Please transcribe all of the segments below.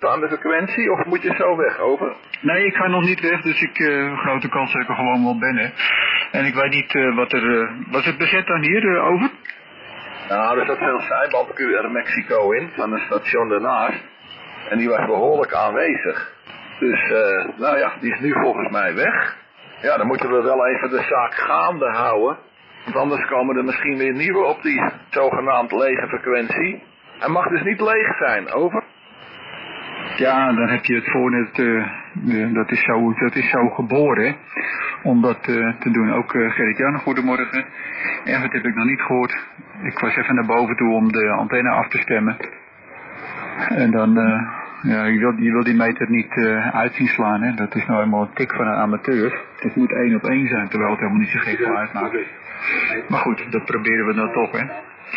aan de frequentie of moet je zo weg, over? Nee, ik ga nog niet weg, dus grote kans dat ik er gewoon wel ben, hè. En ik weet niet wat er... was het bezet dan hier, over? Nou, er zat veel zijbandkuur Mexico in, van een station daarnaast. En die was behoorlijk aanwezig. Dus, nou ja, die is nu volgens mij weg. Ja, dan moeten we wel even de zaak gaande houden. Want anders komen er misschien weer nieuwe op die zogenaamd lege frequentie. Hij mag dus niet leeg zijn, over? Ja, dan heb je het voornet, dat is zo geboren, hè, om dat te doen. Ook Gerrit-Jan, goedemorgen. En wat heb ik nog niet gehoord? Ik was even naar boven toe om de antenne af te stemmen. En dan, ja, je wil die meter niet uit zien slaan, hè. Dat is nou eenmaal een tik van een amateur. Het moet 1 op 1 zijn, terwijl het helemaal niet zo gek veel uitmaakt. Maar goed, dat proberen we dan toch, hè.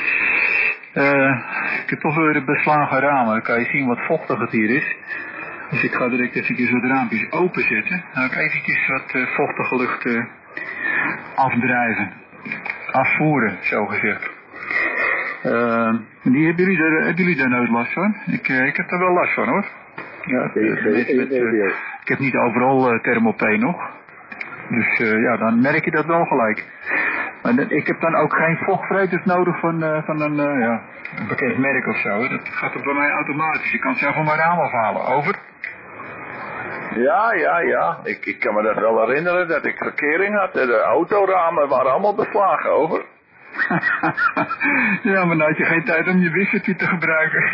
Ik heb toch weer de beslagen ramen. Dan kan je zien wat vochtig het hier is. Dus ik ga direct even wat raampjes openzetten. Dan ga ik eventjes wat vochtige lucht afdrijven. Afvoeren, zo gezegd. Hebben jullie daar nooit last van? Ik heb er wel last van, hoor. Ja, ik heb niet overal thermopeen nog. Dus ja, dan merk je dat wel gelijk. Maar ik heb dan ook geen vochtvreters nodig van een bekend merk of zo. Hè. Dat gaat er bij mij automatisch. Je kan zelf van mijn raam afhalen. Over? Ja. Ik kan me dat wel herinneren dat ik verkering had. De autoramen waren allemaal beslagen, over. Ja, maar nou had je geen tijd om je wissertje te gebruiken.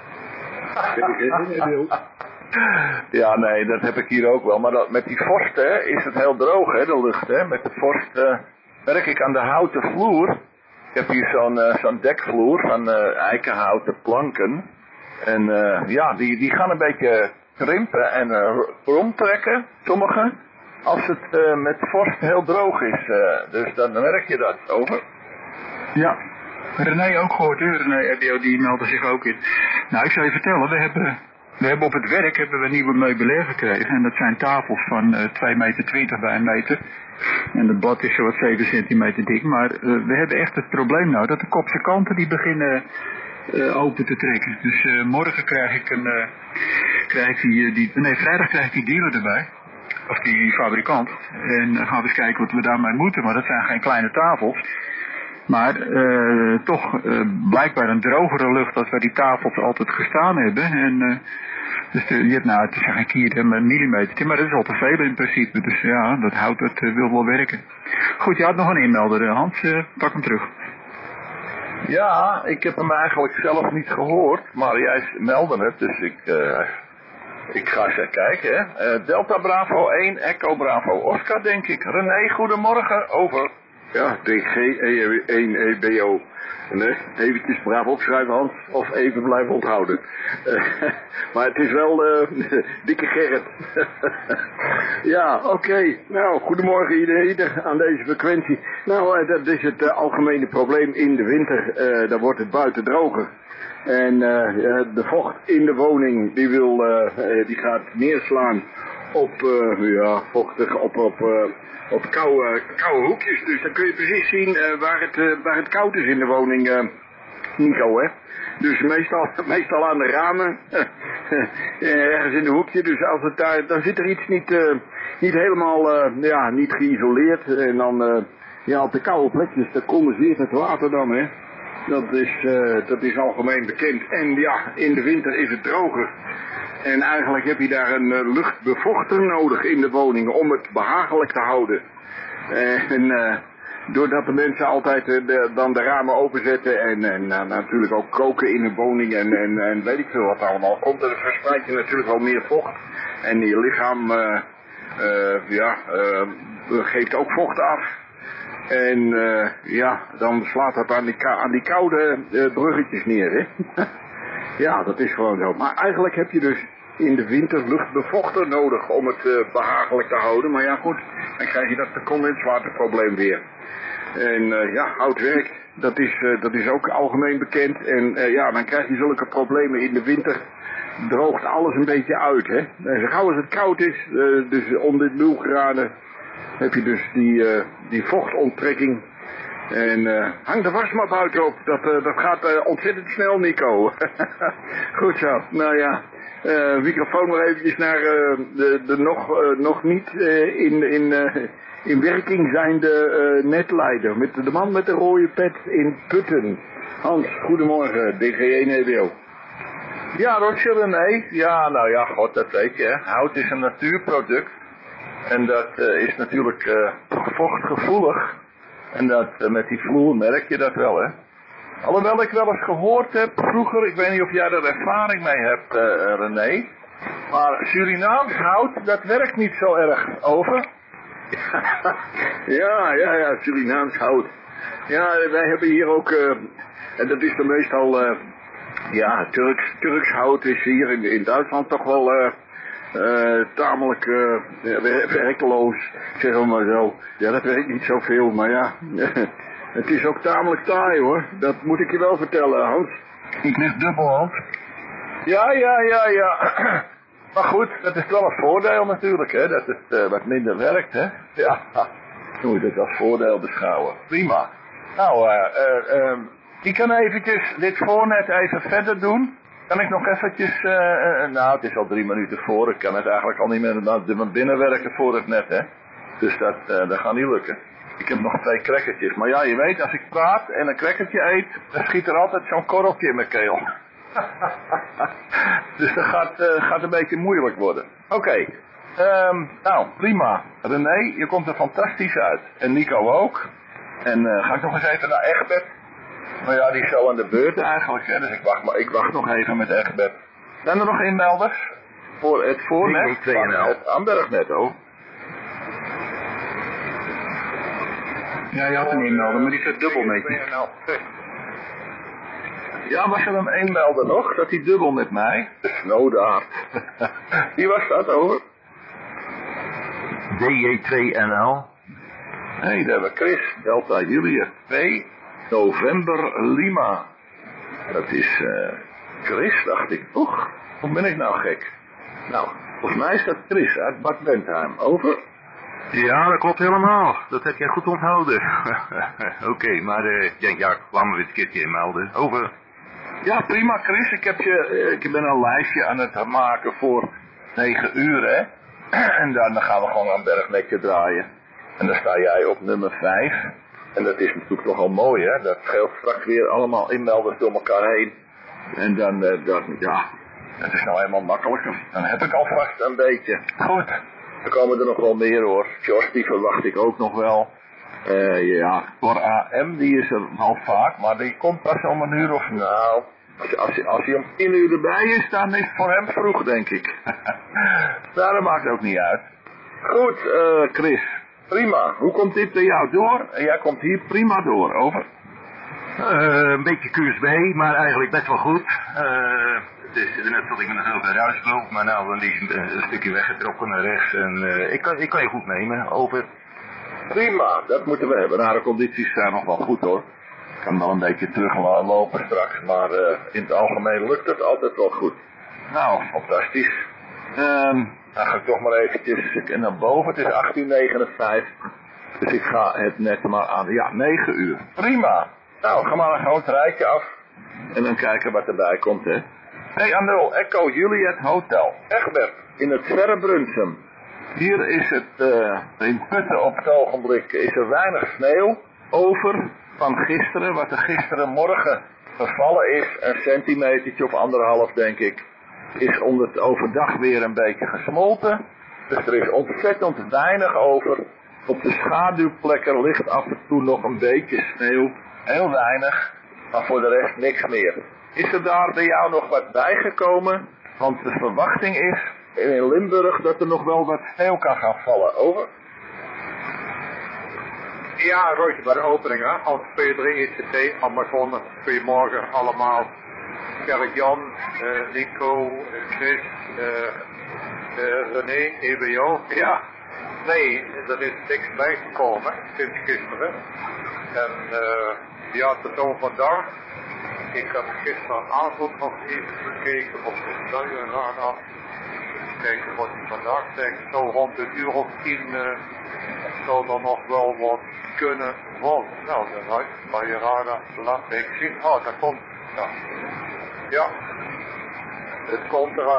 Ja, nee, dat heb ik hier ook wel. Maar met die vorst, hè, is het heel droog, hè, de lucht, hè. Met de vorst werk ik aan de houten vloer. Ik heb hier zo'n dekvloer van eikenhouten planken. En ja, die gaan een beetje krimpen en rondtrekken, sommige. Als het met vorst heel droog is. Dus dan merk je dat, over. Ja, René ook gehoord, hè? René RDO, die meldde zich ook in. Nou, ik zou je vertellen, we hebben op het werk nieuwe meubilair gekregen. En dat zijn tafels van 2,20 meter bij 1 meter. En de blad is zo wat 7 centimeter dik. Maar we hebben echt het probleem nou dat de kopse kanten die beginnen open te trekken. Dus morgen krijg ik vrijdag krijg ik die dealer erbij. Of die fabrikant. En dan gaan we eens kijken wat we daarmee moeten. Maar dat zijn geen kleine tafels. Maar toch blijkbaar een drogere lucht als wij die tafels altijd gestaan hebben. En dus je hebt nou, het is geen kier, maar millimeter, maar dat is al te veel in principe. Dus ja, dat wil wel werken. Goed, je had nog een inmelder, Hans, pak hem terug. Ja, ik heb hem eigenlijk zelf niet gehoord, maar jij meldde het, dus ik ga eens kijken, hè. Delta Bravo 1, Echo Bravo Oscar, denk ik. René, goedemorgen, over. Ja, DG 1 EBO. Nee, eventjes braaf opschrijven, Hans, of even blijven onthouden. Maar het is wel dikke Gerrit. Ja, oké. Nou, goedemorgen ieder aan deze frequentie. Nou, dat is het algemene probleem in de winter. Dan wordt het buiten droger. En de vocht in de woning, die gaat neerslaan op, vochtig, op koude hoekjes. Dus dan kun je precies zien waar het koud is in de woning, Nico, hè. Dus meestal aan de ramen, ergens in de hoekje. Dus als het daar, dan zit er iets niet helemaal, niet geïsoleerd. En dan, op de koude plekjes, daar condenseert het water dan, hè. Dat is algemeen bekend. En ja, in de winter is het droger. En eigenlijk heb je daar een luchtbevochter nodig in de woning om het behagelijk te houden. En doordat de mensen altijd dan de ramen openzetten en natuurlijk ook koken in een woning en weet ik veel wat allemaal, komt er verspreid je natuurlijk wel meer vocht. En je lichaam geeft ook vocht af. En dan slaat dat aan die koude bruggetjes neer, hè. Ja, dat is gewoon zo. Maar eigenlijk heb je dus in de winter luchtbevochter nodig om het behagelijk te houden. Maar ja, goed, dan krijg je dat condenswaterprobleem weer. En oud werk, dat is ook algemeen bekend. En dan krijg je zulke problemen in de winter. Droogt alles een beetje uit, hè. En zo gauw als het koud is, dus om dit 0 graden, heb je dus die vochtonttrekking. En hang de wasmap buiten op. Dat gaat ontzettend snel, Nico. Goed zo. Nou ja, Microfoon maar eventjes naar de nog niet in werking zijnde netleider. Met de man met de rode pet in Putten. Hans, goedemorgen, DG1EBO. Ja, Roger René. Ja, nou ja, god, dat weet je. Hè. Hout is een natuurproduct. En dat is natuurlijk vochtgevoelig. En dat met die vloer merk je dat wel, hè. Alhoewel ik wel eens gehoord heb vroeger, ik weet niet of jij er ervaring mee hebt, René. Maar Surinaams hout, dat werkt niet zo erg. Over? Ja, Surinaams hout. Ja, wij hebben hier ook, en dat is dan meestal, Turks hout is hier in Duitsland toch wel tamelijk werkloos, zeggen we maar zo. Ja, dat werkt niet zoveel, maar ja, het is ook tamelijk taai hoor. Dat moet ik je wel vertellen, Hans. Ik lig dubbel, Hans. Ja. Maar goed, dat is wel een voordeel natuurlijk, hè. Dat het wat minder werkt, hè. Ja, je moet het als voordeel beschouwen. Prima. Nou, ik kan eventjes dit voornet even verder doen. Kan ik nog eventjes, nou het is al 3 minuten voor, ik kan het eigenlijk al niet meer naar binnen werken voor het net, hè. Dus dat gaat niet lukken. Ik heb nog 2 crackertjes, maar ja, je weet, als ik praat en een crackertje eet, dan schiet er altijd zo'n korreltje in mijn keel. Dus dat gaat een beetje moeilijk worden. Oké. Nou, prima. René, je komt er fantastisch uit. En Nico ook. En ga ik nog eens even naar Egbert. Nou ja, die is zo aan de beurt eigenlijk. Hè? Dus ik wacht nog even met Egbert. Zijn er nog inmelders? Voor het voornet van het Ambergnet, oh. Ja, je had een inmelder, maar die zit dubbel met je. Ja, was er een inmelder nog? Dat die dubbel met mij? De Snowdaard. Wie was dat over? DJ2NL. Nee, daar hebben we Chris. Delta Julia 2 November Lima. Dat is Chris, dacht ik. Toch? Of ben ik nou gek? Nou, volgens mij is dat Chris uit Bad Bentheim. Over? Ja, dat klopt helemaal. Dat heb jij goed onthouden. Oké, maar laat me weer een keertje inmelden. Over. Ja, prima Chris. Ik ben een lijstje aan het maken voor 9 uur, hè. En dan gaan we gewoon aan Bergnetje draaien. En dan sta jij op nummer 5. En dat is natuurlijk toch al mooi, hè. Dat scheelt straks weer allemaal inmelders door elkaar heen. En dan ja, dat is nou helemaal makkelijker. Dan heb ik alvast een beetje. Goed. Er komen er nog wel meer hoor. Jos, die verwacht ik ook nog wel. Ja, voor AM, die is er al vaak, maar die komt pas om 1 uur of... Nou, als hij om 10 uur erbij is, dan is het voor hem vroeg, denk ik. Nou, dat maakt ook niet uit. Goed, Chris. Prima. Hoe komt dit bij jou door? Jij komt hier prima door, over. Een beetje QSB, maar eigenlijk best wel goed. Het is net dat ik met een heel veel ruis loop, maar nou, dan is een stukje weggetrokken naar rechts en ik kan je goed nemen, over. Prima, dat moeten we hebben. Nou, de condities zijn nog wel goed hoor. Ik kan wel een beetje teruglopen straks, maar in het algemeen lukt het altijd wel goed. Nou, fantastisch. Dan ga ik toch maar eventjes naar boven. Het is 18:59. Dus ik ga het net maar aan. Ja, 9 uur. Prima. Nou, ga maar een groot rijtje af. En dan kijken wat erbij komt, hè. Hey, Andel, Echo Juliet Hotel. Egbert, in het verre Brunsum. Hier is het, in Putten op het ogenblik, is er weinig sneeuw. Over van gisteren, wat er gisterenmorgen gevallen is, een centimetertje of 1,5 denk ik, is overdag weer een beetje gesmolten. Dus er is ontzettend weinig over. Op de schaduwplekken ligt af en toe nog een beetje sneeuw. Heel weinig, maar voor de rest niks meer. Is er daar bij jou nog wat bijgekomen? Want de verwachting is in Limburg dat er nog wel wat sneeuw kan gaan vallen. Over? Ja, Roosje bij de opening, hè. Als P3 ICT, Amazon, goedemorgen allemaal. Gerrit-Jan, Nico, Chris, René, EBO. Ja, nee, er is niks bijgekomen sinds gisteren. En ja, tot zo vandaag. Ik heb gisteravond nog even gekeken op de buienradar. Kijken wat hij vandaag zegt. Zo rond een uur of 10 zou er nog wel wat kunnen vallen. Nou, de buienradar laat ik zien. Oh, dat komt. Ja. Ja. Het komt eraan.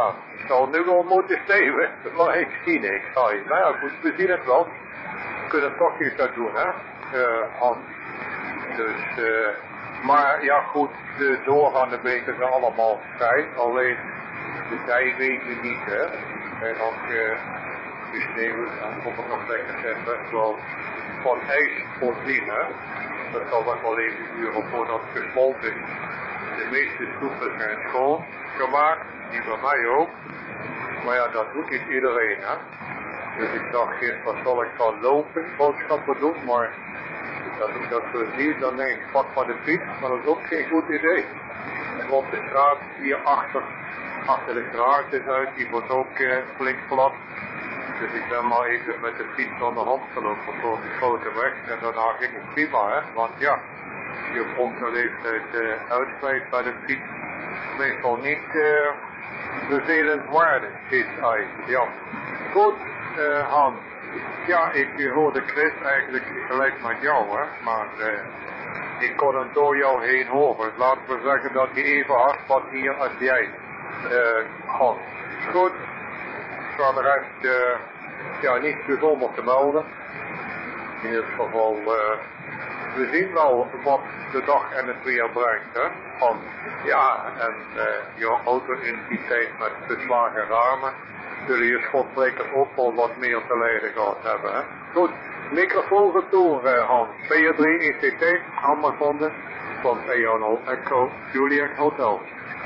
zou nu wel moeten steven, maar ik zie niks. Nou ja, goed, we zien het wel. We kunnen toch iets aan doen, hè. Hans. Dus, maar ja goed, de doorgaande weken zijn allemaal vrij. Alleen de zijweken niet, hè. En dan de sneeuw, dan komt het nog lekker zetten. Wel van ijs voorzien, hè. Dat zal wel even duren voordat het gesmolten is. De meeste stoepen zijn schoongemaakt, die bij mij ook. Maar ja, dat doet niet iedereen, hè. Dus ik dacht eerst, wat zal ik gaan lopen, boodschappen doen, maar als ik dat zo zie, dan denk ik, pak maar de fiets, maar dat is ook geen goed idee. Want de straat hier achter de garage uit, die wordt ook flink plat. Dus ik ben maar even met de fiets aan de hand gelopen voor die grote weg en daarna ging het prima, hè. Want ja, je komt de leeftijd uitspijt bij de fiets meestal niet bevelend waarde is eigenlijk, ja. Goed, Hans. Ja, ik hoorde Chris eigenlijk gelijk met jou, hè. Maar ik kon hem door jou heen horen. Laten we zeggen dat hij even hard was hier als jij, Hans. Goed. Voor de rest, ja, niet bijzonder te melden. In ieder geval, we zien wel wat de dag en het weer brengt, hè. Van, ja, en je auto in die tijd met beslagen ramen, zullen je schotbrekers ook wel wat meer te lijden gehad hebben, hè. Goed, microfoon retour, Hans. P3 ECT, Amazon, van EONO Echo, Juliet Hotel.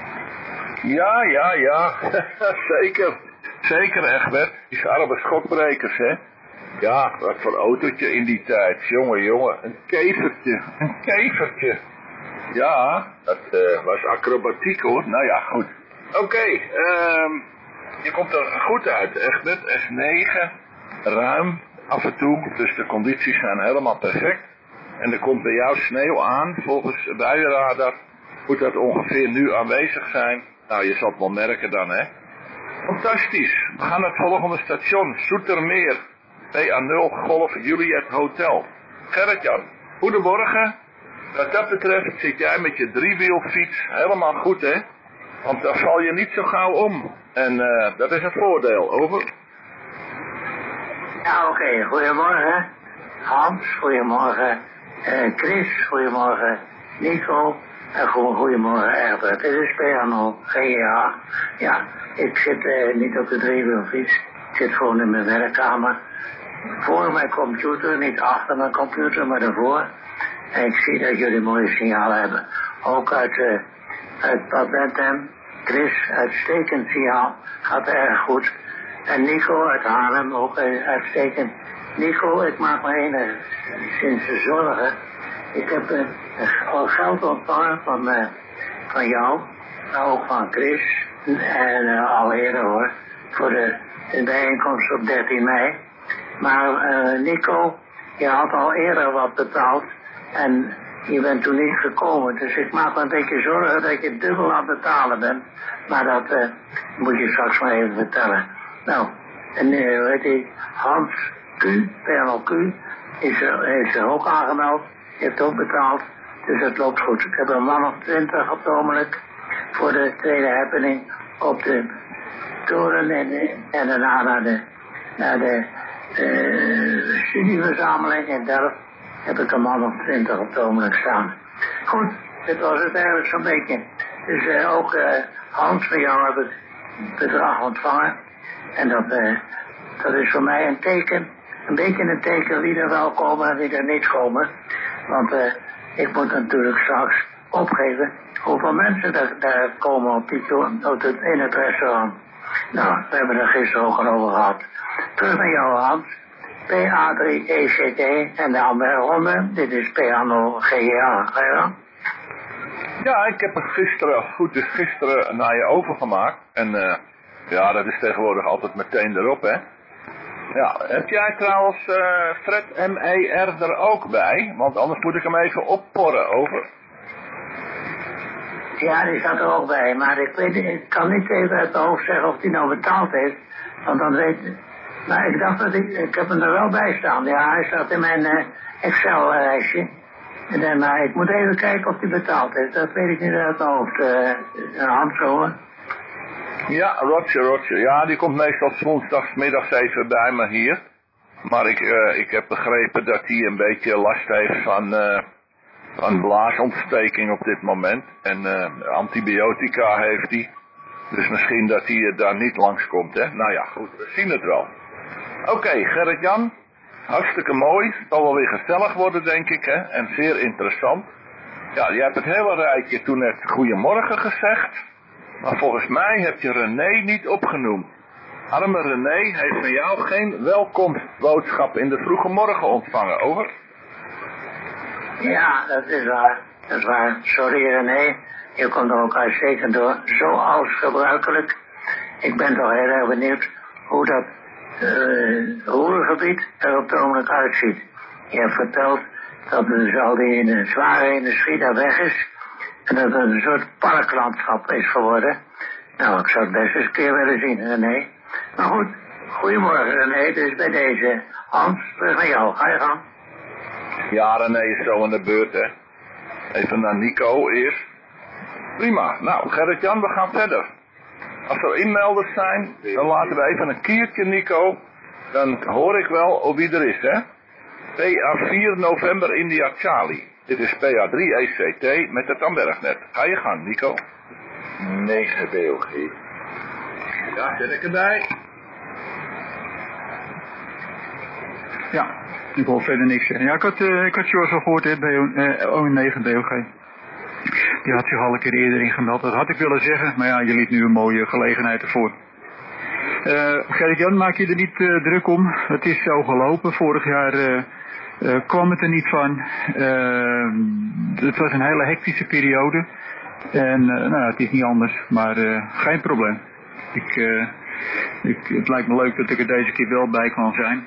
Ja, zeker. Zeker, Egbert. Die arme schokbrekers, hè. Ja, wat voor autootje in die tijd. Jongen, een kevertje. Ja, dat was acrobatiek, hoor. Nou ja, goed. Oké, je komt er goed uit, Egbert. S9, ruim, af en toe. Dus de condities zijn helemaal perfect. En er komt bij jou sneeuw aan. Volgens de buienradar moet dat ongeveer nu aanwezig zijn. Nou, je zal het wel merken dan, hè. Fantastisch. We gaan naar het volgende station. Zoetermeer. PA0 Golf Juliet Hotel. Gerrit-Jan, goedemorgen. Wat dat betreft zit jij met je driewielfiets helemaal goed, hè? Want dan val je niet zo gauw om. En dat is een voordeel, over. Ja, oké. Goedemorgen. Hans, goedemorgen. Chris, goedemorgen. Nico. En goedemorgen, Herbert. Dit is PA0 GEA. Ja, ik zit niet op de driewielfiets. Ik zit gewoon in mijn werkkamer. Voor mijn computer, niet achter mijn computer, maar ervoor. En ik zie dat jullie mooie signalen hebben. Ook uit Padentem. Chris, uitstekend signaal. Gaat erg goed. En Nico uit Haarlem, ook uitstekend. Nico, ik maak me enigszins zorgen. Ik heb al geld ontvangen van jou. Ook van Chris. En al eerder hoor. Voor de bijeenkomst op 13 mei. Maar Nico, je had al eerder wat betaald. En je bent toen niet gekomen. Dus ik maak me een beetje zorgen dat je dubbel aan het betalen bent. Maar dat moet je straks maar even vertellen. Nou, en weet je, Hans Q, PNL-Q, is er ook aangemeld. Je hebt ook betaald. Dus het loopt goed. Ik heb een man of 20 op het ogenblik voor de tweede happening op de toren en daarna naar de studieverzameling in Delft heb ik een man of 20 op het ogenblik staan. Goed, dit was het eigenlijk zo'n beetje. Dus ook Hans, van jou heb ik bedrag ontvangen. En dat is voor mij een teken, een beetje een teken wie er wel komen en wie er niet komen. Want ik moet natuurlijk straks opgeven hoeveel mensen daar komen op in het restaurant. Nou, we hebben er gisteren ook al over gehad. Terug naar jou, Hans. PA3ECT en de andere ronde. Dit is PA0 GEA. Ga je dan? Ja, ik heb het gisteren naar je overgemaakt. En ja, dat is tegenwoordig altijd meteen erop, hè. Ja, heb jij trouwens Fred MER er ook bij? Want anders moet ik hem even opporren, over. Ja, die staat er ook bij. Maar ik kan niet even uit mijn hoofd zeggen of die nou betaald heeft. Want dan weet ik. Maar ik dacht dat ik heb hem er wel bij staan. Ja, hij staat in mijn Excel-lijstje. Maar ik moet even kijken of hij betaald heeft. Dat weet ik niet uit mijn hoofd. Hans, hoor. Ja, Roger. Ja, die komt meestal woensdagsmiddags even bij me hier. Maar ik heb begrepen dat hij een beetje last heeft van blaasontsteking op dit moment. En antibiotica heeft hij. Dus misschien dat hij daar niet langskomt, hè. Nou ja, goed, we zien het wel. Oké, Gerrit-Jan. Hartstikke mooi. Het zal wel weer gezellig worden, denk ik, hè. En zeer interessant. Ja, je hebt het hele rijtje toen net goedemorgen gezegd. Maar volgens mij heb je René niet opgenoemd. Arme René heeft van jou geen welkomstboodschap in de vroege morgen ontvangen, over? Ja, dat is waar. Dat is waar. Sorry René. Je komt er ook uitstekend door. Zoals gebruikelijk. Ik ben toch heel erg benieuwd hoe dat roergebied er op het ogenblik uitziet. Je hebt verteld dat dus al die zware industrie daar weg is. En dat het een soort parklandschap is geworden. Nou, ik zou het best eens een keer willen zien, René. Maar goed, goedemorgen René, dus bij deze. Hans, terug naar jou, ga je gang. Ja, René is zo aan de beurt, hè. Even naar Nico eerst. Prima, nou Gerrit-Jan, we gaan verder. Als er inmelders zijn, dan laten we even een kiertje, Nico. Dan hoor ik wel wie er is, hè. PA4 November India Charlie. Dit is PA3 ECT met het Ambergnet. Ga je gang, Nico. 9 BOG. Ja, zet ik erbij. Ja, ik hoor verder niks zeggen. Ja, ik had George al gehoord, hè, ON9 BOG. Die had zich al een keer eerder ingemeld. Dat had ik willen zeggen, maar ja, je liet nu een mooie gelegenheid ervoor. Gerrit-Jan, maak je er niet druk om. Het is zo gelopen. Vorig jaar kwam het er niet van. Het was een hele hectische periode. En nou, het is niet anders, maar geen probleem. Het lijkt me leuk dat ik er deze keer wel bij kan zijn.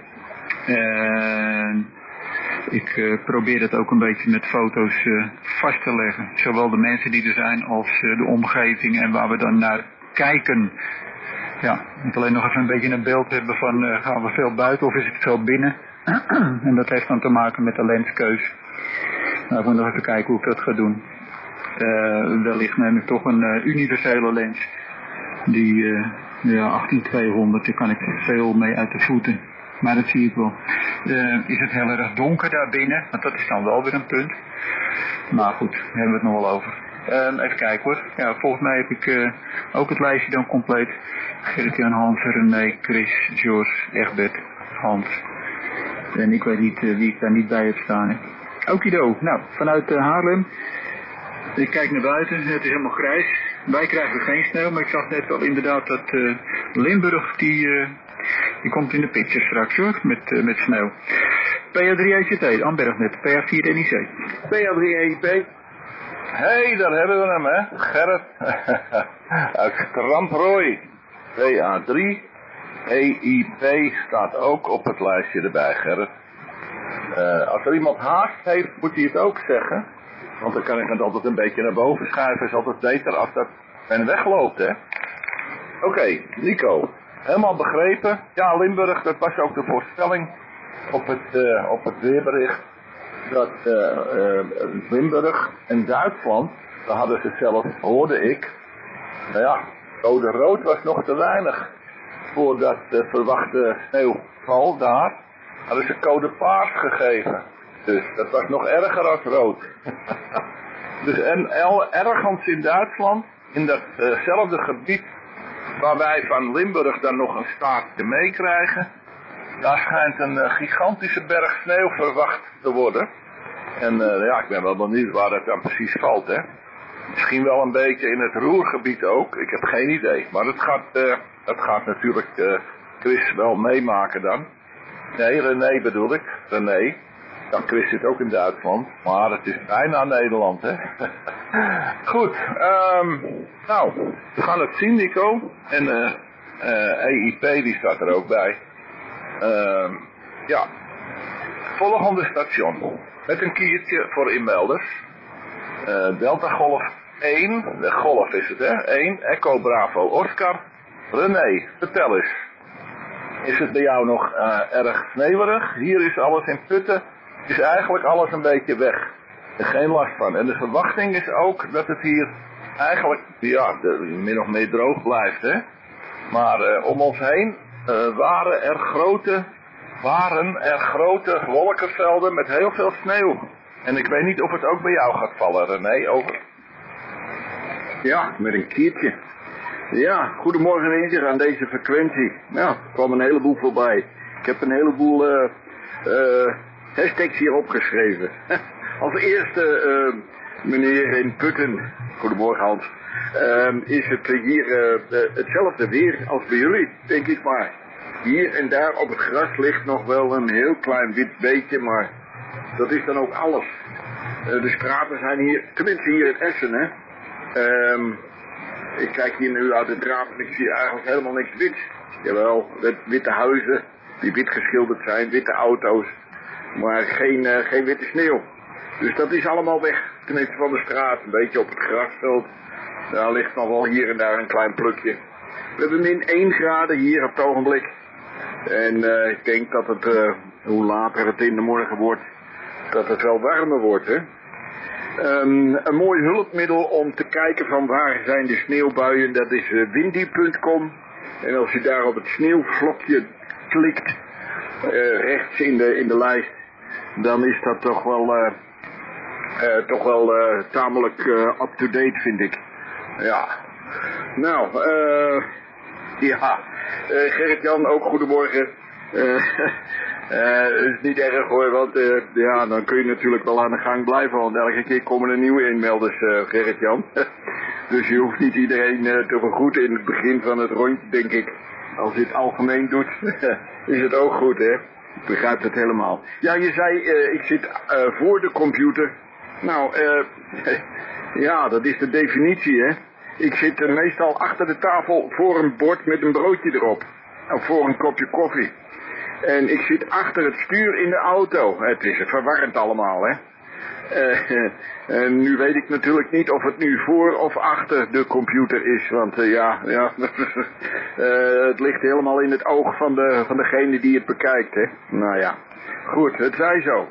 Ik probeer het ook een beetje met foto's vast te leggen. Zowel de mensen die er zijn als de omgeving en waar we dan naar kijken. Ja, ik moet alleen nog even een beetje een beeld hebben van gaan we veel buiten of is het veel binnen. En dat heeft dan te maken met de lenskeus. Nou, ik moet nog even kijken hoe ik dat ga doen. Wellicht neem ik toch een universele lens. Die 18200, daar kan ik veel mee uit de voeten. Maar dat zie ik wel. Is het heel erg donker daar binnen? Want dat is dan wel weer een punt. Maar goed, daar hebben we het nog wel over. Even kijken hoor. Ja, volgens mij heb ik ook het lijstje dan compleet. Gerrit-Jan, Hans, René, Chris, George, Egbert, Hans. En ik weet niet wie ik daar niet bij heb staan. Okido. Nou, vanuit Haarlem. Ik kijk naar buiten. Het is helemaal grijs. Wij krijgen geen sneeuw, maar ik zag net al inderdaad dat Limburg die komt in de picture straks hoor, met sneeuw. PA3 ECT, Ambergnet, PA4 NIC. PA3 EIP. Hé, daar hebben we hem, hè. Gerrit. Uit Stramprooi. PA3 EIP staat ook op het lijstje erbij, Gerrit. Als er iemand haast heeft, moet hij het ook zeggen. Want dan kan ik het altijd een beetje naar boven schuiven. Is altijd beter als dat men wegloopt, hè. Oké, Nico. Helemaal begrepen. Ja, Limburg, dat was ook de voorspelling op het weerbericht. Dat Limburg en Duitsland, daar hadden ze zelf, hoorde ik. Nou ja, code rood was nog te weinig voor dat verwachte sneeuwval daar. Hadden ze code paars gegeven. Dus dat was nog erger als rood. Dus en ergens in Duitsland, in datzelfde gebied waar wij van Limburg dan nog een staartje meekrijgen, daar schijnt een gigantische berg sneeuw verwacht te worden. En ja, ik ben wel benieuwd waar dat dan precies valt, hè. Misschien wel een beetje in het Ruhrgebied ook, ik heb geen idee. Maar dat gaat natuurlijk Chris wel meemaken dan. Nee, René bedoel ik, René. Dan Chris zit ook in Duitsland, maar het is bijna Nederland, hè. Goed, nou, we gaan het zien, Nico. En EIP, die staat er ook bij. Ja, volgende station. Met een kiertje voor inmelders. Delta Golf 1, de golf is het, hè. 1, Echo Bravo Oscar. René, vertel eens. Is het bij jou nog erg sneeuwerig? Hier is alles in Putten. Is eigenlijk alles een beetje weg. Er is geen last van. En de verwachting is ook dat het hier eigenlijk ja, min of meer droog blijft, hè. Maar om ons heen waren er grote wolkenvelden met heel veel sneeuw. En ik weet niet of het ook bij jou gaat vallen, René, over. Ja, met een kiertje. Ja, goedemorgen Inter aan deze frequentie. Nou, er kwam een heleboel voorbij. Ik heb een heleboel hashtags hier opgeschreven. Als eerste, meneer in Putten, goedemorgen Hans, is het hier hetzelfde weer als bij jullie, denk ik maar. Hier en daar op het gras ligt nog wel een heel klein wit beetje, maar dat is dan ook alles. De straten zijn hier, tenminste hier in Essen, hè. Ik kijk hier nu uit het raam en ik zie eigenlijk helemaal niks wit. Jawel, witte huizen die wit geschilderd zijn, witte auto's, maar geen witte sneeuw. Dus dat is allemaal weg, tenminste van de straat, een beetje op het grasveld. Daar ligt nog wel hier en daar een klein plukje. We hebben min 1 graden hier op het ogenblik. En ik denk dat het, hoe later het in de morgen wordt, dat het wel warmer wordt, hè. Een mooi hulpmiddel om te kijken van waar zijn de sneeuwbuien, dat is windy.com. En als je daar op het sneeuwvlokje klikt, rechts in de lijst, dan is dat toch wel tamelijk up-to-date, vind ik. Ja. Nou, ja, Gerrit-Jan, ook goedemorgen. Is niet erg hoor, want ja, dan kun je natuurlijk wel aan de gang blijven, want elke keer komen er nieuwe inmelders, Gerrit-Jan. Dus je hoeft niet iedereen te vergroeten in het begin van het rondje, denk ik. Als je het algemeen doet, is het ook goed, hè. Ik begrijp het helemaal. Ja, je zei, ik zit voor de computer. Nou, ja, dat is de definitie, hè. Ik zit meestal achter de tafel voor een bord met een broodje erop. Of voor een kopje koffie. En ik zit achter het stuur in de auto. Het is verwarrend allemaal, hè. En nu weet ik natuurlijk niet of het nu voor of achter de computer is. Want ja, het ligt helemaal in het oog van degene die het bekijkt, hè. Nou ja, goed, het zij zo.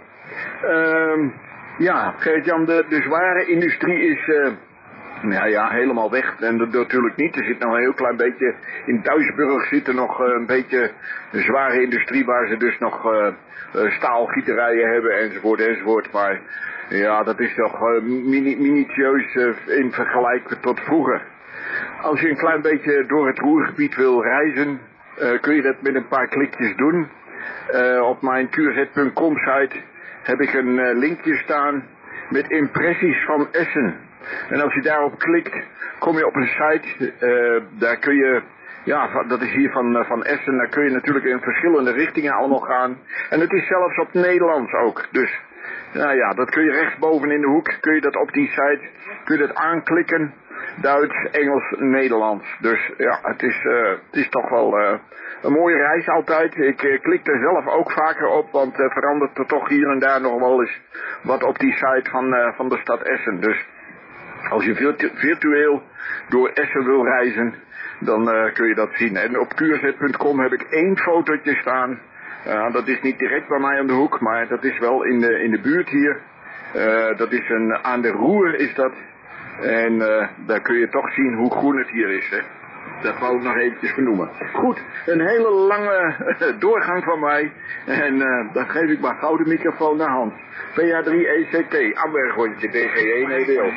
Ja, Gerrit-Jan, de zware industrie is... nou ja, helemaal weg. En dat natuurlijk niet. Er zit nog een heel klein beetje... In Duisburg zit er nog een beetje een zware industrie... waar ze dus nog staalgieterijen hebben enzovoort. Maar ja, dat is toch minutieus in vergelijking tot vroeger. Als je een klein beetje door het Ruhrgebied wil reizen... kun je dat met een paar klikjes doen. Op mijn QZ.com site heb ik een linkje staan... met impressies van Essen... En als je daarop klikt, kom je op een site, daar kun je, ja, dat is hier van Essen, daar kun je natuurlijk in verschillende richtingen allemaal gaan. En het is zelfs op Nederlands ook, dus, nou ja, dat kun je rechtsboven in de hoek, kun je dat op die site, kun je dat aanklikken, Duits, Engels, Nederlands. Dus ja, het is toch wel een mooie reis altijd. Ik klik er zelf ook vaker op, want verandert er toch hier en daar nog wel eens wat op die site van de stad Essen, dus... Als je virtueel door Essen wil reizen, dan kun je dat zien. En op QZ.com heb ik 1 fotootje staan. Dat is niet direct bij mij aan de hoek, maar dat is wel in de buurt hier. Dat is aan de Roer is dat. En daar kun je toch zien hoe groen het hier is, hè. Dat wou ik nog eventjes vernoemen. Goed, een hele lange doorgang van mij. En dan geef ik maar gauw de microfoon naar Hans. PH3ECT, Ambergrondje, DG1 EDO.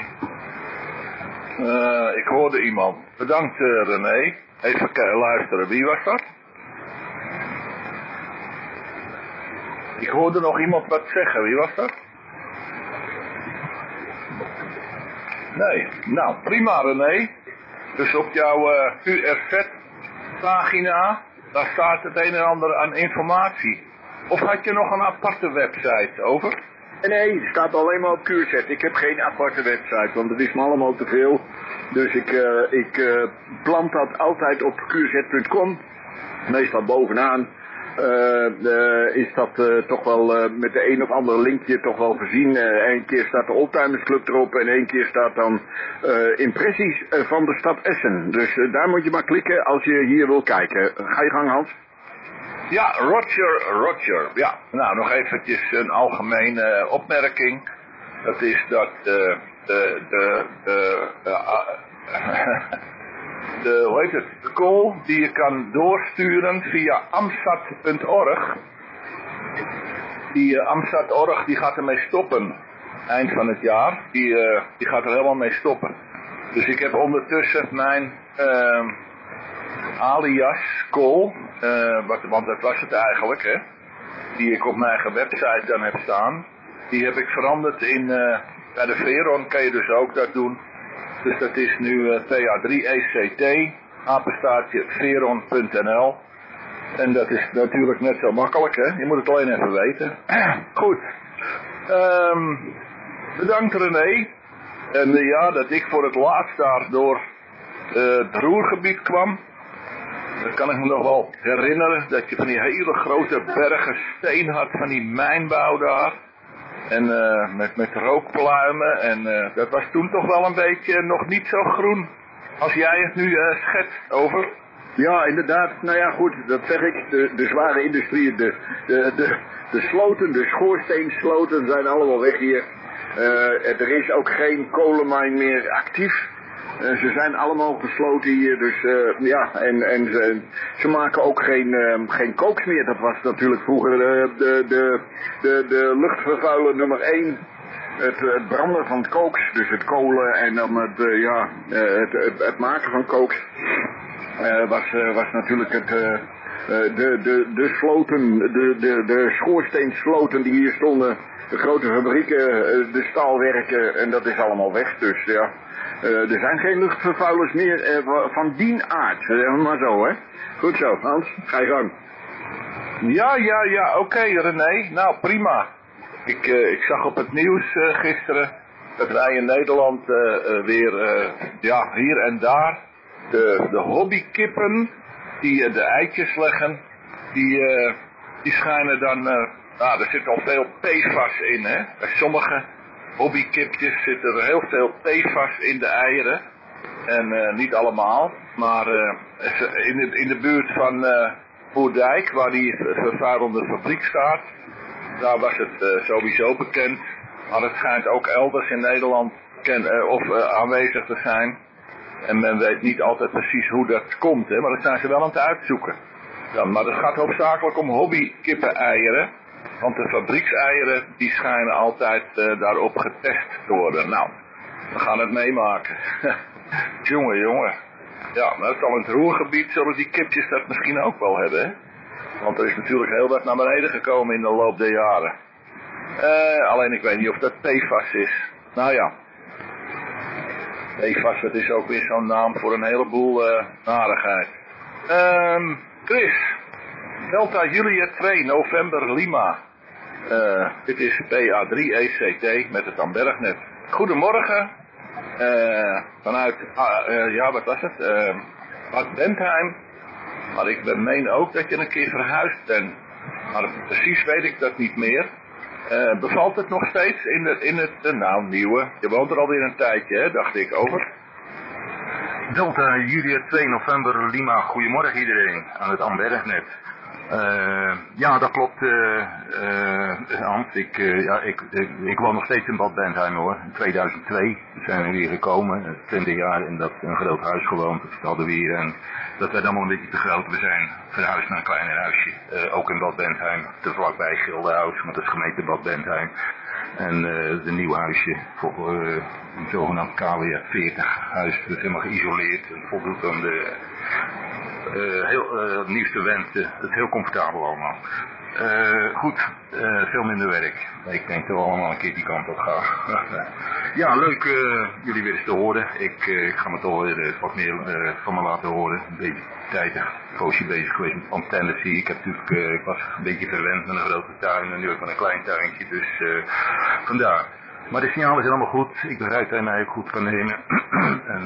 Ik hoorde iemand. Bedankt René. Even luisteren, wie was dat? Ik hoorde nog iemand wat zeggen, wie was dat? Nee, nou prima René. Dus op jouw URZ-pagina, daar staat het een en ander aan informatie. Of had je nog een aparte website, over? Nee, het staat alleen maar op QZ. Ik heb geen aparte website, want het is me allemaal te veel. Dus ik plant dat altijd op QZ.com. Meestal bovenaan is dat toch wel met de een of andere linkje toch wel voorzien. Eén keer staat de Oldtimers Club erop en 1 keer staat dan impressies van de stad Essen. Dus daar moet je maar klikken als je hier wil kijken. Ga je gang, Hans. Ja, Roger. Ja, nou nog eventjes een algemene opmerking. Dat is dat hoe heet het, de kool die je kan doorsturen via amsat.org. Die amsat.org die gaat ermee stoppen eind van het jaar. Die gaat er helemaal mee stoppen. Dus ik heb ondertussen mijn alias kool, want dat was het eigenlijk, hè, die ik op mijn eigen website dan heb staan. Die heb ik veranderd in, bij de Veron kan je dus ook dat doen. Dus dat is nu PA3ECT, apenstaartje veron.nl. En dat is natuurlijk net zo makkelijk, hè. Je moet het alleen even weten. Goed. Bedankt René. En ja, dat ik voor het laatst daar door het Ruhrgebied kwam. Dat kan ik me nog wel herinneren. Dat je van die hele grote bergen steen had van die mijnbouw daar. En met rookpluimen. En dat was toen toch wel een beetje nog niet zo groen als jij het nu schetst over. Ja, inderdaad. Nou ja, goed, dat zeg ik. De zware industrie, de sloten, de schoorsteensloten zijn allemaal weg hier. Er is ook geen kolenmijn meer actief. Ze zijn allemaal gesloten hier, dus ja, en ze maken ook geen kooks meer. Dat was natuurlijk vroeger de luchtvervuiler nummer 1. Het branden van kooks, dus het kolen en dan het maken van kooks. Was natuurlijk de sloten, de schoorsteensloten die hier stonden, de grote fabrieken, de staalwerken, en dat is allemaal weg, dus ja. Er zijn geen luchtvervuilers meer van die aard, zeggen we maar zo, hè. Goed zo, Hans, ga je gang. Ja, oké, René, nou prima. Ik zag op het nieuws gisteren dat wij in Nederland weer, hier en daar, de hobbykippen die de eitjes leggen, die schijnen dan, er zit al veel PFAS in, hè. Bij sommige hobbykipjes zit er heel veel PFAS in de eieren. En niet allemaal, maar in de buurt van Boerdijk, waar die vervuilende fabriek staat, daar was het sowieso bekend. Maar het schijnt ook elders in Nederland aanwezig te zijn. En men weet niet altijd precies hoe dat komt, hè, maar dat zijn ze wel aan het uitzoeken. Ja, maar het gaat hoofdzakelijk om hobbykippeneieren. Want de fabriekseieren, die schijnen altijd daarop getest te worden. Nou, we gaan het meemaken. Jongen. Ja, maar het al in het Ruhrgebied zullen die kipjes dat misschien ook wel hebben, hè. Want er is natuurlijk heel wat naar beneden gekomen in de loop der jaren. Alleen ik weet niet of dat PFAS is. Nou ja. PFAS, dat is ook weer zo'n naam voor een heleboel narigheid. Chris. Delta Julia 2, November Lima. Dit is PA3ECT met het Ambergnet. Goedemorgen. Vanuit, wat was het? Bad Bentheim. Maar ik meen ook dat je een keer verhuisd bent. Maar precies weet ik dat niet meer. Bevalt het nog steeds in het nieuwe? Je woont er alweer een tijdje, hè, dacht ik, over. Delta Julia 2 November Lima, goedemorgen iedereen aan het Ambergnet. Ja, dat klopt, Hans. Ik woon nog steeds in Bad Bentheim, hoor. In 2002 zijn we hier gekomen, 20 jaar in een groot huis gewoond. Dat hadden we hier en dat werd allemaal een beetje te groot. We zijn verhuisd naar een kleiner huisje, ook in Bad Bentheim, te vlakbij Gildenhuis, want dat is gemeente Bad Bentheim. En het nieuwe huisje voor een zogenaamd KWF 40 huis, dus helemaal geïsoleerd en voldoet aan de nieuwste wensen. Het is heel comfortabel allemaal. Goed, veel minder werk. Ik denk dat we allemaal een keer die kant op gaan. Ja, leuk jullie weer eens te horen. Ik ga me toch weer wat meer van me laten horen. Een beetje tijdig, een poosje bezig geweest met antennes. Ik was een beetje verwend met een grote tuin en nu ook met een klein tuintje. Dus vandaar. Maar de signalen zijn allemaal goed. Ik begrijp dat hij mij ook goed kan nemen. En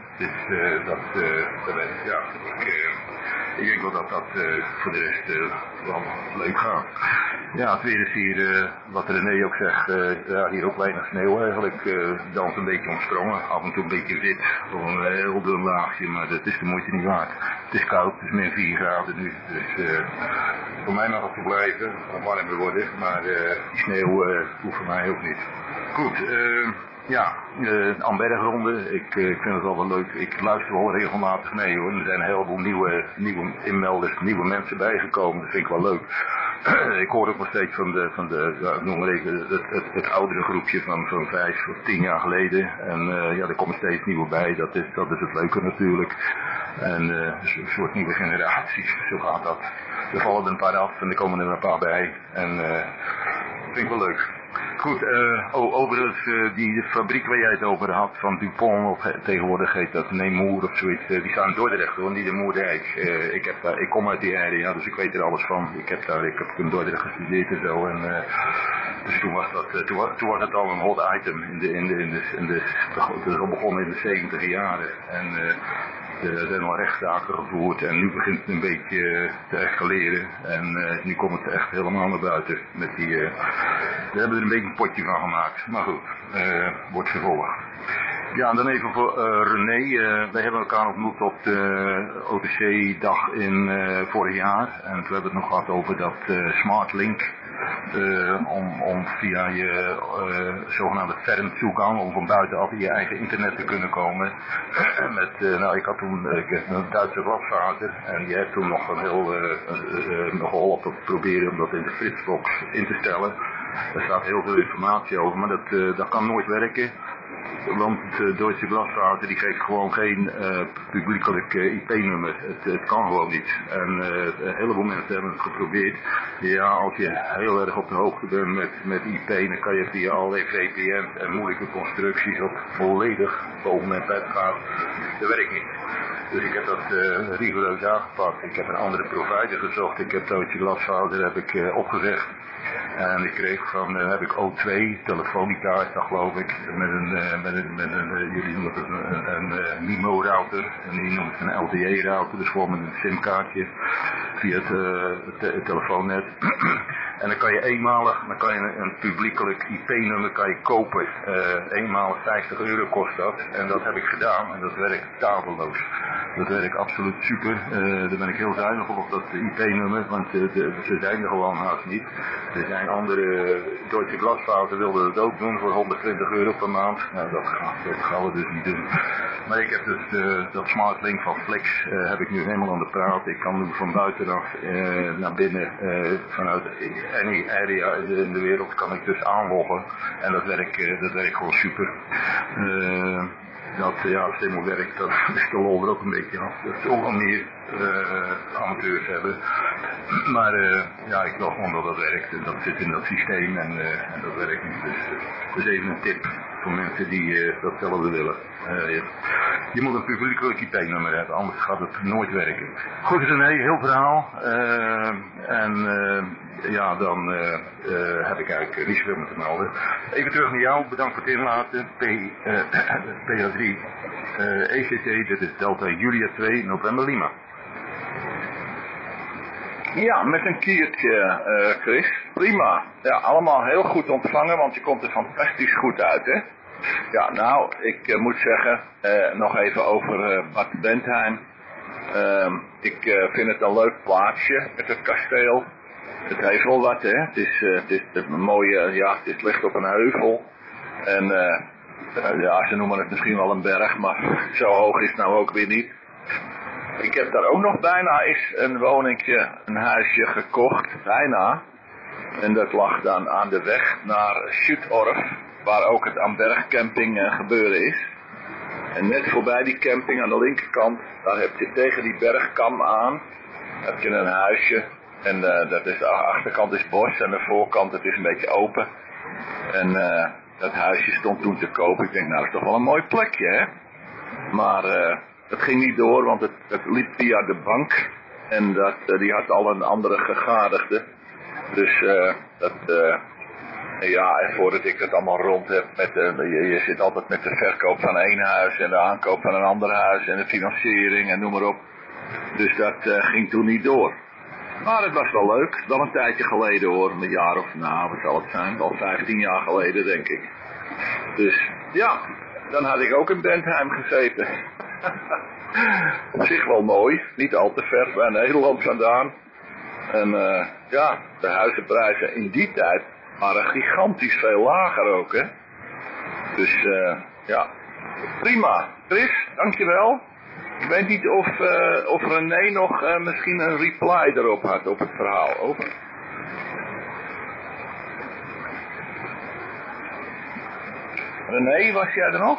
ik denk wel dat voor de rest wel leuk gaat. Ja, het weer is hier, wat René ook zegt, hier ook weinig sneeuw eigenlijk. Dans een beetje omsprongen, af en toe een beetje wit, gewoon een heel dun laagje, maar dat is de moeite niet waard. Het is koud, het is min 4 graden nu, dus voor mij mag het blijven, of warmer worden, maar die sneeuw hoeft voor mij ook niet. Goed, ja, Ambergronde, ik vind het al wel leuk. Ik luister wel regelmatig mee hoor. Er zijn een heleboel nieuwe inmelders, nieuwe mensen bijgekomen. Dat vind ik wel leuk. Ik hoor ook nog steeds van noem maar even, het oudere groepje van 5 of 10 jaar geleden. En ja, er komen steeds nieuwe bij. Dat is het leuke natuurlijk. En een soort nieuwe generatie, zo gaat dat. Er vallen er een paar af en er komen er een paar bij. En vind ik wel leuk. Goed, overigens, die fabriek waar jij het over had, van Dupont, of tegenwoordig heet dat Nemour of zoiets, die staan in Dordrecht hoor, niet in Moerdijk. Ik kom uit die area, dus ik weet er alles van. Ik heb in Dordrecht gestudeerd en zo, en dus toen was het al een hot item dat is al begonnen in de 70 jaren. En er zijn al rechtszaken gevoerd en nu begint het een beetje te escaleren. En nu komt het echt helemaal naar buiten. We hebben er een beetje een potje van gemaakt. Maar goed, wordt vervolgd. Ja, en dan even voor René. Wij hebben elkaar ontmoet op de OTC-dag in vorig jaar. En toen hebben we het nog gehad over dat SmartLink. Om via je zogenaamde ferntoegang, om van buitenaf in je eigen internet te kunnen komen. Ik had toen een Duitse glasvader en die heeft toen nog nog geholpen om te proberen om dat in de Fritzbox in te stellen. Daar staat heel veel informatie over, maar dat kan nooit werken. Want het Duitse glasvader die geeft gewoon geen publiekelijk IP-nummer. Het kan gewoon niet. En een heleboel mensen hebben het geprobeerd. Ja, als je heel erg op de hoogte bent met IP, dan kan je via allerlei VPN's en moeilijke constructies ook volledig boven mijn bed gaan. Dat werkt niet. Dus ik heb dat rigoureus aangepakt. Ik heb een andere provider gezocht. Ik heb Duitse glasvader opgezegd. En ik kreeg heb ik O2, Telefonica is dat geloof ik, jullie noemen het een MIMO-router, en die noemen het een LTE-router, dus gewoon met een simkaartje via het telefoonnet. En dan kan je een publiekelijk IP-nummer kopen. Eenmalig €50 kost dat. En dat heb ik gedaan en dat werkt tafelloos. Dat werkt absoluut super. Daar ben ik heel zuinig op dat IP-nummer, want ze zijn er gewoon haast niet. Er zijn andere Duitse glasvader wilden het ook doen voor €120 per maand. Nou, dat gaan we dus niet doen. Maar ik heb dus dat SmartLink van Flex heb ik nu helemaal aan de praat. Ik kan nu van buitenaf naar binnen vanuit any area in de wereld kan ik dus aanloggen. En dat werkt gewoon super. Als het helemaal werkt, dan is de lol er ook een beetje af. Dat is ook wel meer amateurs hebben. Maar ik wil gewoon dat dat werkt. En dat zit in dat systeem en dat werkt niet. Dus dat is even een tip voor mensen die datzelfde willen. Je moet een publiekelijk IP-nummer hebben, anders gaat het nooit werken. Goed, René, heel verhaal. Dan heb ik eigenlijk niet zoveel meer te melden. Even terug naar jou, bedankt voor het inlaten. PA3 ECC, dit is Delta Julia 2, November Lima. Ja, met een kiertje, Chris. Prima. Ja, allemaal heel goed ontvangen, want je komt er fantastisch goed uit, hè. Ja, nou, ik moet zeggen, nog even over Bad Bentheim. Ik vind het een leuk plaatsje met het kasteel. Het heeft wel wat, hè. Het is een mooie, het ligt op een heuvel. En ze noemen het misschien wel een berg, maar zo hoog is het nou ook weer niet. Ik heb daar ook nog bijna eens een woningje, een huisje gekocht, bijna. En dat lag dan aan de weg naar Schuttorf, waar ook het Amberg camping gebeuren is. En net voorbij die camping aan de linkerkant, daar heb je tegen die bergkam aan, heb je een huisje. En de achterkant is bos en de voorkant het is een beetje open. En dat huisje stond toen te koop. Ik denk, nou dat is toch wel een mooi plekje, hè. Maar dat ging niet door, want het liep via de bank. En die had al een andere gegadigde. Dus en voordat ik het allemaal rond heb, je zit altijd met de verkoop van één huis en de aankoop van een ander huis en de financiering en noem maar op. Dus dat ging toen niet door. Maar het was wel leuk, wel een tijdje geleden hoor, een jaar of, wat zal het zijn, al 15 jaar geleden denk ik. Dus ja, dan had ik ook in Bentheim gezeten. Op zich wel mooi, niet al te ver bij Nederland vandaan. En de huizenprijzen in die tijd waren gigantisch veel lager ook, hè. Dus ja, prima. Chris, dankjewel. Ik weet niet of René nog misschien een reply erop had op het verhaal. Over. René, was jij er nog?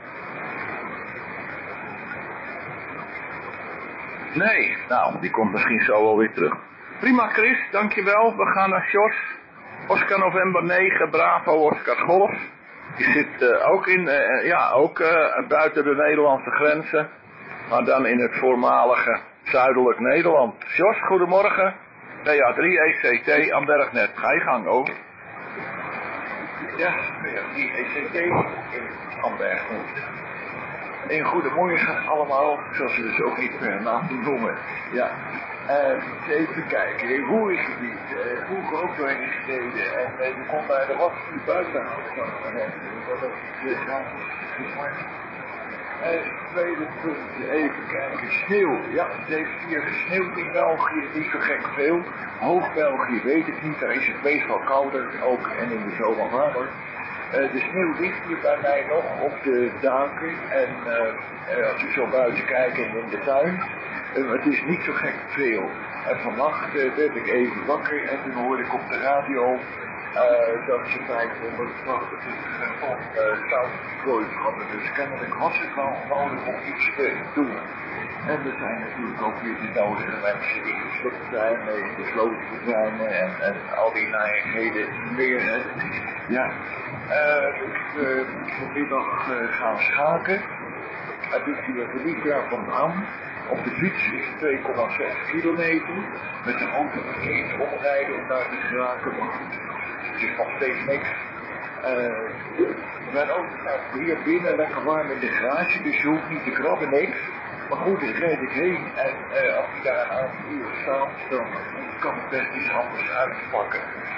Nee, nou, die komt misschien zo wel weer terug. Prima Chris, dankjewel. We gaan naar Sjors. Oscar November 9, Bravo Oscar Golf. Die zit ook in, buiten de Nederlandse grenzen. Maar dan in het voormalige zuidelijk Nederland. Sjors, goedemorgen. PA3 ECT aan Bergnet. Ga je gang, over. Ja, PA3 ECT in Ambergnet. Een goedemorgen allemaal, zoals we dus ook niet per naam noemen. Ja, even kijken, in Roergebied, vroeger ook doorheen gereden en we konden bij de wasvuur buiten houden. Dat is tweede punt, even kijken, sneeuw. Ja, het heeft hier gesneeuwd in België, niet zo gek veel. Hoog-België weet ik niet, daar is het meestal kouder ook en in de zomer warmer. De sneeuw ligt hier bij mij nog op de daken en als ik zo buiten kijk en in de tuin, het is niet zo gek veel. En vannacht werd ik even wakker en toen hoorde ik op de radio dat ze 580 ton zout gegooid hadden. Dus kennelijk was het wel nodig om iets te doen. En er zijn natuurlijk ook weer de nodige mensen die gesloten zijn, gesloten zijn en al die narigheden meer. Ja, dus vanmiddag gaan schaken. Het is hier verliefd jaar vandaan. Op de fiets is het 2,6 kilometer. Met de auto een keertje omrijden om daar te geraken. Maar goed, het is nog steeds niks. Mijn auto staat hier binnen lekker warm in de garage, dus je hoeft niet te krabben, niks. Maar goed, ik rijd heen en als hij daar een aantal uur staat, dan kan ik best iets anders uitpakken.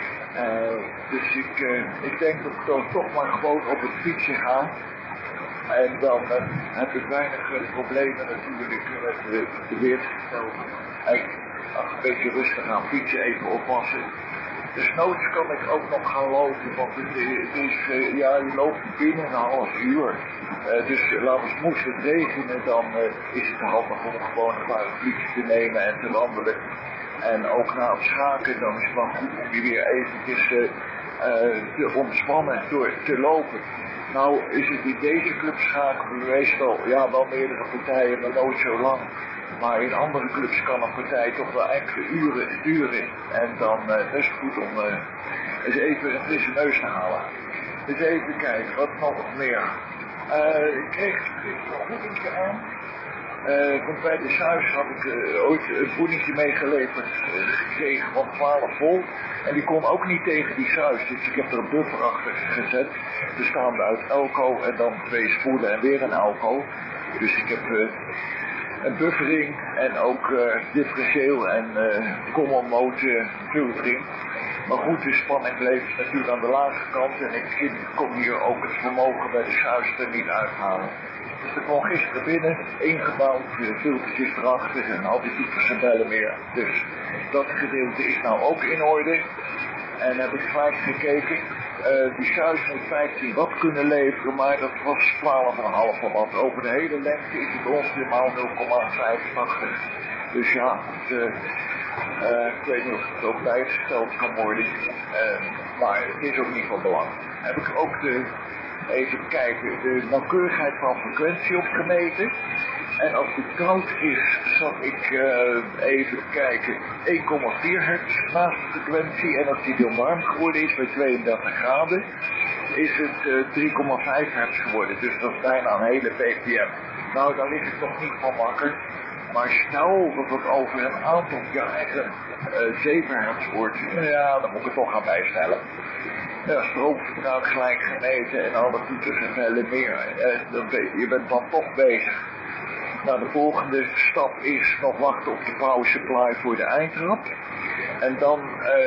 Dus ik denk dat ik dan toch maar gewoon op het fietsje ga. En dan heb ik weinig problemen natuurlijk met de weersgesteld. Eigenlijk een beetje rustig aan fietsen, even oppassen. Dus noods kan ik ook nog gaan lopen, want het is, je loopt binnen een half uur. Dus laten we moest het regenen, dan is het handig om gewoon een parapluutje te nemen en te wandelen. En ook na het schaken, dan is het wel goed om je weer eventjes te ontspannen door te lopen. Nou is het in deze club schaken meestal, ja wel meerdere partijen, maar nooit zo lang. Maar in andere clubs kan een partij toch wel enkele uren duren. En dan best goed om eens even een frisse neus te halen. Dus even kijken, wat nog meer. Ik kreeg een voedingje aan. Want bij de Suis had ik ooit een voedingje meegeleverd gekregen van 12 volt. En die kon ook niet tegen die Suis. Dus ik heb er een buffer achter gezet. Bestaande uit Elco en dan 2 spoelen en weer een Elco. Dus ik heb een buffering en ook differentieel en common mode filtering. Maar goed, de spanning bleef natuurlijk aan de lage kant en ik kon hier ook het vermogen bij de Suis er niet uithalen. Dus ik kwam gisteren binnen, ingebouwd, filtertjes erachter en al die types en bellen meer. Dus dat gedeelte is nou ook in orde. En heb ik gelijk gekeken. Die Suis moet 15 watt kunnen leveren, maar dat was 12,5 watt. Over de hele lengte is het ongeveer 0,85. Dus ja, ik weet niet of het ook bijgesteld kan worden. Maar het is ook niet van belang. Heb ik ook even kijken, de nauwkeurigheid van frequentie opgemeten. En als het koud is, zat ik even kijken, 1,4 hertz naast de frequentie. En als die heel warm geworden is, bij 32 graden, is het 3,5 hertz geworden. Dus dat is bijna een hele ppm. Nou, daar lig ik nog niet van wakker. Maar stel dat het over een aantal jaren 7 hertz wordt, ja, dan moet ik het toch gaan bijstellen. Ja, stroomverbruik gelijk gemeten en alle toeters en vellen meer. Je bent dan toch bezig. Nou, de volgende stap is nog wachten op de power supply voor de eindrad. En dan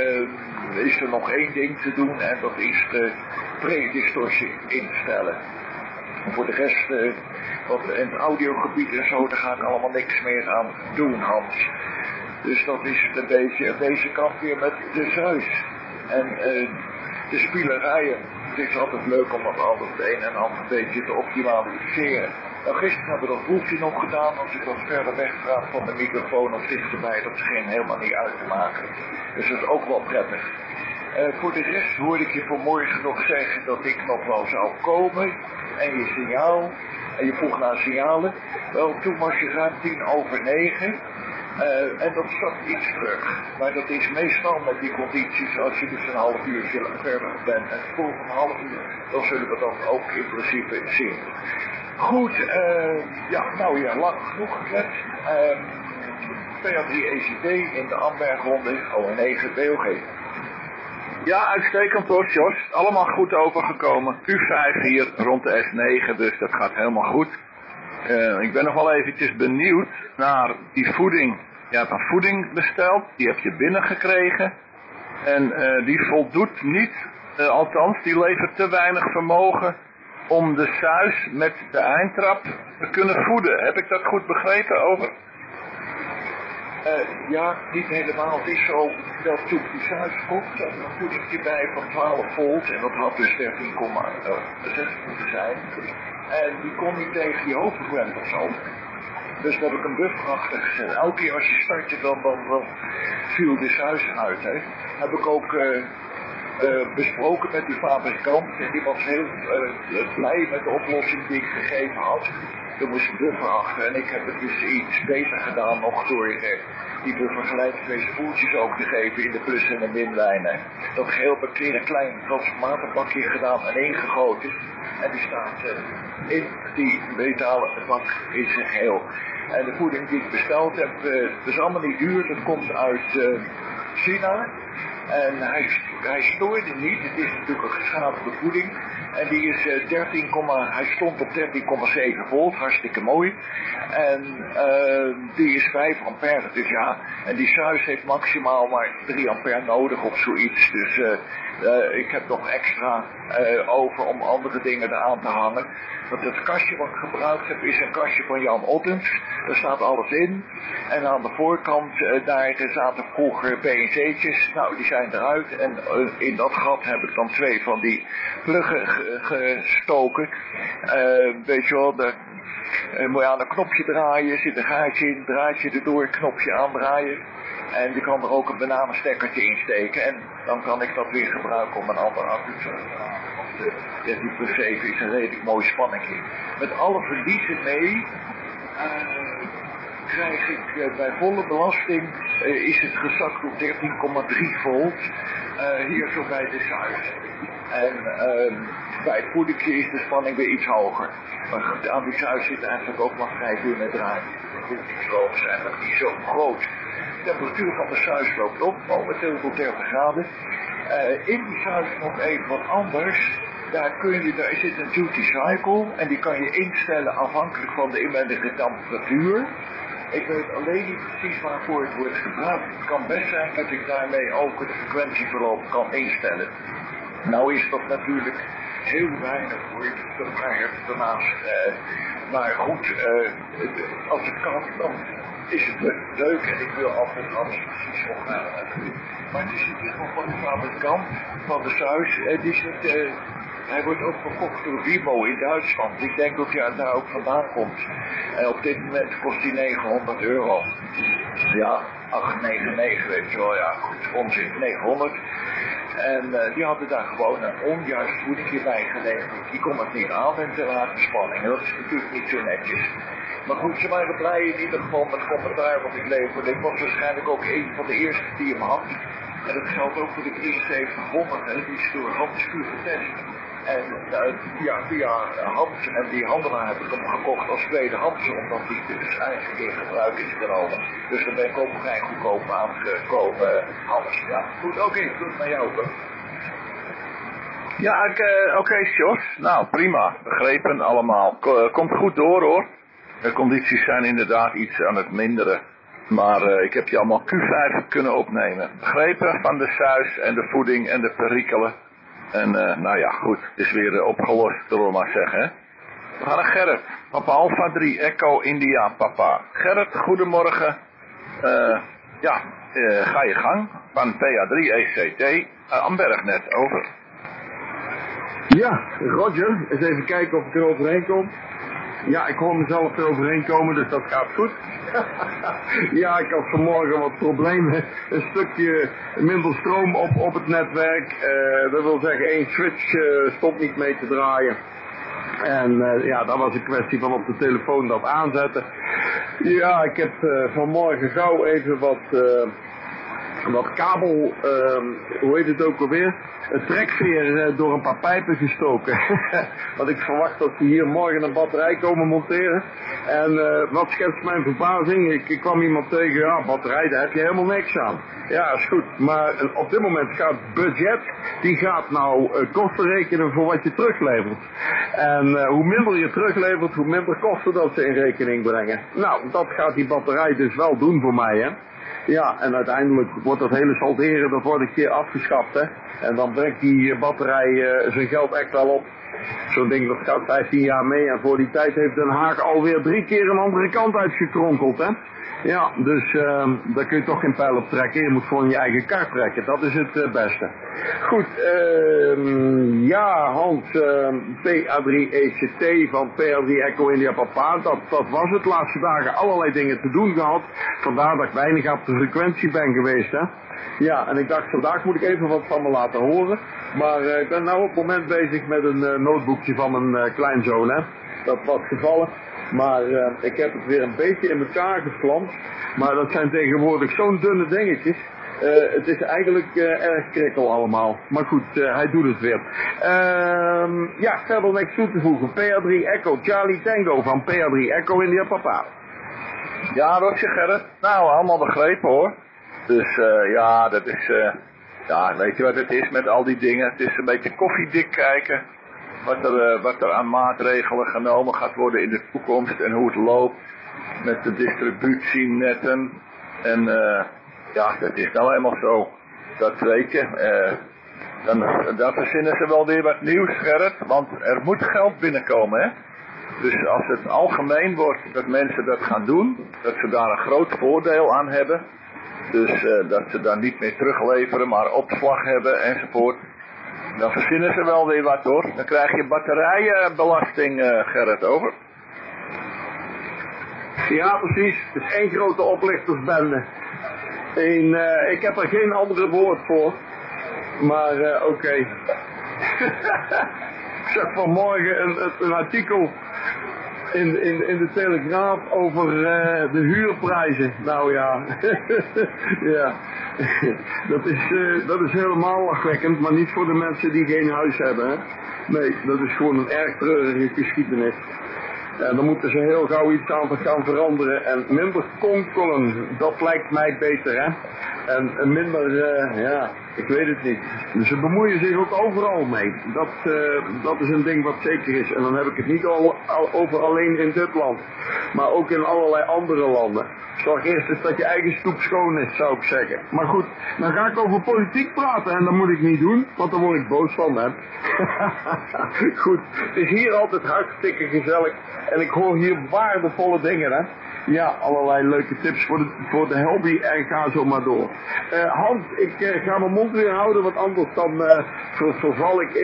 is er nog 1 ding te doen en dat is de predistortie instellen. En voor de rest, wat in het audiogebied en zo, daar ga ik allemaal niks meer aan doen, Hans. Dus dat is het een beetje aan deze kant weer met de Suis. En de spielerijen het is altijd leuk om wat anders het een en ander een beetje te optimaliseren. Nou, gisteren hebben we dat proefje nog gedaan. Als ik wat verder wegga van de microfoon of dichterbij, dat scheen helemaal niet uit te maken. Dus dat is ook wel prettig. Voor de rest hoorde ik je vanmorgen nog zeggen dat ik nog wel zou komen. En je signaal, en je vroeg naar signalen. Wel, toen was je ruim 9:10. En dat zat iets terug. Maar dat is meestal met die condities, als je dus een half uurtje verder bent en volgende een half uur, dan zullen we dat ook in principe zien. Goed, ja, nou ja, lang genoeg gekletst. PA3 ECT in de Ambergronde, ON9 BOG. Ja, uitstekend hoor, Jos. Allemaal goed overgekomen. Q5 hier rond de S9, dus dat gaat helemaal goed. Ik ben nog wel eventjes benieuwd naar die voeding. Je hebt een voeding besteld, die heb je binnengekregen. En die voldoet niet, althans die levert te weinig vermogen om de suis met de eindtrap te kunnen voeden. Heb ik dat goed begrepen, over? Ja, niet helemaal. Het is zo dat toen die suis komt, zat er een voedingje bij van 12 volt. En dat had dus 13,6 moeten zijn. En die kon niet tegen die hoofdfrequenties op. Dus dat heb ik een buffer achter gezet. Elke keer als je startte, dan viel de suis uit. Hè. Heb ik ook besproken met die fabrikant. En die was heel blij met de oplossing die ik gegeven had. Er moest een buffer achter. En ik heb het dus iets beter gedaan nog door die buffer gelijk twee spoeltjes ook te geven in de plus- en de minlijnen. Dat geheel heb ik weer een klein transformatorpakje gedaan en ingegoten. En die staat in die metalen bak in zijn geheel. En de voeding die ik besteld heb, dat is allemaal niet duur. Dat komt uit China. En hij stoorde niet. Het is natuurlijk een geschaafde voeding. En die is hij stond op 13,7 volt, hartstikke mooi. En die is 5 ampère, dus ja. En die suis heeft maximaal maar 3 ampère nodig of zoiets. Dus ik heb nog extra over om andere dingen eraan te hangen. Want het kastje wat ik gebruikt heb is een kastje van Jan Ottens. Daar staat alles in. En aan de voorkant daar zaten vroeger BNC'tjes. Nou, die zijn eruit. En in dat gat heb ik dan 2 van die pluggen gestoken. Weet je wel, moet je aan een knopje draaien, zit een gaatje in, draadje erdoor, knopje aandraaien. En je kan er ook een bananenstekkertje in steken. En dan kan ik dat weer gebruiken om een ander accu te want die plus 7 is een redelijk mooi spanningje. Met alle verliezen mee krijg ik bij volle belasting is het gezakt op 13,3 volt hier zo bij de suis. En bij het voedingje is de spanning weer iets hoger. Maar aan die suis zit eigenlijk ook nog vrij veel met draaien. De voedingsstromen zijn eigenlijk niet zo groot. De temperatuur van de suis loopt op, momenteel tot 30 graden. In die suis nog even wat anders. Daar zit een duty cycle en die kan je instellen afhankelijk van de inwendige temperatuur. Ik weet alleen niet precies waarvoor het wordt gebruikt. Het kan best zijn dat ik daarmee ook het frequentieverloop kan instellen. Nou is dat natuurlijk heel weinig voor je dat maar hebt daarnaast. Maar goed, als het kan, dan is het leuk en ik wil altijd alles precies opgaan. Maar het is in ieder geval van de fabrikant van de suis. Die zit, hij wordt ook verkocht door Vivo in Duitsland. Ik denk dat hij daar ook vandaan komt. En op dit moment kost hij €900. Ja, 899 weet je wel. Ja, goed, onzin, 900. En die hadden daar gewoon een onjuist voedingje bij geleverd. Die kon het niet aan met te lage spanning. Dat is natuurlijk niet zo netjes. Maar goed, ze waren blij in ieder geval met het commentaar wat ik leverde. Ik was waarschijnlijk ook een van de eerste die hem had. En dat geldt ook voor de 7300, hè. Die is door Hans Puur getest. En via Hans en die handelaar heb ik hem gekocht als tweedehands, omdat die dus eigenlijk in gebruik is genomen. Dus daar ben ik ook vrij goedkoop aangekomen, Hans. Ja, goed, oké, goed naar jou. Ja, oké, Jos. Nou, prima. Begrepen allemaal. Komt goed door, hoor. De condities zijn inderdaad iets aan het minderen. Maar ik heb je allemaal Q5 kunnen opnemen. Begrepen van de suis en de voeding en de perikelen. En nou ja, goed. Het is weer opgelost, zullen we maar zeggen, hè. We gaan naar Gerrit. Papa Alpha 3 Echo India Papa. Gerrit, goedemorgen. Ga je gang. Van PA3 ECT. Amberg net, over. Ja, Roger, eens even kijken of ik er overheen kom. Ja, ik hoor mezelf er overheen komen, dus dat gaat goed. Ja, ik had vanmorgen wat problemen. Een stukje minder stroom op het netwerk. Dat wil zeggen, één switch stond niet mee te draaien. En ja, dat was een kwestie van op de telefoon dat aanzetten. Ja, ik heb vanmorgen gauw even wat kabel, hoe heet het ook alweer? Een trekveer door een paar pijpen gestoken. Want ik verwacht dat ze hier morgen een batterij komen monteren. En wat schetst mijn verbazing? Ik kwam iemand tegen, ja, batterij, daar heb je helemaal niks aan. Ja, is goed. Maar op dit moment gaat budget, die gaat nou kosten rekenen voor wat je teruglevert. En hoe minder je teruglevert, hoe minder kosten dat ze in rekening brengen. Nou, dat gaat die batterij dus wel doen voor mij, hè. Ja, en uiteindelijk wordt dat hele salderen, dat wordt een keer afgeschaft, hè. En dan brengt die batterij zijn geld echt wel op. Zo'n ding dat gaat 15 jaar mee en voor die tijd heeft Den Haag alweer 3 keer een andere kant uitgekronkeld, hè. Ja, dus daar kun je toch geen pijl op trekken. Je moet gewoon je eigen kar trekken. Dat is het beste. Goed, ja, Hans, PA3ECT van PA3 Echo India Papa, dat was het. Laatste dagen allerlei dingen te doen gehad. Vandaar dat ik weinig op de frequentie ben geweest, hè. Ja, en ik dacht, vandaag moet ik even wat van me laten horen. Maar ik ben nou op het moment bezig met een notebookje van mijn kleinzoon, hè. Dat was gevallen. Maar ik heb het weer een beetje in elkaar gevlamd. Maar dat zijn tegenwoordig zo'n dunne dingetjes. Het is eigenlijk erg krikkel allemaal. Maar goed, hij doet het weer. Ja, verder niks toe te voegen. PA3 Echo, Charlie Tango van PA3 Echo India Papa. Ja, Roger Gerrit. Nou, allemaal begrepen hoor. Dus ja, dat is... ja, weet je wat het is met al die dingen? Het is een beetje koffiedik kijken. Wat er aan maatregelen genomen gaat worden in de toekomst en hoe het loopt met de distributienetten. En ja, dat is nou eenmaal zo. Dat weet je. Dan verzinnen ze wel weer wat nieuws, Gerrit, want er moet geld binnenkomen, hè. Dus als het algemeen wordt dat mensen dat gaan doen, dat ze daar een groot voordeel aan hebben. Dus dat ze dan niet meer terugleveren, maar opslag hebben enzovoort. Dan verzinnen ze wel weer wat hoor. Dan krijg je batterijenbelasting, Gerrit, over. Ja, precies. Het is één grote oplichtersbende. Ik heb er geen andere woord voor. Maar oké. Ik zag vanmorgen een artikel in de Telegraaf over de huurprijzen. Nou ja, ja. Dat is helemaal lachwekkend, maar niet voor de mensen die geen huis hebben. Hè? Nee, dat is gewoon een erg treurige geschiedenis. En dan moeten ze heel gauw iets aan gaan veranderen en minder konkelen, dat lijkt mij beter, hè. En minder, ja, ik weet het niet. Ze bemoeien zich ook overal mee. Dat is een ding wat zeker is. En dan heb ik het niet over alleen in dit land, maar ook in allerlei andere landen. Zorg eerst eens dat je eigen stoep schoon is, zou ik zeggen. Maar goed, dan ga ik over politiek praten en dat moet ik niet doen, want dan word ik boos van, hè. Goed, het is hier altijd hartstikke gezellig en ik hoor hier waardevolle dingen, hè. Ja, allerlei leuke tips voor de hobby en ga zo maar door. Hans, ik ga mijn mond weer houden, want anders dan verval ik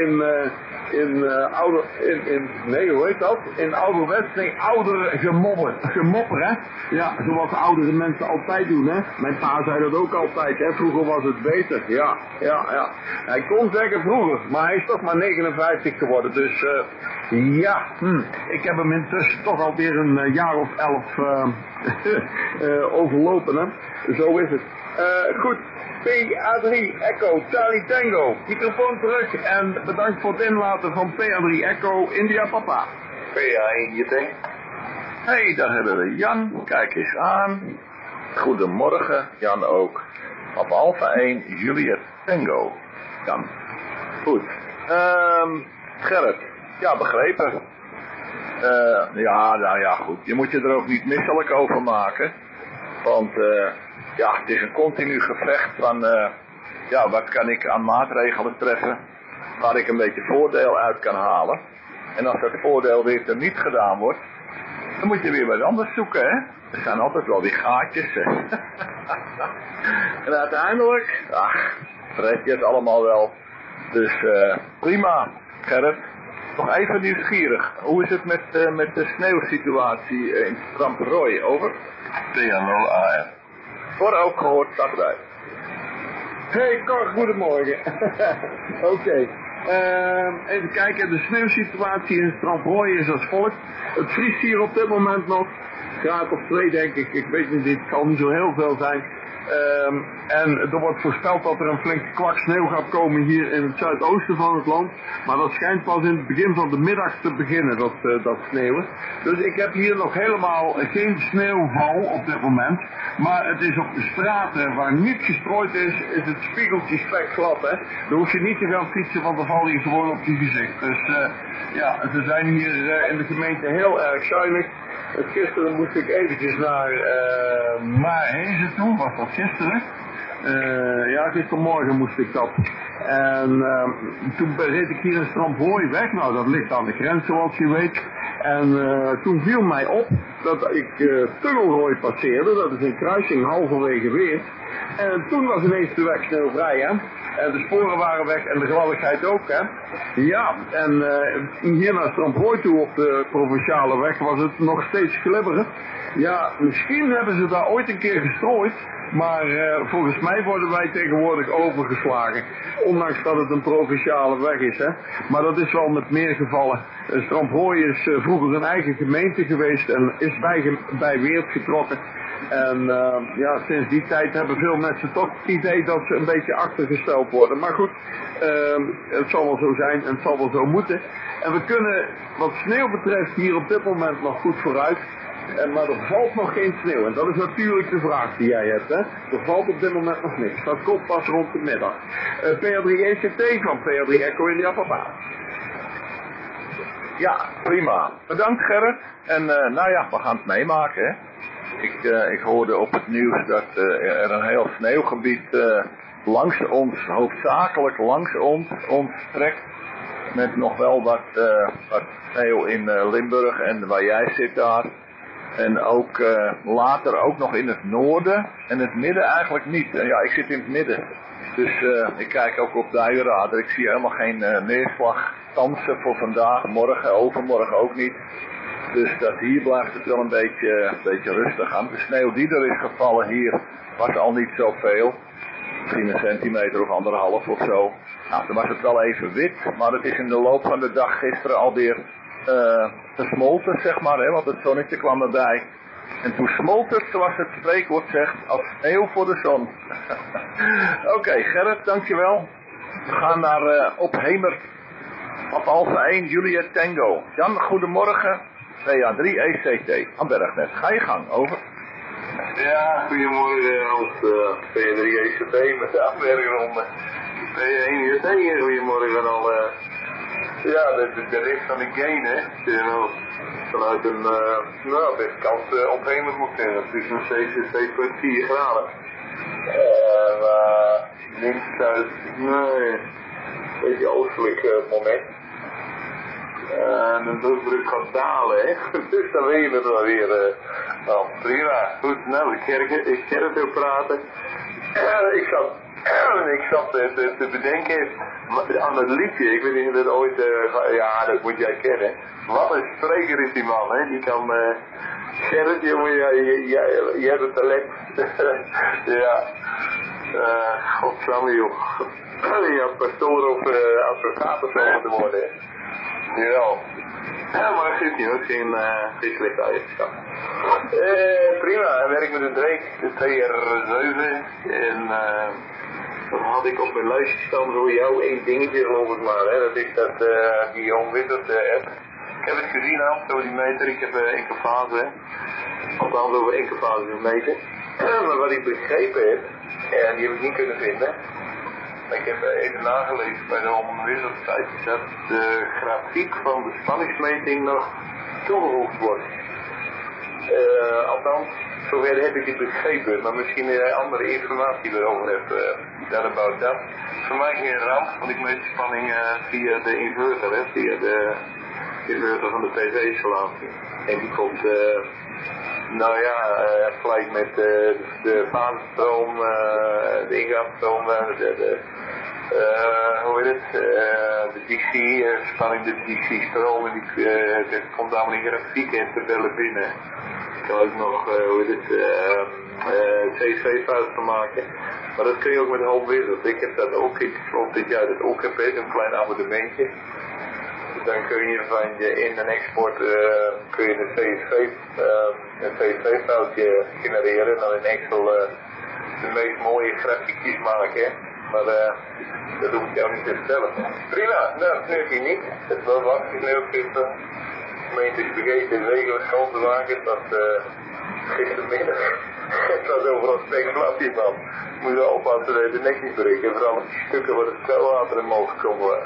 ouder gemopper, hè? Ja, zoals oudere mensen altijd doen, hè? Mijn pa zei dat ook altijd, hè? Vroeger was het beter, ja. Hij kon zeggen vroeger, maar hij is toch maar 59 geworden, dus ja. Ik heb hem intussen toch alweer een jaar of 11 overlopen, hè? Zo is het. Goed. PA3 Echo Charlie Tango. Microfoon terug en bedankt voor het inlaten van PA3 Echo India Papa. PA1 je denkt. Hey, daar hebben we Jan. Kijk eens aan. Goedemorgen, Jan ook. Op Alpha 1 Juliet Tango. Jan. Goed. Gerrit. Ja, begrepen. Ja, nou ja, goed. Je moet je er ook niet misselijk over maken. Want ja, het is een continu gevecht van, ja, wat kan ik aan maatregelen treffen waar ik een beetje voordeel uit kan halen. En als dat voordeel weer er niet gedaan wordt, dan moet je weer wat anders zoeken, hè. Er zijn altijd wel die gaatjes, hè. En uiteindelijk, ach, red je het allemaal wel. Dus prima. Gerrit, nog even nieuwsgierig. Hoe is het met de sneeuwsituatie in Stramprooi? Over? PNO-AR. Voor ook gehoord, start eruit. Hey Cor, goedemorgen. Oké. Even kijken, de sneeuwsituatie in Stramprooi is als volgt. Het vriest hier op dit moment nog. Graad of 2 denk ik, ik weet niet, dit kan niet zo heel veel zijn. En er wordt voorspeld dat er een flinke kwak sneeuw gaat komen hier in het zuidoosten van het land. Maar dat schijnt pas in het begin van de middag te beginnen, dat sneeuwen. Dus ik heb hier nog helemaal geen sneeuwval op dit moment. Maar het is op de straten waar niet gestrooid is het spiegeltje strek glad. Hè? Dan hoef je niet te gaan fietsen, want dan val je gewoon op je gezicht. Dus ja, ze zijn hier in de gemeente heel erg zuinig. Gisteren moest ik eventjes naar Maarhezen toe, was dat gisteren? Ja, gistermorgen moest ik dat. En toen reed ik hier in Stramprooi weg, nou dat ligt aan de grens zoals je weet. En toen viel mij op dat ik Tungelrooy passeerde, dat is een kruising halverwege Weert. En toen was ineens de weg sneeuwvrij, hè. En de sporen waren weg en de gladdigheid ook, hè. Ja, en hier naar Stramprooi toe op de provinciale weg was het nog steeds glibberig. Ja, misschien hebben ze daar ooit een keer gestrooid, maar volgens mij worden wij tegenwoordig overgeslagen. Ondanks dat het een provinciale weg is, hè. Maar dat is wel met meer gevallen. Stramprooi is vroeger een eigen gemeente geweest en is bij Weert getrokken. En ja, sinds die tijd hebben veel mensen toch het idee dat ze een beetje achtergesteld worden. Maar goed, het zal wel zo zijn en het zal wel zo moeten. En we kunnen wat sneeuw betreft hier op dit moment nog goed vooruit. Maar er valt nog geen sneeuw. En dat is natuurlijk de vraag die jij hebt, hè. Er valt op dit moment nog niks. Dat komt pas rond de middag. PR3ECT van PR3 Echo India Papa. Ja, prima. Bedankt Gerrit. En nou ja, we gaan het meemaken, hè. Ik hoorde op het nieuws dat er een heel sneeuwgebied langs ons, hoofdzakelijk langs ons trekt. Met nog wel wat sneeuw in Limburg en waar jij zit daar. En ook later ook nog in het noorden en het midden eigenlijk niet. Ja, ik zit in het midden. Dus ik kijk ook op de uienradar. Ik zie helemaal geen neerslagkansen voor vandaag, morgen, overmorgen ook niet. Dus dat hier blijft het wel een beetje rustig aan. De sneeuw die er is gevallen hier was al niet zoveel. Misschien een centimeter of 1,5 of zo. Nou, toen was het wel even wit, maar het is in de loop van de dag gisteren alweer gesmolten, zeg maar, hè, want het zonnetje kwam erbij. En toen smolt het, zoals het spreekwoord zegt, als sneeuw voor de zon. Oké, Gerrit, dankjewel. We gaan naar Ophemert op Alpha 1 Juliet Tango. Jan, goedemorgen. PA3 ECT aan Bergnet. Ga je gang, over. Ja, goedemorgen als PA3 ECT met de afwerkronde. PA1 ECT, goedemorgen al. Ja, de rest van de gain, hè. Vanuit een, nou, best kans Ophemert moet zijn. Het is nog steeds 2,4 graden. Links-zuid, nee, een beetje oostelijk moment. En de luchtdruk gaat dalen, hè. Dus dan weet je het wel weer. Nou, prima. Goed, nou, ik Gerrit wil praten. Ik zat te bedenken aan het liedje. Ik weet niet of dat ooit, ja, dat moet jij kennen. Wat een spreker is die man, hè. Die kan, Gerrit, jongen, je hebt het talent. Ja. Godsamme, joh. Ja, pastoor of advocaat of zo moeten worden, hè. Jawel. Ja, maar dat geeft niet hoor, geen slechte eigenschap. Prima, hij werkt met een Drake, de TR7. En dan had ik op mijn lijstje staan voor jou één dingetje geloof ik maar. Hè. Dat is dat die Home Wizard app. Ik heb het gezien over die meter, ik heb enkele fase. Althans over enkele fase gemeten. Maar wat ik begrepen heb, en die heb ik niet kunnen vinden. Ik heb even nagelezen bij de Home Wizard site dat de grafiek van de spanningsmeting nog toegevoegd wordt. Althans, zover heb ik het begrepen, maar misschien jij andere informatie erover hebt, daarover dat. Voor mij geen ramp, want ik meet de spanning via de inverter, hè, via de inverter van de PV-installatie. En die komt, nou ja, gelijk met de basisstroom, de ingangsstroom, hoe heet het? De DC-spanning, de DC-stroom, dat komt allemaal in grafieken en tabellen binnen. Ik kan ook nog, CSV-fouten van maken. Maar dat kun je ook met een hoop wissels. Ik heb dat ook, ik geloof dat jij dat ook hebt, een klein abonnementje. Dan kun je van je in- en export kun je een CSV-foutje genereren en dan in Excel de meest mooie grafiekjes maken. Maar dat hoef ik jou niet te vertellen. Prima, nou, nu is hij niet. Het was wat sneeuwschippen. De gemeente is vergeten de wegen schoon te maken. Dat gistermiddag. Het was overal spekglad man. Moet je oppassen dat je de nek niet breken. En vooral die stukken waar het spelwater in mogen komen.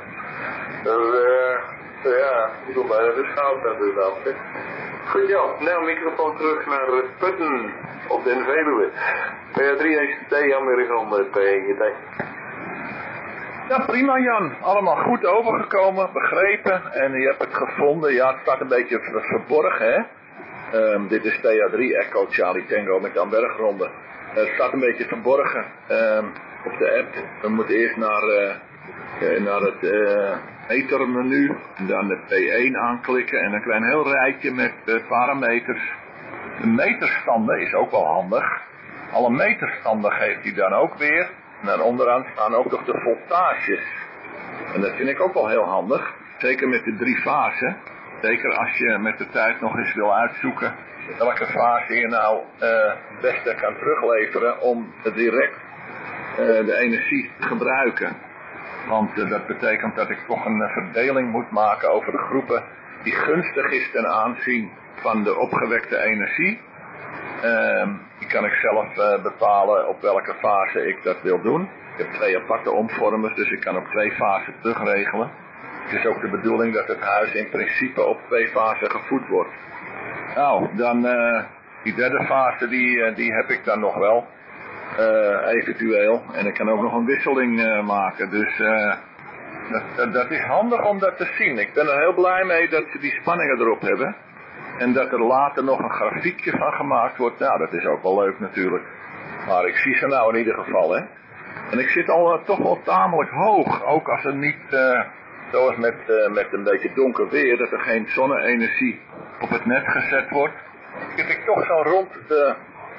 Ja, ik doe bijna de schout aan doen dan. Goed joh, nou microfoon terug naar Putten op den Veluwe. PA3 Jan Merigon, P1. Ja, prima Jan. Allemaal goed overgekomen, begrepen. En je hebt het gevonden. Ja, het staat een beetje verborgen, hè. Dit is TA3 Echo Charlie Tango met Jan Bergronde. Het staat een beetje verborgen op de app. We moeten eerst naar het metermenu en dan de P1 aanklikken en dan krijg je een heel rijtje met parameters. De meterstanden is ook wel handig. Alle meterstanden geeft hij dan ook weer. En dan onderaan staan ook nog de voltages. En dat vind ik ook wel heel handig. Zeker met de 3 fasen. Zeker als je met de tijd nog eens wil uitzoeken welke fase je nou het beste kan terugleveren om direct de energie te gebruiken. Want dat betekent dat ik toch een verdeling moet maken over de groepen die gunstig is ten aanzien van de opgewekte energie. Die kan ik zelf bepalen op welke fase ik dat wil doen. Ik heb 2 aparte omvormers, dus ik kan op 2 fasen terugregelen. Het is ook de bedoeling dat het huis in principe op 2 fasen gevoed wordt. Nou, dan die derde fase die heb ik dan nog wel. Eventueel. En ik kan ook nog een wisseling maken. Dus dat is handig om dat te zien. Ik ben er heel blij mee dat ze die spanningen erop hebben. En dat er later nog een grafiekje van gemaakt wordt. Nou, dat is ook wel leuk natuurlijk. Maar ik zie ze nou in ieder geval, hè. En ik zit al toch wel tamelijk hoog. Ook als er niet, zoals met een beetje donker weer, dat er geen zonne-energie op het net gezet wordt. Zit ik toch zo rond de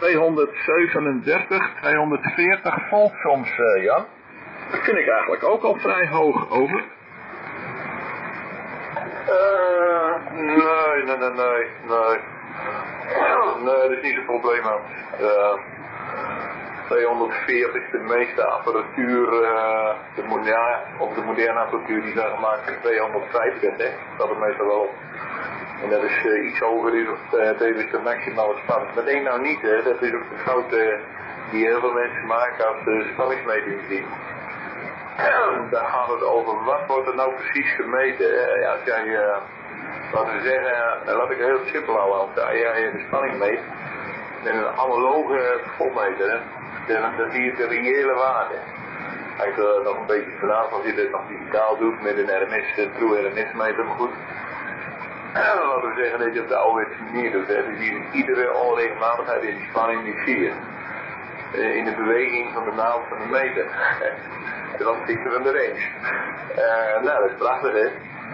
237, 240 volt soms, Jan. Dat vind ik eigenlijk ook al vrij hoog, over. Nee, dat is niet zo'n probleem aan. 240 is de meeste apparatuur, op de moderne apparatuur die zijn gemaakt voor 250, hè. Dat is meestal wel. En dat is iets hoger is, of tevens de maximale spanning. Dat denk ik nou niet, hè. Dat is ook de fout die heel veel mensen maken als de spanningsmeting zien. Daar gaat het over, wat wordt er nou precies gemeten? Als jij, laten we zeggen, laat ik het heel simpel houden, als jij de spanning meet met een analoge voltmeter, dan zie je de reële waarde. Hij is nog een beetje vanaf als je dit nog digitaal doet met een RMS, een true RMS meter, maar goed. Laten we zeggen dat je op de ouderwetse manier doet, hè. Dus hier iedere onregelmatigheid in die spanning, die zie je. In de beweging van de naald van de meter. De opzichte van de range. Nou, dat is prachtig, hè.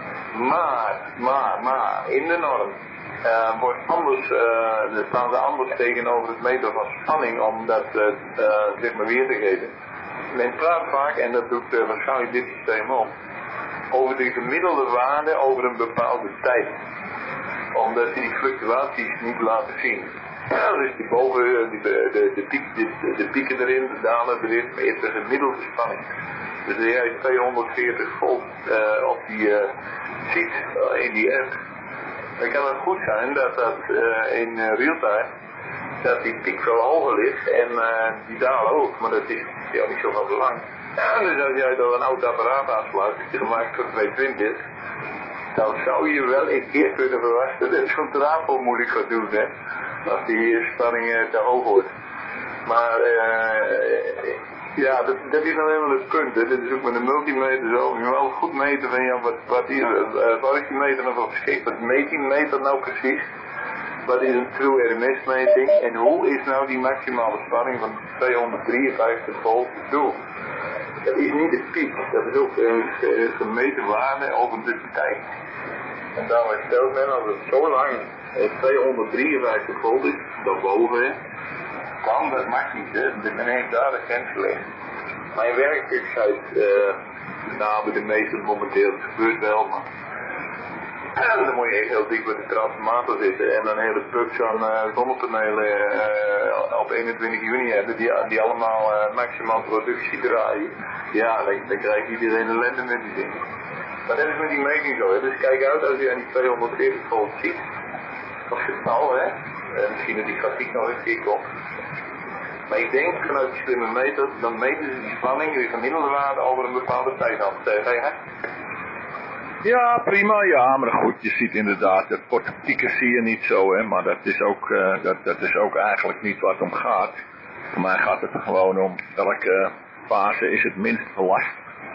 Maar, in de norm wordt anders, er staan ze anders tegenover het meten van spanning om dat zeg maar weer te geven. Men praat vaak, en dat doet waarschijnlijk dit systeem ook, over de gemiddelde waarde over een bepaalde tijd. Omdat die fluctuaties niet laten zien. Ja, dus die boven, de pieken erin, de dalen erin, maar je hebt een gemiddelde spanning. Dus als jij 240 volt op die ziet in die app, dan kan het goed zijn dat in real-time, dat die piek veel hoger ligt en die dalen ook, maar dat is ja, niet zo van belang. Ja, dus als jij door een oud apparaat aansluit, gemaakt voor 220, dan zou je wel een keer kunnen verwachten dat zo'n trafo moeilijk gaat doen, hè. Als die spanning te hoog wordt. Maar ja, dat is nou helemaal het punt, hè. Dit is ook met een multimeter zo. Je moet wel goed meten van ja, wat is die meter nou voor geschikt? Wat meet die meter nou precies? Wat is een true RMS meting? En hoe is nou die maximale spanning van 253 volt te doen? Dat is niet de piek. Dat is ook een gemeten waarde over de tijd. En daarmee stelt men als het zo lang 253 volt is, daarboven, kan dat mag niet, hè. Men heeft daar de grens gelegd. Mijn werkelijkheid, bij de meesten momenteel, het gebeurt wel, maar dan moet je echt heel dik met de transformator zitten en dan hele pucks aan zonnepanelen op 21 juni hebben die allemaal maximaal productie draaien. Ja, dan krijgt iedereen ellende met die dingen. Maar dat is met die meting zo, hè. Dus kijk uit als je aan die 240 volt ziet. Als getal, hè. Misschien dat die grafiek nog een keer komt. Maar ik denk vanuit die slimme meter, dan meten ze die spanning, die gemiddelde waarde over een bepaalde tijd af. Hè? Ja, prima, ja, maar goed, je ziet inderdaad, de korte pieken zie je niet zo, hè, maar dat is ook, dat is ook eigenlijk niet wat het om gaat. Voor mij gaat het er gewoon om welke fase is het minst belast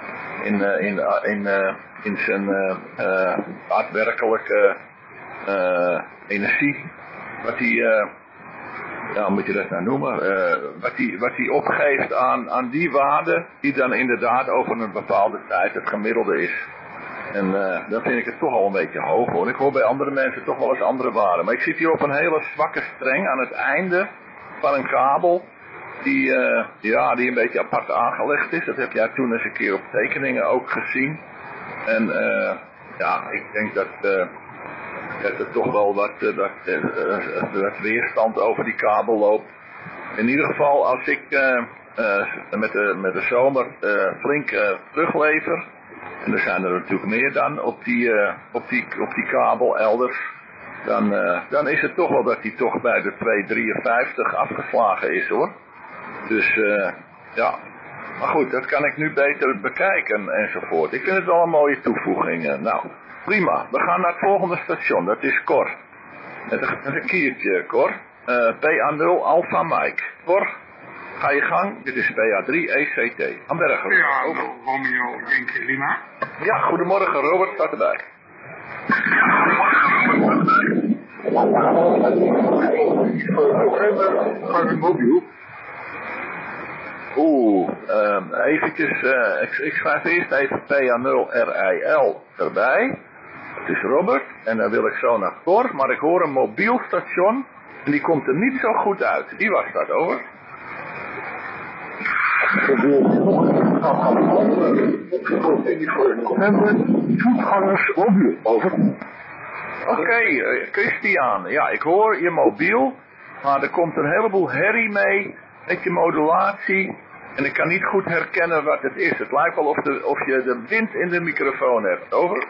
in zijn daadwerkelijke energie, wat hij, ja, hoe moet je dat nou noemen, wat hij opgeeft aan die waarde die dan inderdaad over een bepaalde tijd het gemiddelde is. En dan vind ik het toch al een beetje hoog, hoor. Ik hoor bij andere mensen toch wel eens andere waarden. Maar ik zit hier op een hele zwakke streng aan het einde van een kabel die een beetje apart aangelegd is. Dat heb jij toen eens een keer op tekeningen ook gezien. En ja, ik denk dat er toch wel wat weerstand over die kabel loopt. In ieder geval, als ik met de zomer flink teruglever, en er zijn er natuurlijk meer dan op die kabel elders, dan is het toch wel dat die toch bij de 253 afgeslagen is, hoor. Dus ja, maar goed, dat kan ik nu beter bekijken enzovoort. Ik vind het wel een mooie toevoeging. Nou, prima. We gaan naar het volgende station, dat is Cor. Met een kiertje, Cor. PA0 Alpha Mike. Cor, ga je gang. Dit is PA3 ECT. Amberger. Ja, Romeo Yankee Lima. Ja, goedemorgen, Robert, staat erbij. Eventjes, ik schrijf eerst even PA0RIL erbij. Het is Robert, en dan wil ik zo naar Cor, maar ik hoor een mobiel station, en die komt er niet zo goed uit. Wie was dat, over? Voetgangers mobiel, over. Oké, Christian, ja, ik hoor je mobiel, maar er komt een heleboel herrie mee met je modulatie en ik kan niet goed herkennen wat het is. Het lijkt wel of je de wind in de microfoon hebt, over.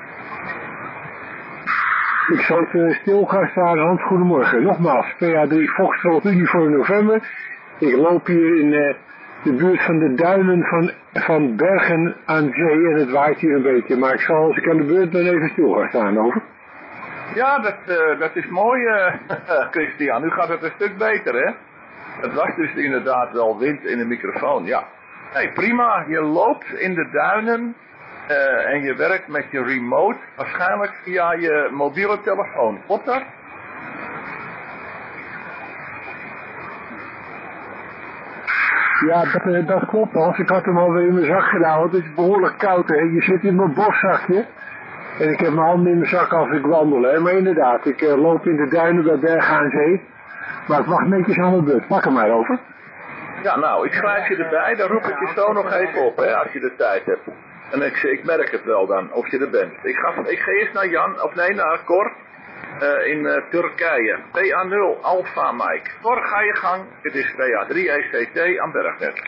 Ik zal het stil gaan staan, Hans, goedemorgen. Nogmaals, PA3 Foxtrot Uniform November. Ik loop hier in de buurt van de duinen van Bergen aan Zee en het waait hier een beetje. Maar ik zal, als ik aan de beurt ben, even stil gaan staan, over. Ja, dat is mooi, Christian. Nu gaat het een stuk beter, hè? Het was dus inderdaad wel wind in de microfoon, ja. Hey, prima. Je loopt in de duinen en je werkt met je remote, waarschijnlijk via je mobiele telefoon. Klopt dat? Ja, dat klopt, Hans. Ik had hem alweer in mijn zak gedaan, want het is behoorlijk koud, hè. Je zit in mijn borstzakje. En ik heb mijn handen in mijn zak als ik wandel, hè. Maar inderdaad, ik loop in de duinen bij Bergen aan Zee. Maar ik wacht netjes aan mijn beurt. Pak hem maar, over. Ja, nou, ik schrijf je erbij, dan roep ik je zo nog even op, hè, als je de tijd hebt. En ik merk het wel dan, of je er bent. Ik ga eerst naar naar Cor, in Turkije. PA0 Alpha Mike. Cor, ga je gang. Dit is PA3 ECT aan Bergnet.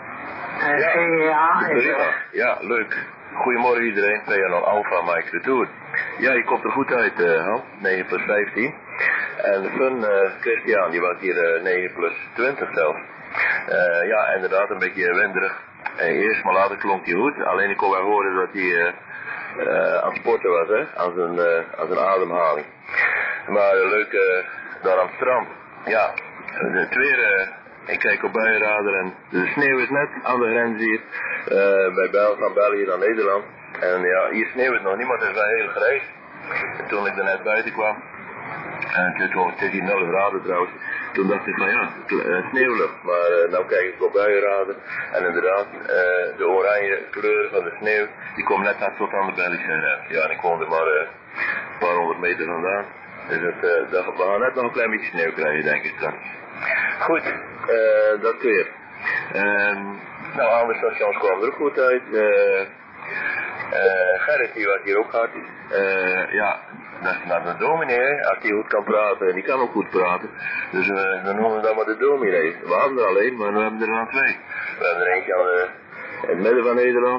Ja, leuk. Goedemorgen iedereen, PA0 Alpha Mike de Tour. Ja, je komt er goed uit, Han. 9 plus 15. En de fun, Christian, die was hier 9 plus 20 zelf. Ja, inderdaad, een beetje winderig. Eerst maar later klonk hij goed. Alleen ik kon wel horen dat hij aan het sporten was, hè. Aan zijn ademhaling. Maar leuk daar aan het strand. Ja, het weer, ik kijk op buienradar en de sneeuw is net aan de grens hier. Van België naar Nederland. En ja, hier sneeuwt het nog niet, maar het is wel heel grijs. En toen ik er net buiten kwam, En het is hier 0 graden trouwens. Toen dacht ik van ja, sneeuwlucht. Maar nou kijk ik op buienraden. En inderdaad, de oranje kleur van de sneeuw, die komt net tot aan de Belgische. Ja, en ik woonde maar een paar 100 meter vandaan. Dus we gaan net nog een klein beetje sneeuw krijgen, denk ik straks. Goed, dat weer. Nou, aan de stations kwam er ook goed uit. Gerrit die was hier ook hard. Ja, dat is naar de dominee, als die goed kan praten, en die kan ook goed praten. Dus we noemen dat maar de dominee. We hadden er alleen, maar we hebben er dan 2. We hebben er eentje aan in het midden van Nederland,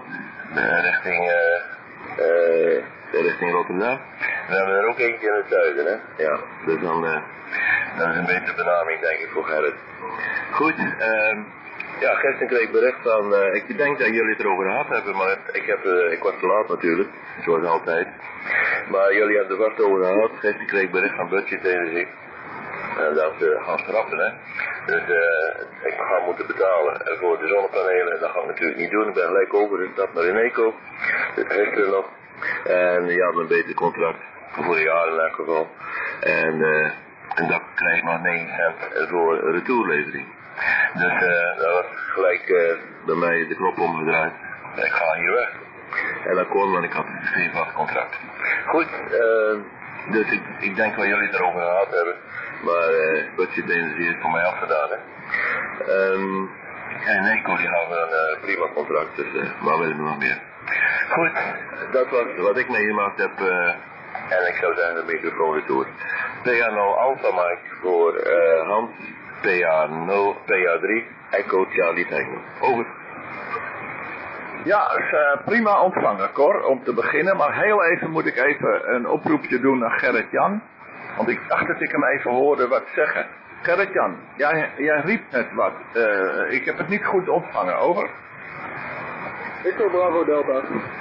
richting Rotterdam. We hebben er ook eentje in het zuiden, hè. Ja, dus dan, dat is een betere benaming, denk ik, voor Gerrit. Goed, ja, gisteren kreeg ik bericht van, ik denk dat jullie het erover gehad hebben, maar ik was te laat natuurlijk, zoals altijd. Maar jullie hebben er vast over gehad. Gisteren kreeg ik bericht van Budget Energie. En dat gaan schrappen, hè. Dus ik ga moeten betalen voor de zonnepanelen. Dat ga ik natuurlijk niet doen. Ik ben gelijk overgestapt naar Eneco. Gisteren nog. En die hadden een beter contract. Voor een jaar in elk geval. En dat krijg ik nog 9 cent voor retourlevering. Dus dat was gelijk bij mij de knop omgedraaid. Ik ga hier weg. En dat kon, want ik had een vast contract. Goed, dus ik denk dat jullie het erover gehad hebben. Maar Budget Energie is voor mij afgedaan, hè. En Eneco die hadden een prima contract, dus maar willen we nog meer. Goed, dat was wat ik meegemaakt heb. En ik zou zeggen de microfoon weer door. PA0 Alpha Mike voor Hans. PA0, PA3, Echo Charlie Tango. Over. Ja, is prima ontvangen, Cor, om te beginnen. Maar heel even moet ik even een oproepje doen naar Gerrit-Jan. Want ik dacht dat ik hem even hoorde wat zeggen. Gerrit-Jan, jij riep net wat. Ik heb het niet goed ontvangen, over. Echo Bravo Delta.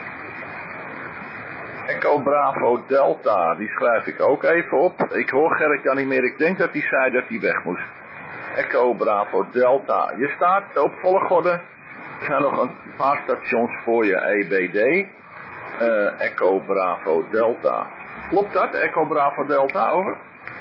Echo Bravo Delta, die schrijf ik ook even op. Ik hoor Gerrit-Jan niet meer, ik denk dat hij zei dat hij weg moest. Echo Bravo Delta. Je staat op volgorde. Er zijn nog een paar stations voor je EBD. Echo Bravo Delta. Klopt dat? Echo Bravo Delta, over?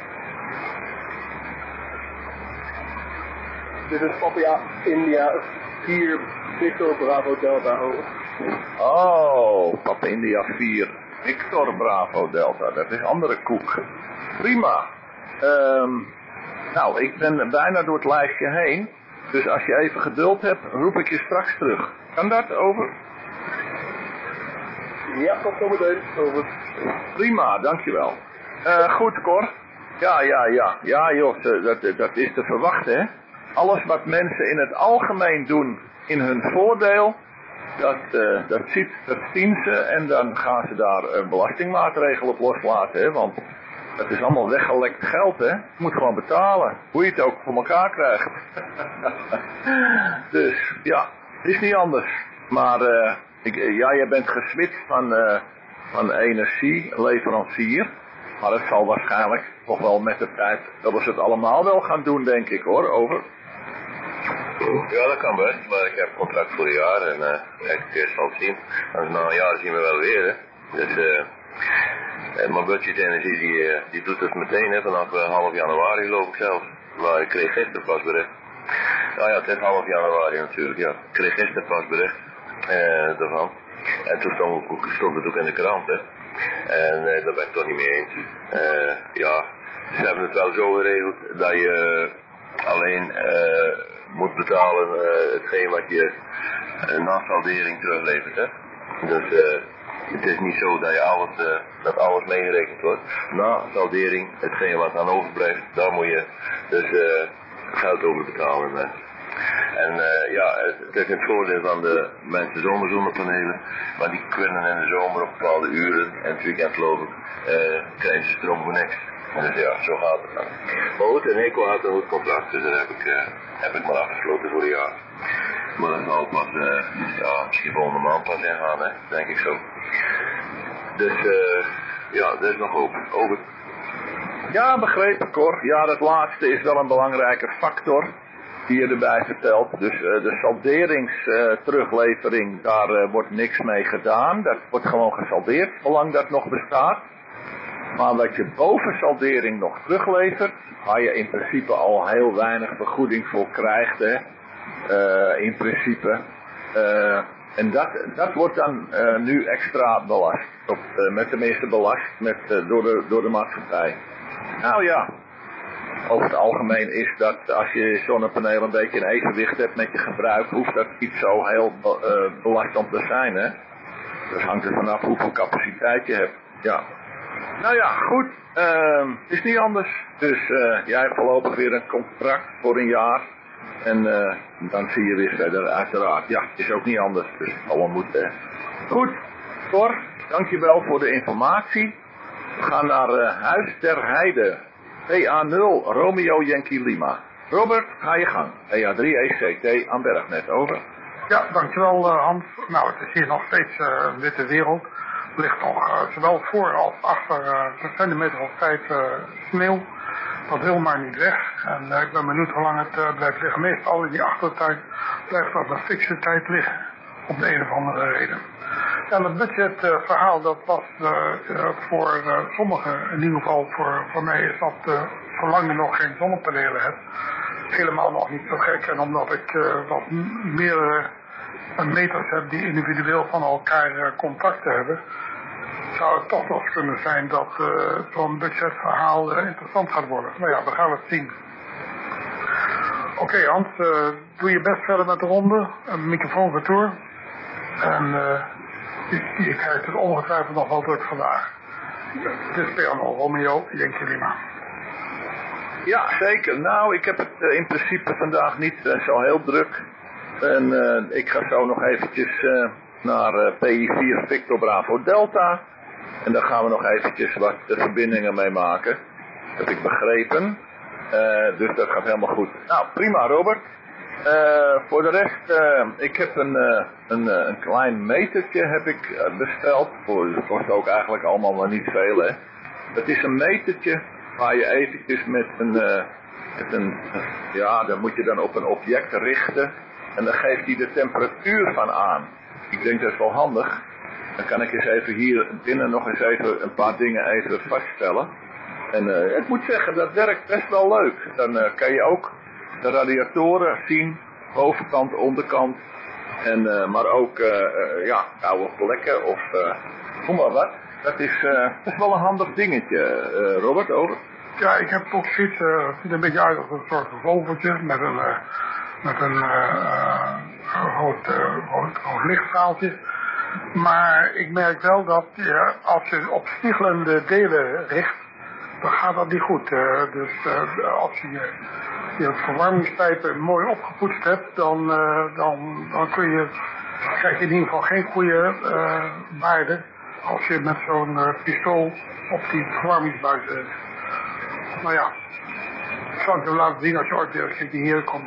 Dit is Papa India 4 Victor Bravo Delta, over. Oh, Papa India 4 Victor Bravo Delta. Dat is andere koek. Prima. Nou, ik ben bijna door het lijstje heen. Dus als je even geduld hebt, roep ik je straks terug. Kan dat, over? Ja, tot zometeen, over. Prima, dankjewel. Goed, Cor. Ja joh, dat is te verwachten, hè. Alles wat mensen in het algemeen doen in hun voordeel, dat zien ze en dan gaan ze daar belastingmaatregelen op loslaten, hè. Want het is allemaal weggelekt geld, hè. Je moet gewoon betalen. Hoe je het ook voor elkaar krijgt. Dus, ja, het is niet anders. Maar, jij bent geswitcht van energieleverancier. Maar het zal waarschijnlijk nog wel met de tijd, dat we het allemaal wel gaan doen, denk ik, hoor, over. Ja, dat kan best, maar ik heb contract voor een jaar en ik zal het zien. En na een jaar zien we wel weer, hè. Dus, maar Budget Energie die doet het meteen, hè, vanaf half januari geloof ik zelf. Maar ik kreeg gisteren pas bericht. Nou ja, het is half januari natuurlijk, ja. Ik kreeg gisteren pas bericht daarvan. En toen stond het ook in de krant, hè. En daar ben ik toch niet mee eens. Ja, ze hebben het wel zo geregeld dat je alleen moet betalen hetgeen wat je na saldering teruglevert, hè. Dus het is niet zo dat je dat alles meegerekend wordt. Na saldering, hetgeen wat dan overblijft, daar moet je dus geld over betalen. Hè. En ja, het is het voordeel van de mensen zonder zonnepanelen, maar die kunnen in de zomer op bepaalde uren en het weekend geloof ik, krijgen ze stroom voor niks. Dus ja, zo gaat het dan. Maar goed, en Eco had een goed contract, dus dat heb ik maar afgesloten voor een jaar. Maar dat zal pas, ja, misschien volgende maand pas ingaan, hè, denk ik zo. Dus ja, er is nog hoop. Over. Ja, begrepen, Cor. Ja, dat laatste is wel een belangrijke factor die je erbij vertelt. Dus de salderingsteruglevering, daar wordt niks mee gedaan. Dat wordt gewoon gesaldeerd, zolang dat nog bestaat. Maar wat je boven saldering nog teruglevert, waar je in principe al heel weinig vergoeding voor krijgt, hè. In principe. En dat wordt dan nu extra belast. Met de meeste belast door de maatschappij. Nou ja, over het algemeen is dat als je zonnepanelen een beetje in evenwicht hebt met je gebruik, hoeft dat niet zo heel belastend te zijn, hè. Dat hangt er vanaf hoeveel capaciteit je hebt. Ja. Nou ja, goed. Het is niet anders. Dus jij hebt voorlopig weer een contract voor een jaar. En dan zie je weer verder, uiteraard. Ja, het is ook niet anders. Dus het zal wel moeten. Goed, Cor, dankjewel voor de informatie. We gaan naar Huis ter Heide. PA0 Romeo Yankee Lima. Robert, ga je gang. PA3 ECT aan Bergnet, over. Ja, dankjewel Hans. Nou, het is hier nog steeds een witte wereld. Er ligt nog zowel voor als achter een centimeter of 5 sneeuw. Dat wil maar niet weg. En ik ben benieuwd hoe lang het blijft liggen. Meestal in die achtertuin blijft dat een fikse tijd liggen. Op de een of andere reden. En het budgetverhaal, dat was voor sommigen, in ieder geval voor mij, is dat zolang je nog geen zonnepanelen hebt, helemaal nog niet zo gek. En omdat ik wat meerdere meters heb die individueel van elkaar contacten hebben, zou het toch nog eens kunnen zijn dat zo'n budgetverhaal interessant gaat worden. Nou ja, we gaan het zien. Oké, Hans, doe je best verder met de ronde. Een microfoon retour. En je krijgt het ongetwijfeld nog wel druk vandaag. Het is PA0 Romeo Yankee Lima. Ja, zeker. Nou, ik heb het in principe vandaag niet zo heel druk. En ik ga zo nog eventjes naar PI4 Victor Bravo Delta. En daar gaan we nog eventjes wat verbindingen mee maken. Heb ik begrepen. Dus dat gaat helemaal goed. Nou, prima Robert. Voor de rest, ik heb een klein metertje heb ik besteld. Dat kost ook eigenlijk allemaal maar niet veel, hè. Het is een metertje waar je eventjes met ja, dan moet je dan op een object richten. En dan geeft hij de temperatuur van aan. Ik denk dat is wel handig. Dan kan ik eens even hier binnen nog eens even een paar dingen even vaststellen. En ik moet zeggen, dat werkt best wel leuk. Dan kan je ook de radiatoren zien, bovenkant, onderkant. En, maar ook ja, oude plekken of noem maar wat. Dat is wel een handig dingetje, Robert, over. Ja, ik heb ook zoiets, het ziet een beetje uit als een soort revolvertje met een rood lichtstraaltje. Maar ik merk wel dat als je op spiegelende delen richt, dan gaat dat niet goed. Dus als je verwarmingspijpen mooi opgepoetst hebt, dan krijg je in ieder geval geen goede waarde als je met zo'n pistool op die verwarmingsbuis zit. Nou ja, ik zal het je laten zien als je ooit weer een keer hier komt.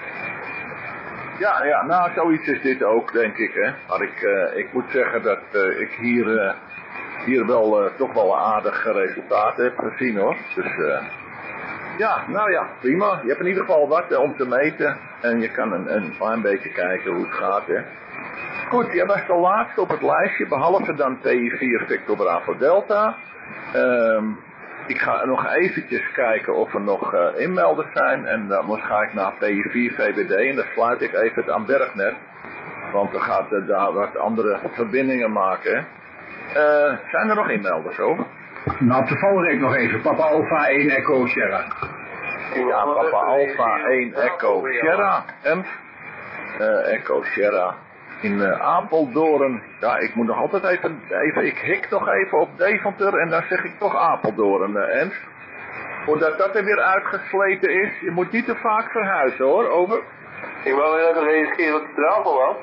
Ja, nou zoiets is dit ook, denk ik, hè. Maar ik moet zeggen dat ik hier wel toch wel een aardig resultaat heb gezien, hoor. Dus ja, nou ja, prima. Je hebt in ieder geval wat om te meten. En je kan een klein beetje kijken hoe het gaat, hè. Goed, jij was de laatste op het lijstje, behalve dan PI4 Victor Bravo Delta. Ik ga nog eventjes kijken of er nog inmelders zijn. En dan ga ik naar PI4 VBD en dan sluit ik even het aan Bergnet. Want dan gaat daar wat andere verbindingen maken. Zijn er nog inmelders over? Nou, op de valreep nog even. Papa Alpha 1 Echo Sierra. Ja, Papa Alpha 1 Echo Sierra. Echo Sierra. In Apeldoorn. Ja, ik moet nog altijd even. Ik hik nog even op Deventer en dan zeg ik toch Apeldoorn, Ernst. Voordat dat er weer uitgesleten is. Je moet niet te vaak verhuizen, hoor. Over. Ik wou weer even reageren op de tafel, man.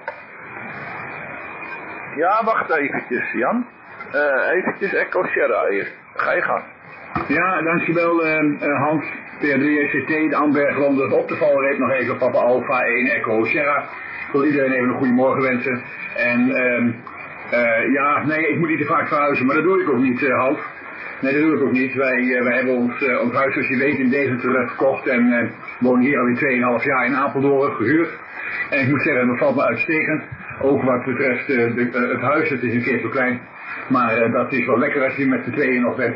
Ja, wacht eventjes, Jan. Eventjes Echo Sierra eerst. Ga je gang. Ja, dankjewel Hans. PR3ECT, de Ambergronde. Op de valreep nog even Papa Alpha 1 Echo Sierra. Ik wil iedereen even een goede morgen wensen. En ja, nee, ik moet niet te vaak verhuizen, maar dat doe ik ook niet, Hans. Nee, dat doe ik ook niet. Wij hebben ons huis, zoals je weet, in Deventer verkocht en wonen hier alweer 2,5 jaar in Apeldoorn, gehuurd. En ik moet zeggen, dat valt me uitstekend. Ook wat betreft het huis, het is een keer zo klein. Maar dat is wel lekker als je met z'n tweeën nog bent.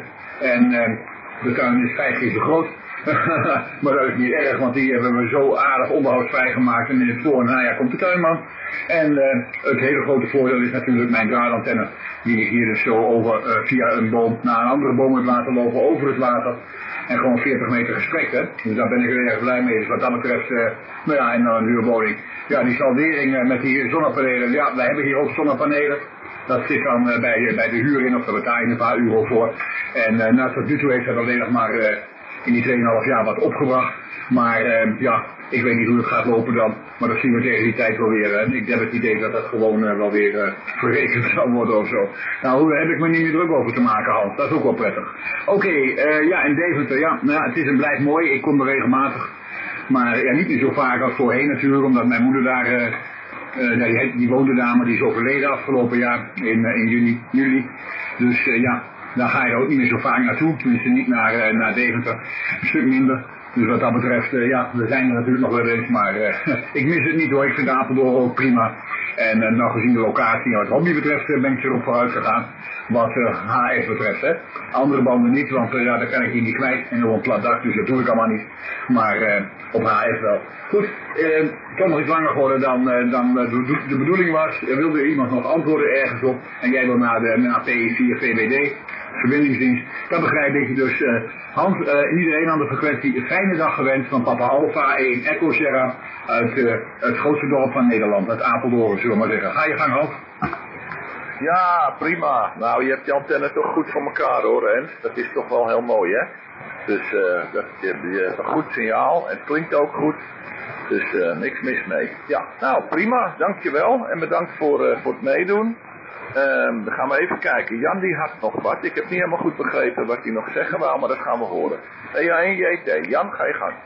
En de tuin is 5 keer zo groot. Maar dat is niet erg, want die hebben we zo aardig onderhoudsvrij gemaakt. En in het voor- en najaar komt de tuinman. En het hele grote voordeel is natuurlijk mijn draadantenne. Die ik hier dus zo over via een boom naar een andere boom heb laten lopen over het water. En gewoon 40 meter gestrekt, hè. Dus daar ben ik heel erg blij mee. Dus wat dat betreft, nou ja, en dan een huurwoning. Ja, die saldering met die zonnepanelen. Ja, wij hebben hier ook zonnepanelen. Dat zit dan bij de huur in, of daar betaal je een paar euro voor. En tot nu toe heeft dat alleen nog maar in die 2,5 jaar wat opgebracht. Maar ja, ik weet niet hoe het gaat lopen dan. Maar dat zien we tegen die tijd wel weer. Ik heb het idee dat dat gewoon wel weer verrekend zal worden of zo. Nou, daar heb ik me niet meer druk over te maken, Hans. Dat is ook wel prettig. Oké, ja, en Deventer, ja, nou ja, het is en blijft mooi. Ik kom er regelmatig. Maar ja, niet meer zo vaak als voorheen natuurlijk, omdat mijn moeder daar... die woonde daar, maar die is overleden afgelopen jaar in juli. Dus ja, daar ga je ook niet meer zo vaak naartoe. Tenminste niet naar Deventer. Een stuk minder. Dus wat dat betreft, ja, we zijn er natuurlijk nog wel eens, maar ik mis het niet hoor. Ik vind Apeldoorn ook prima. En nou gezien de locatie en wat hobby betreft ben ik erop vooruit gegaan. Wat HS betreft, hè. Andere banden niet, want ja, daar kan ik hier niet kwijt. En nog een plat dak, dus dat doe ik allemaal niet. Maar op HS wel. Goed, toch nog iets langer geworden dan de bedoeling was. Er wilde iemand nog antwoorden ergens op. En jij wil naar P4 VWD, verbindingsdienst. Dat begrijp ik. Dus Hans, iedereen aan de frequentie een fijne dag gewenst van Papa Alpha 1 Echo Sierra uit het grootste dorp van Nederland, uit Apeldoorn, zullen we maar zeggen. Ga je gang, Hans. Ja, prima. Nou, je hebt je antenne toch goed voor elkaar hoor, Rens. Dat is toch wel heel mooi, hè? Dus je hebt een goed signaal. Het klinkt ook goed. Dus niks mis mee. Ja, nou prima. Dankjewel. En bedankt voor het meedoen. Dan gaan we even kijken. Jan die had nog wat. Ik heb niet helemaal goed begrepen wat hij nog zeggen wou, maar dat gaan we horen. EA1JT. Jan, ga je gang.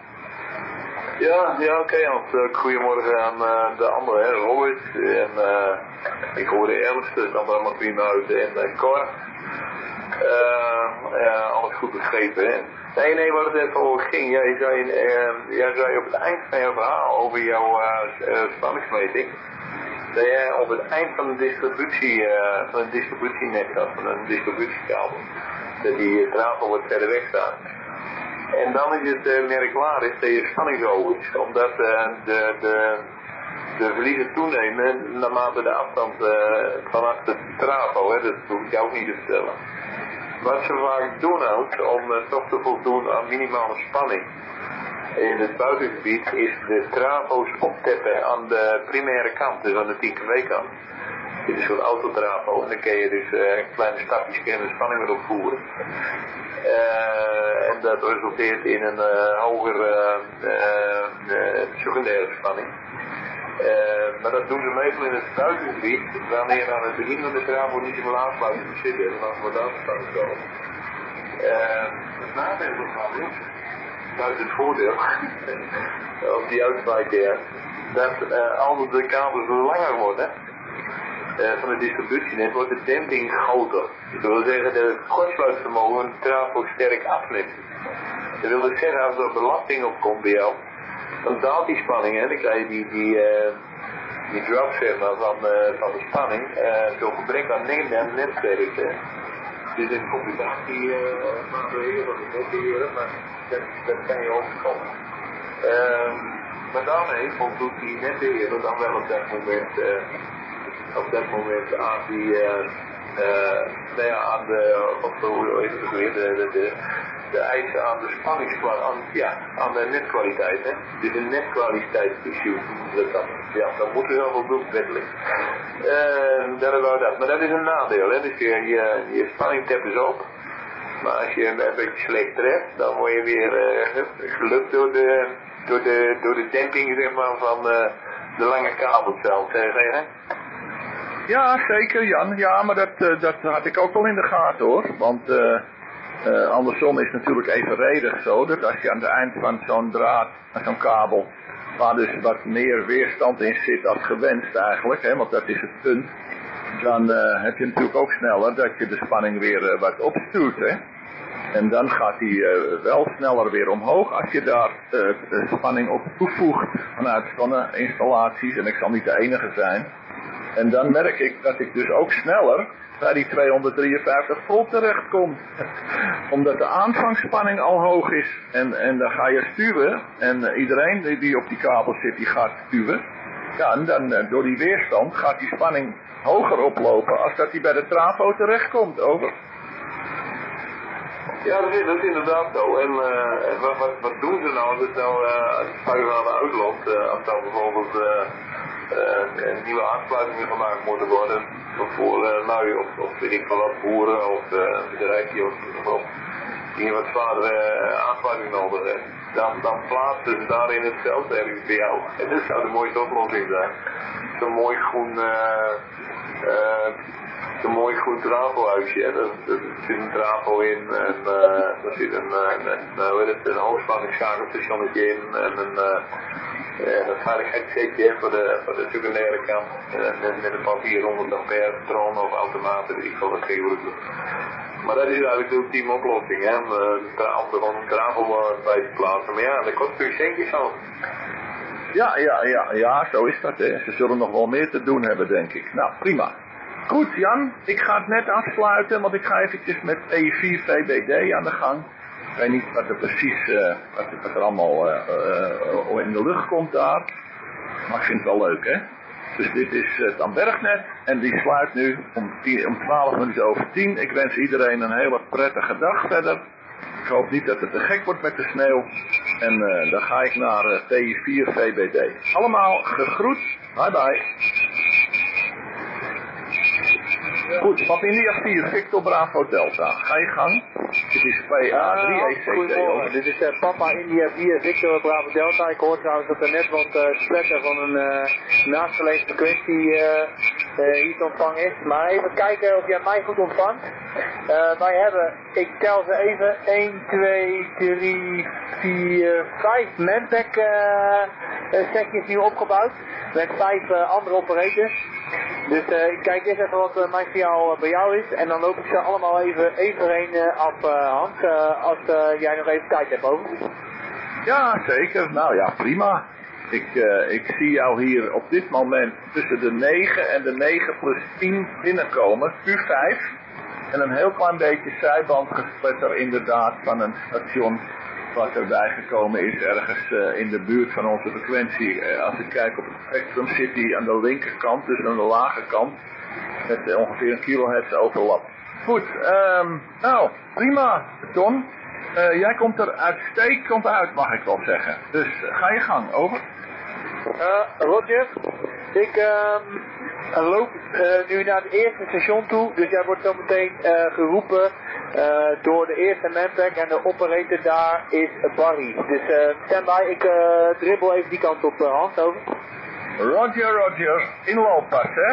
Ja, oké, Hans. Goedemorgen aan de andere, hè, Robert. En ik hoorde Ernst, dat kwam allemaal prima uit. En Cor. Ja, alles goed begrepen, hè. Nee, waar het even over ging. Jij zei op het eind van je verhaal over jouw spanningsmeting. Dat jij op het eind van een distributienet had, van een distributiekabel, dat die draad al wat verder weg staat. En dan is het merkwaardig dat je spanning zo hoog is, omdat de verliezen toenemen naarmate de afstand vanaf de trafo, hè, dat hoef ik jou ook niet te vertellen. Wat ze vaak doen ook, om toch te voldoen aan minimale spanning in het buitengebied, is de trafo's opteppen aan de primaire kant, dus aan de 10 kW kant. Dit is een soort autotrafo en dan kun je dus kleine stapjes en de spanning weer opvoeren. En dat resulteert in een hogere secundaire spanning. Maar dat doen ze meestal in het buitengebied, wanneer aan het begin van de trafo niet zoveel aansluiting zit, en dan wordt dat spanning zo. Het nadeel ervan is, buiten het voordeel, op die uitspraak, dat als de kabels langer worden, van de distributienet, wordt de demping groter. Dat wil zeggen dat het kortsluitvermogen van de trafo sterk afneemt. Dat wil dus zeggen, als er belasting op komt bij jou, dan daalt die spanning, hè. Dan krijg je die drop, zeg maar, van de spanning, door gebrek aan netwerk. Dus een combinatie maar dat kan je overkomen. Maar daarmee voldoet die netbeheerder dan wel op dat moment aan die, aan de eisen aan de spanningskwaliteit, aan de netkwaliteit, hè. Dus de netkwaliteitsissue, dat moet er wel voldoen, wettelijk. Dat hebben we dat. Maar dat is een nadeel, hè. Dus je spanning tept is op. Maar als je een beetje slecht treft, dan word je weer gelukt door de demping, zeg maar, van de lange kabel zelf, hè. Ja, zeker Jan. Ja, maar dat had ik ook wel in de gaten hoor. Want andersom is het natuurlijk evenredig zo dat als je aan het eind van zo'n draad, van zo'n kabel, waar dus wat meer weerstand in zit dan gewenst eigenlijk, hè, want dat is het punt, dan heb je natuurlijk ook sneller dat je de spanning weer wat opstuurt, hè. En dan gaat die wel sneller weer omhoog als je daar de spanning op toevoegt vanuit zonne-installaties, en ik zal niet de enige zijn. En dan merk ik dat ik dus ook sneller bij die 253 volt terechtkom. Omdat de aanvangsspanning al hoog is. En dan ga je stuwen. En iedereen die op die kabel zit, die gaat stuwen. Ja, en dan door die weerstand gaat die spanning hoger oplopen als dat die bij de trafo terechtkomt. Over. Ja, dat is inderdaad zo. En wat doen ze nou? Dus nou, als je naar de uitloopt, als dan bijvoorbeeld nieuwe aansluitingen gemaakt moeten worden voor lui of weet ik wel wat, boeren of bedrijfje of die wat zwaardere aansluiting nodig hebben. Dan plaatsen ze daarin hetzelfde ergens bij jou. En dat zou de mooiste oplossing zijn. Zo'n mooi groen trafelhuisje. Er zit een trafo in en er zit een hoogspanningsschakelstation in en een veiligheidssetje voor de secundaire kant met een paar 400 ampère patronen of automaten, ik zal dat tegenwoordig doen. Maar dat is eigenlijk de ultieme oplossing, hè, om er gewoon een trafo bij te plaatsen. Maar ja, dat kost natuurlijk centjes aan. Ja, zo is dat, hè. Ze zullen nog wel meer te doen hebben, denk ik. Nou, prima. Goed, Jan, ik ga het net afsluiten, want ik ga eventjes met E4 VBD aan de gang. Ik weet niet wat er precies, wat er allemaal in de lucht komt daar. Maar ik vind het wel leuk, hè. Dus dit is het Ambergnet en die sluit nu om 10:12. Ik wens iedereen een hele prettige dag verder. Ik hoop niet dat het te gek wordt met de sneeuw. En dan ga ik naar TI4 VBD. Allemaal gegroet. Bye bye. Goed, Papa India 4, Victor Bravo Delta. Ga je gang. Dit is PA3 ECT. Goedemorgen, dit is Papa India 4, Victor Bravo Delta. Ik hoor trouwens dat er net wat splatter van een naastgelegen frequentie hier te ontvangen is. Maar even kijken of jij mij goed ontvangt. Wij hebben, ik tel ze even, 1, 2, 3, 4, 5 manpack setjes nu opgebouwd. Met 5 andere operators. Dus ik kijk eerst even wat mijn signaal bij jou is. En dan loop ik ze allemaal even één voor één af, Hans. Als jij nog even tijd hebt, over. Ja, zeker. Nou ja, prima. Ik zie jou hier op dit moment tussen de 9 en de 9 plus 10 binnenkomen. Q5. En een heel klein beetje zijbandgesplitter inderdaad van een station wat erbij gekomen is ergens in de buurt van onze frequentie. Als ik kijk op het spectrum zit die aan de linkerkant, dus aan de lage kant, met ongeveer een kilohertz overlap. Goed, nou, prima, Ton. Jij komt er uitstekend uit, mag ik wel zeggen. Dus ga je gang, over. Roger, ik loop nu naar het eerste station toe, dus jij wordt zo meteen geroepen door de eerste manpack en de operator daar is Barry. Dus standby, ik dribbel even die kant op, Hans, over. Roger, inlooppas, hè?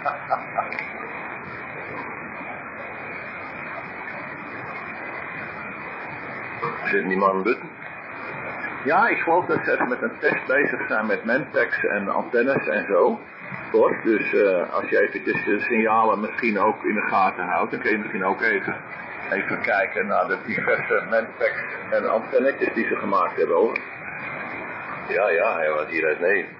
Zit niemand aan buiten? Ja, ik geloof dat ze even met een test bezig zijn met manpacks en antennes en zo. Kort, dus als je eventjes de signalen misschien ook in de gaten houdt, dan kun je misschien ook even kijken naar de diverse manpacks en antennetjes die ze gemaakt hebben, hoor. Ja, hij was hier uit 9.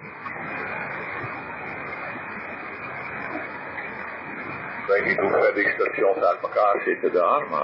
Ik weet niet hoe ver die stations uit elkaar zitten daar, maar...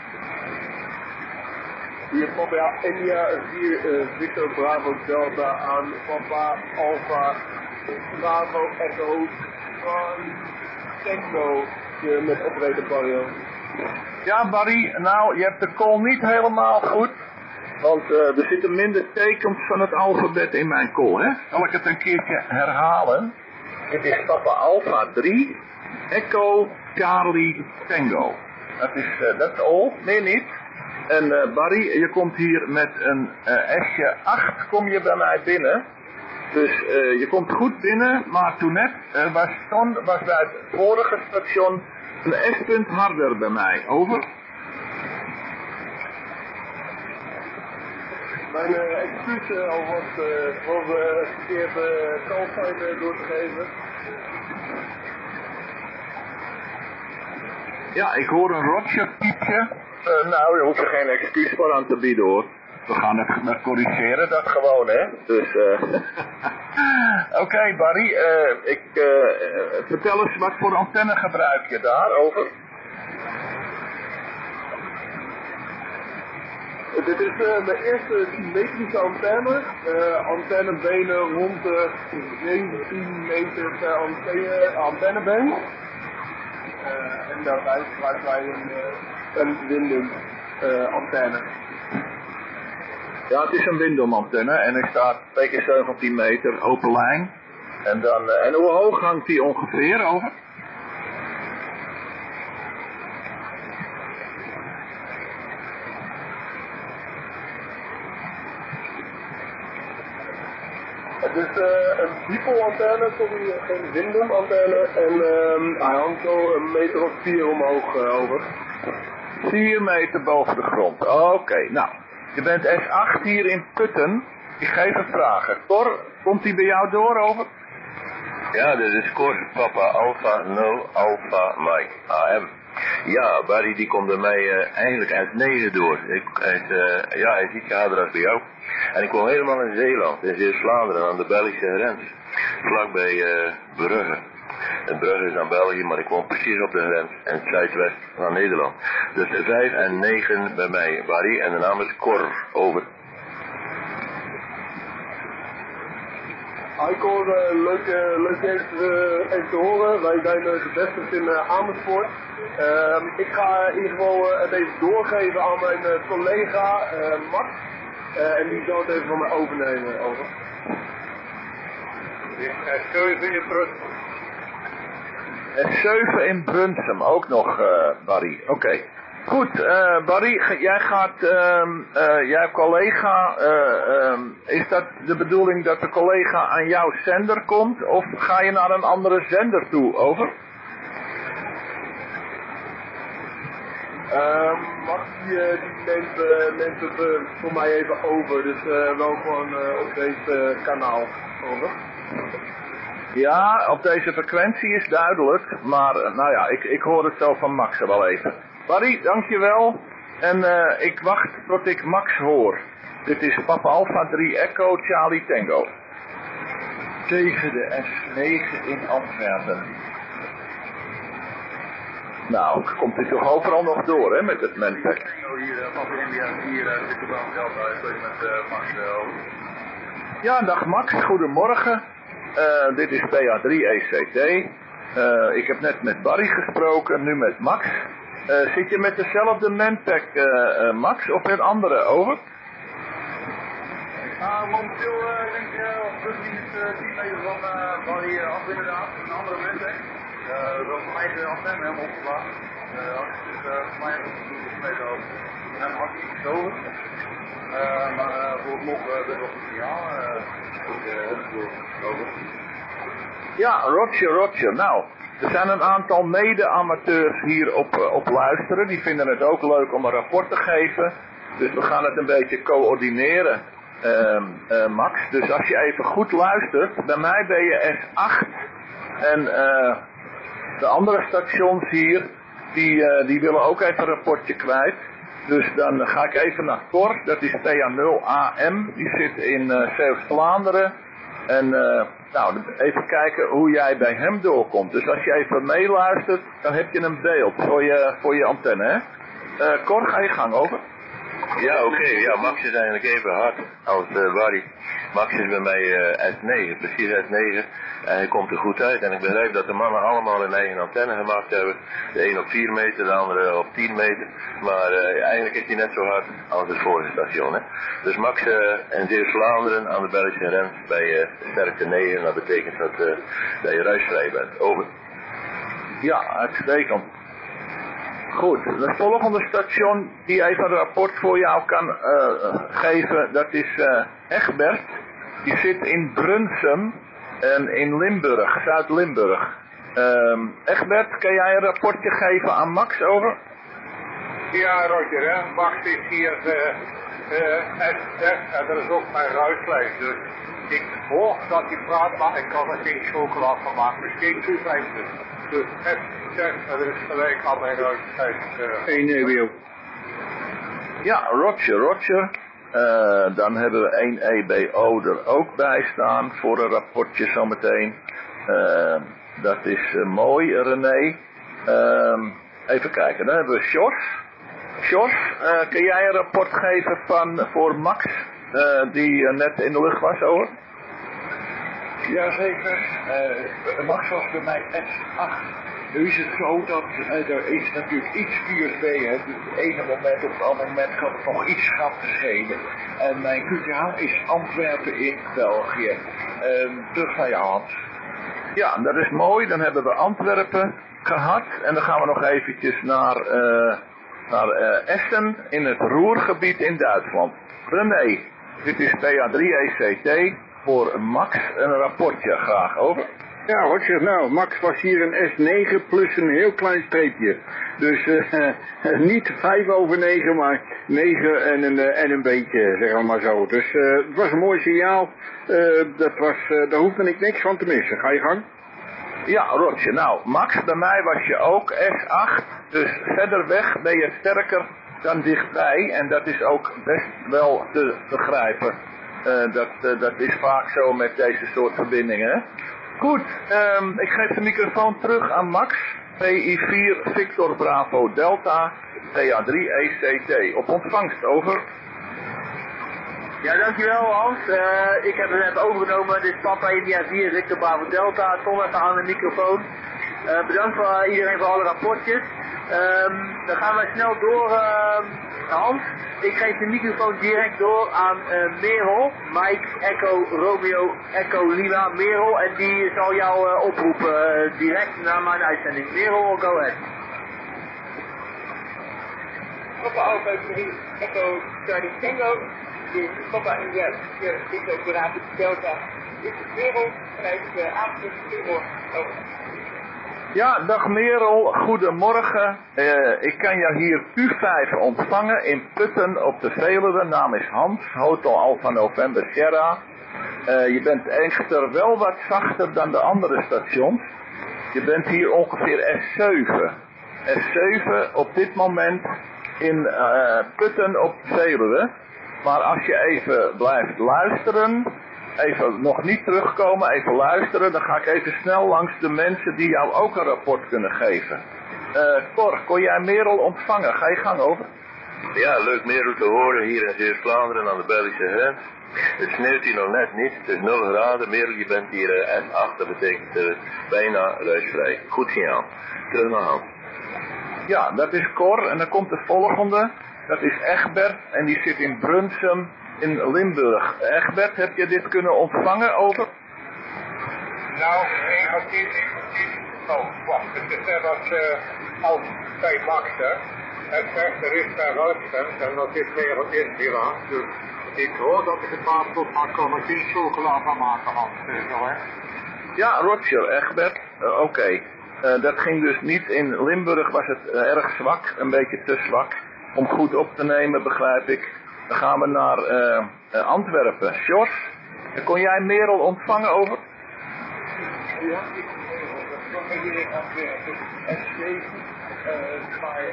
Hier Papa India 4, Victor Bravo Delta aan Papa Alpha Bravo Echo van Techno met operator Barry. Ja, Barry, nou, je hebt de call niet helemaal goed. Want er zitten minder tekens van het alfabet in mijn call, hè? Zal ik het een keertje herhalen? Dit is Papa Alpha 3, Echo, Charlie, Tango. Dat is all, meer niet. En Barry, je komt hier met een S'je 8, kom je bij mij binnen. Dus je komt goed binnen, maar toen net was bij het vorige station een S-punt harder bij mij. Over. Mijn excuus alvast voor de verkeerde callsign door te geven. Ja, ik hoor een Roger piepje. Nou, daar hoef je geen excuus voor aan te bieden, hoor. We gaan het corrigeren, dat gewoon, hè. Dus, Oké, Barry, vertel eens wat voor antenne gebruik je daar, over? Dit is de eerste symmetrische antenne. Antennebenen rond de 17 meter per antennebeen. En daarbij gebruiken wij een windum antenne. Ja, het is een windom-antenne en hij staat 2 keer 17 meter, open lijn. En hoe hoog hangt die ongeveer, over? Het is een dipolantenne, sorry, geen windom-antenne. En hij hangt zo 1 meter of 4 omhoog over. 4 meter boven de grond. Oké, nou. Je bent S8 hier in Putten. Ik geef een vraag. Cor, komt die bij jou door, over? Ja, dit is Cor, Papa Alpha 0 Alpha Mike AM. Ja, Barry die komt bij mij eigenlijk uit 9 door. Hij is iets harder als bij jou. En ik woon helemaal in Zeeland, in Zeeuws-Vlaanderen, aan de Belgische grens. Vlakbij Brugge. En Brugge is aan België, maar ik woon precies op de grens, in het zuidwest van Nederland. Dus 5 en 9 bij mij, Barry, en de naam is Cor, over. Hi Cor, leuk even te horen. Wij zijn de beste in Amersfoort. Ik ga in ieder geval het even doorgeven aan mijn collega Max. En die zal het even van mij overnemen, over. S7 in Brunsum. S7 in Brunsum, ook nog, Barry. Oké. Goed, Barry, jij collega, is dat de bedoeling dat de collega aan jouw zender komt, of ga je naar een andere zender toe, over? Max die neemt het voor mij even over, dus wel gewoon op deze kanaal, over. Ja, op deze frequentie is duidelijk, maar nou ja, ik hoor het zo van Max wel even. Barry, dankjewel. En ik wacht tot ik Max hoor. Dit is Papa Alpha 3 Echo Charlie Tango. Tegen de S9 in Antwerpen. Nou, komt dit toch overal nog door, hè, met het Mentec? Hier, Papa India 4, zit er aan Delta, ik spreek met Max over. Ja, dag Max, goedemorgen. Dit is PA3 ECT. Ik heb net met Barry gesproken, nu met Max. Zit je met dezelfde Mentec, Max, of met andere, over? Momenteel denk ik plus minus 10 meter van hier af inderdaad, een andere Mentec. Dat is mijn eigen antenne helemaal opgeslagen. Dus voor mij is het 20 meter over. En dan had ik iets over. Maar voor het nog best wel speciaal. Over. Ja, Roger. Nou, er zijn een aantal mede-amateurs hier op luisteren. Die vinden het ook leuk om een rapport te geven. Dus we gaan het een beetje coördineren, Max. Dus als je even goed luistert, bij mij ben je S8. En de andere stations hier, die willen ook even een rapportje kwijt. Dus dan ga ik even naar Cor, dat is PA0 AM. Die zit in Zeeuws-Vlaanderen. En nou, even kijken hoe jij bij hem doorkomt. Dus als je even meeluistert, dan heb je een beeld voor je antenne, hè? Cor, ga je gang, over. Ja, oké. Ja, Max is eigenlijk even hard als Barry. Max is bij mij S9, precies S9. En hij komt er goed uit. En ik begrijp dat de mannen allemaal een eigen antenne gemaakt hebben. De een op 4 meter, de andere op 10 meter. Maar eigenlijk is hij net zo hard als het vorige station, hè. Dus Max in Zeeuws-Vlaanderen aan de Belgische grens bij sterkte 9. Dat betekent dat je ruisvrij bent. Over. Ja, uitstekend. Goed, het volgende station die even een rapport voor jou kan geven, dat is Egbert. Die zit in Brunsum en in Limburg, Zuid-Limburg. Egbert, kan jij een rapportje geven aan Max, over? Ja, Roger, hè. Max is hier S6 en dat is ook mijn ruislijn. Dus ik hoor dat hij praat, maar ik kan er geen chocola van maken. Dus geen toewijzen. Dus S6, en dat is gelijk aan mijn ruislijn. 1 EWO. Ja, Roger. Dan hebben we 1 EBO er ook bij staan voor een rapportje zometeen. Dat is mooi, René. Even kijken, dan hebben we Sjors. Sjors, kun jij een rapport geven voor Max, die net in de lucht was, hoor? Jazeker. Max was bij mij S8. Nu is het zo dat er is natuurlijk iets vuurs bij. Hè. Dus het ene moment op het andere moment kan het nog iets gaan verschillen. En mijn QTH is Antwerpen in België. Terug naar je hand. Ja, dat is mooi. Dan hebben we Antwerpen gehad. En dan gaan we nog eventjes naar Essen in het Ruhrgebied in Duitsland. René, dit is PA3 ECT voor Max. Een rapportje graag over. Ja, Roger, nou, Max was hier een S9 plus een heel klein streepje. Dus niet 5 over 9, maar 9 en een beetje, zeg maar zo. Dus het was een mooi signaal. Daar hoefde ik niks van te missen. Ga je gang? Ja, Roger. Nou, Max, bij mij was je ook S8. Dus verder weg ben je sterker dan dichtbij. En dat is ook best wel te begrijpen. Dat is vaak zo met deze soort verbindingen. Goed, ik geef de microfoon terug aan Max. PI4 Victor Bravo Delta, PA3 ECT. Op ontvangst, over. Ja, dankjewel Hans. Ik heb het net overgenomen. Dit is Papa India 4 Victor Bravo Delta. Tom even aan de microfoon. Bedankt voor iedereen voor alle rapportjes. Dan gaan we snel door, Hans. Ik geef de microfoon direct door aan Merel. Mike, Echo, Romeo, Echo, Lima, Merel. En die zal jou oproepen direct na mijn uitzending. Merel, go ahead. Papa Alpha 3, Echo, Charlie Tango. Dit is Papa India 4 Victor Bravo Delta. Dit is Merel vanuit Afrika. Goedemorgen. Over. Ja, dag Merel, goedemorgen. Ik kan jou hier U5 ontvangen in Putten op de Veluwe. Naam is Hans, Hotel Alpha November Sierra. Je bent echter wel wat zachter dan de andere stations. Je bent hier ongeveer S7. S7 op dit moment in Putten op de Veluwe. Maar als je even blijft luisteren, even nog niet terugkomen, even luisteren, dan ga ik even snel langs de mensen die jou ook een rapport kunnen geven. Cor, kon jij Merel ontvangen? Ga je gang, over. Ja, leuk Merel te horen hier in Zeeuws-Vlaanderen aan de Belgische grens. Het sneeuwt hier nog net niet, het is 0 graden. Merel, je bent hier S8, dat betekent bijna ruisvrij. Goed signaal. Terug naar hand. Ja, dat is Cor en dan komt de volgende. Dat is Egbert en die zit in Brunsum in Limburg. Egbert, heb je dit kunnen ontvangen, over? Nou, negatief. Oh, wacht, het was al bij Max, hè. Het zegt, er is bij Ruitsend en dat is negatief hieraan. Dus ik hoor dat ik het maar tot maar collectief chocola kan maken, Hans. Ja, Roger, Egbert. Oké. Dat ging dus niet. In Limburg was het erg zwak, een beetje te zwak. Om goed op te nemen, begrijp ik. Dan gaan we naar Antwerpen. Sjors, kon jij Merel ontvangen, over? Ja, ik ben hier in Antwerpen. S7. Maar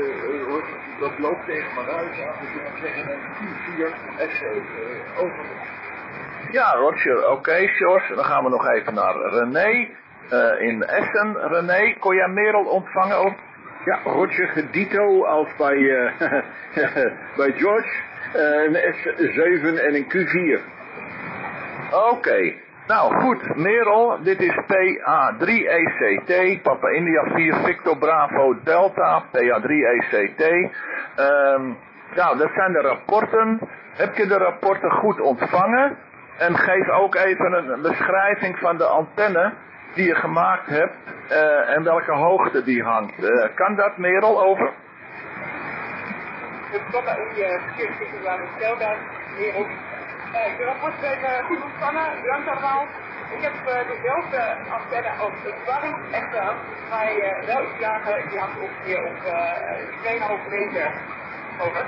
dat loopt tegen mijn ruis aan. Dus ik kan zeggen een Q4 S7. Over. Ja, Roger. Oké, Sjors. Dan gaan we nog even naar René. In Essen. René, kon jij Merel ontvangen, over? Ja, Roger, dito als bij George. Een S7 en een Q4. Oké. Nou goed, Merel, dit is PA3 ECT, Papa India 4 Victor Bravo Delta, PA3 ECT. Nou, dat zijn de rapporten. Heb je de rapporten goed ontvangen? En geef ook even een beschrijving van de antenne die je gemaakt hebt en welke hoogte die hangt. Kan dat, Merel, over? Het Papa India 4 Victor Bravo Delta, Merel. De rapporten zijn goed ontvangen, bedankt allemaal. Ik heb dezelfde antenne als het warm echte hand, maar wel iets lager, die hangt ongeveer op 2,5 meter. Over.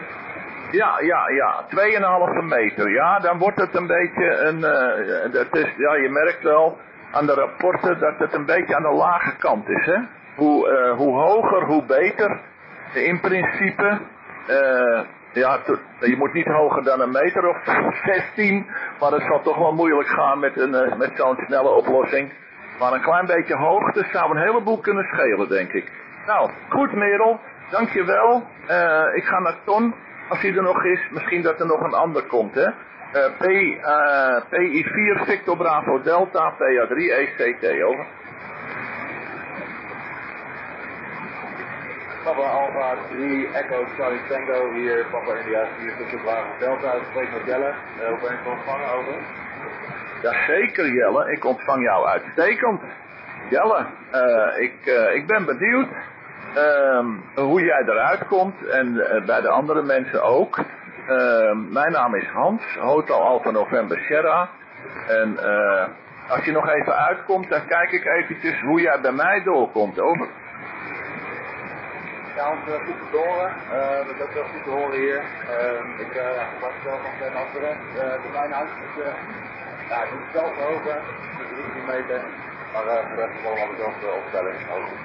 Ja, 2,5 meter. Ja, dan wordt het een beetje een, ja, je merkt wel aan de rapporten dat het een beetje aan de lage kant is, hè. Hoe hoger, hoe beter. In principe, Ja, je moet niet hoger dan 1 meter of 16, maar het zal toch wel moeilijk gaan met zo'n snelle oplossing. Maar een klein beetje hoogte zou een heleboel kunnen schelen, denk ik. Nou, goed Merel, dankjewel. Ik ga naar Ton, als hij er nog is. Misschien dat er nog een ander komt, hè. PI4 Victor Bravo Delta, PA3 ECT, over. Papa Alpha 3 Echo Charlie Tango hier, Papa India 4 Victor Bravo Delta, ik spreek met Jelle, hoe ben ik te ontvangen over? Jazeker Jelle, ik ontvang jou uitstekend. Jelle, ik ben benieuwd hoe jij eruit komt en bij de andere mensen ook. Mijn naam is Hans, Hotel Alpha November Sierra. En als je nog even uitkomt, dan kijk ik eventjes hoe jij bij mij doorkomt, over. Ja, ons goed te horen. Dat is ook wel goed te horen hier. Ik was zelf nog ten afgerecht. De mijn huis is, ik moet het zelf hoger, 13 meter. Maar voor de rest gewoon wat ik zelf opstelling.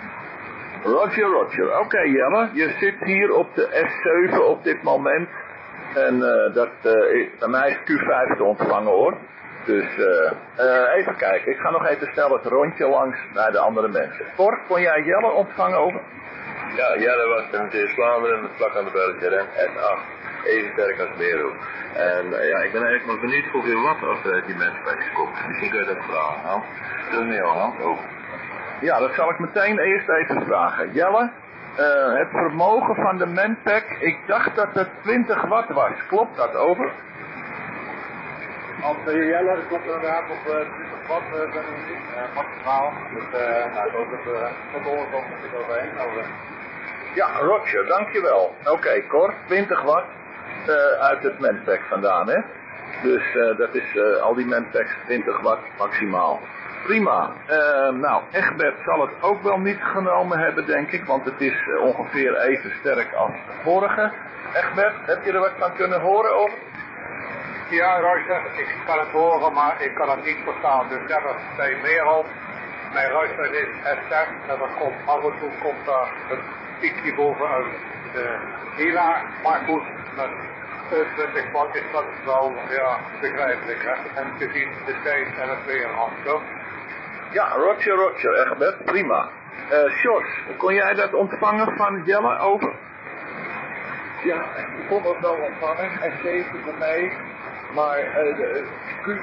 Roger. Oké, Jelle, je zit hier op de S7 op dit moment. En bij mij is Q5 te ontvangen hoor. Dus even kijken, ik ga nog even snel het rondje langs bij de andere mensen. Cor, kon jij Jelle ontvangen over? Ja, Jelle was in Zeeuws-Vlaanderen, vlak aan de Belgische rem, S8. Even sterk als Merel. En ik ben eigenlijk nog benieuwd hoeveel watt er uit die menspacks komt. Misschien kun je dat vragen, Hans. Dat is niet al, Hans, ook. Ja, dat zal ik meteen eerst even vragen. Jelle, het vermogen van de Manpack, ik dacht dat het 20 watt was. Klopt dat, over? Als Jelle, dat klopt inderdaad op 20 watt, maximaal. Dus ik hoop dat we tot de oren komen er overheen. Over. Ja, Roger, dankjewel. Oké, Cor, 20 watt uit het Manpack vandaan, hè? Dus dat is al die Manpacks 20 watt maximaal. Prima. Nou, Egbert zal het ook wel niet genomen hebben, denk ik, want het is ongeveer even sterk als de vorige. Egbert, heb je er wat van kunnen horen over? Ja, Roger, ik kan het horen, maar ik kan het niet verstaan. Dus net als bij Merel, mijn Roger is S6 en dan komt af en toe komt daar een piekje bovenuit de Hila. Maar goed, met 20 watt is dat wel begrijpelijk, hè? En gezien de tijd en het weer af. Ja, Roger, Egbert, prima. Sjors, kon jij dat ontvangen van Jelle, over? Ja, ik kon dat wel ontvangen, S7 voor mij, maar Q3,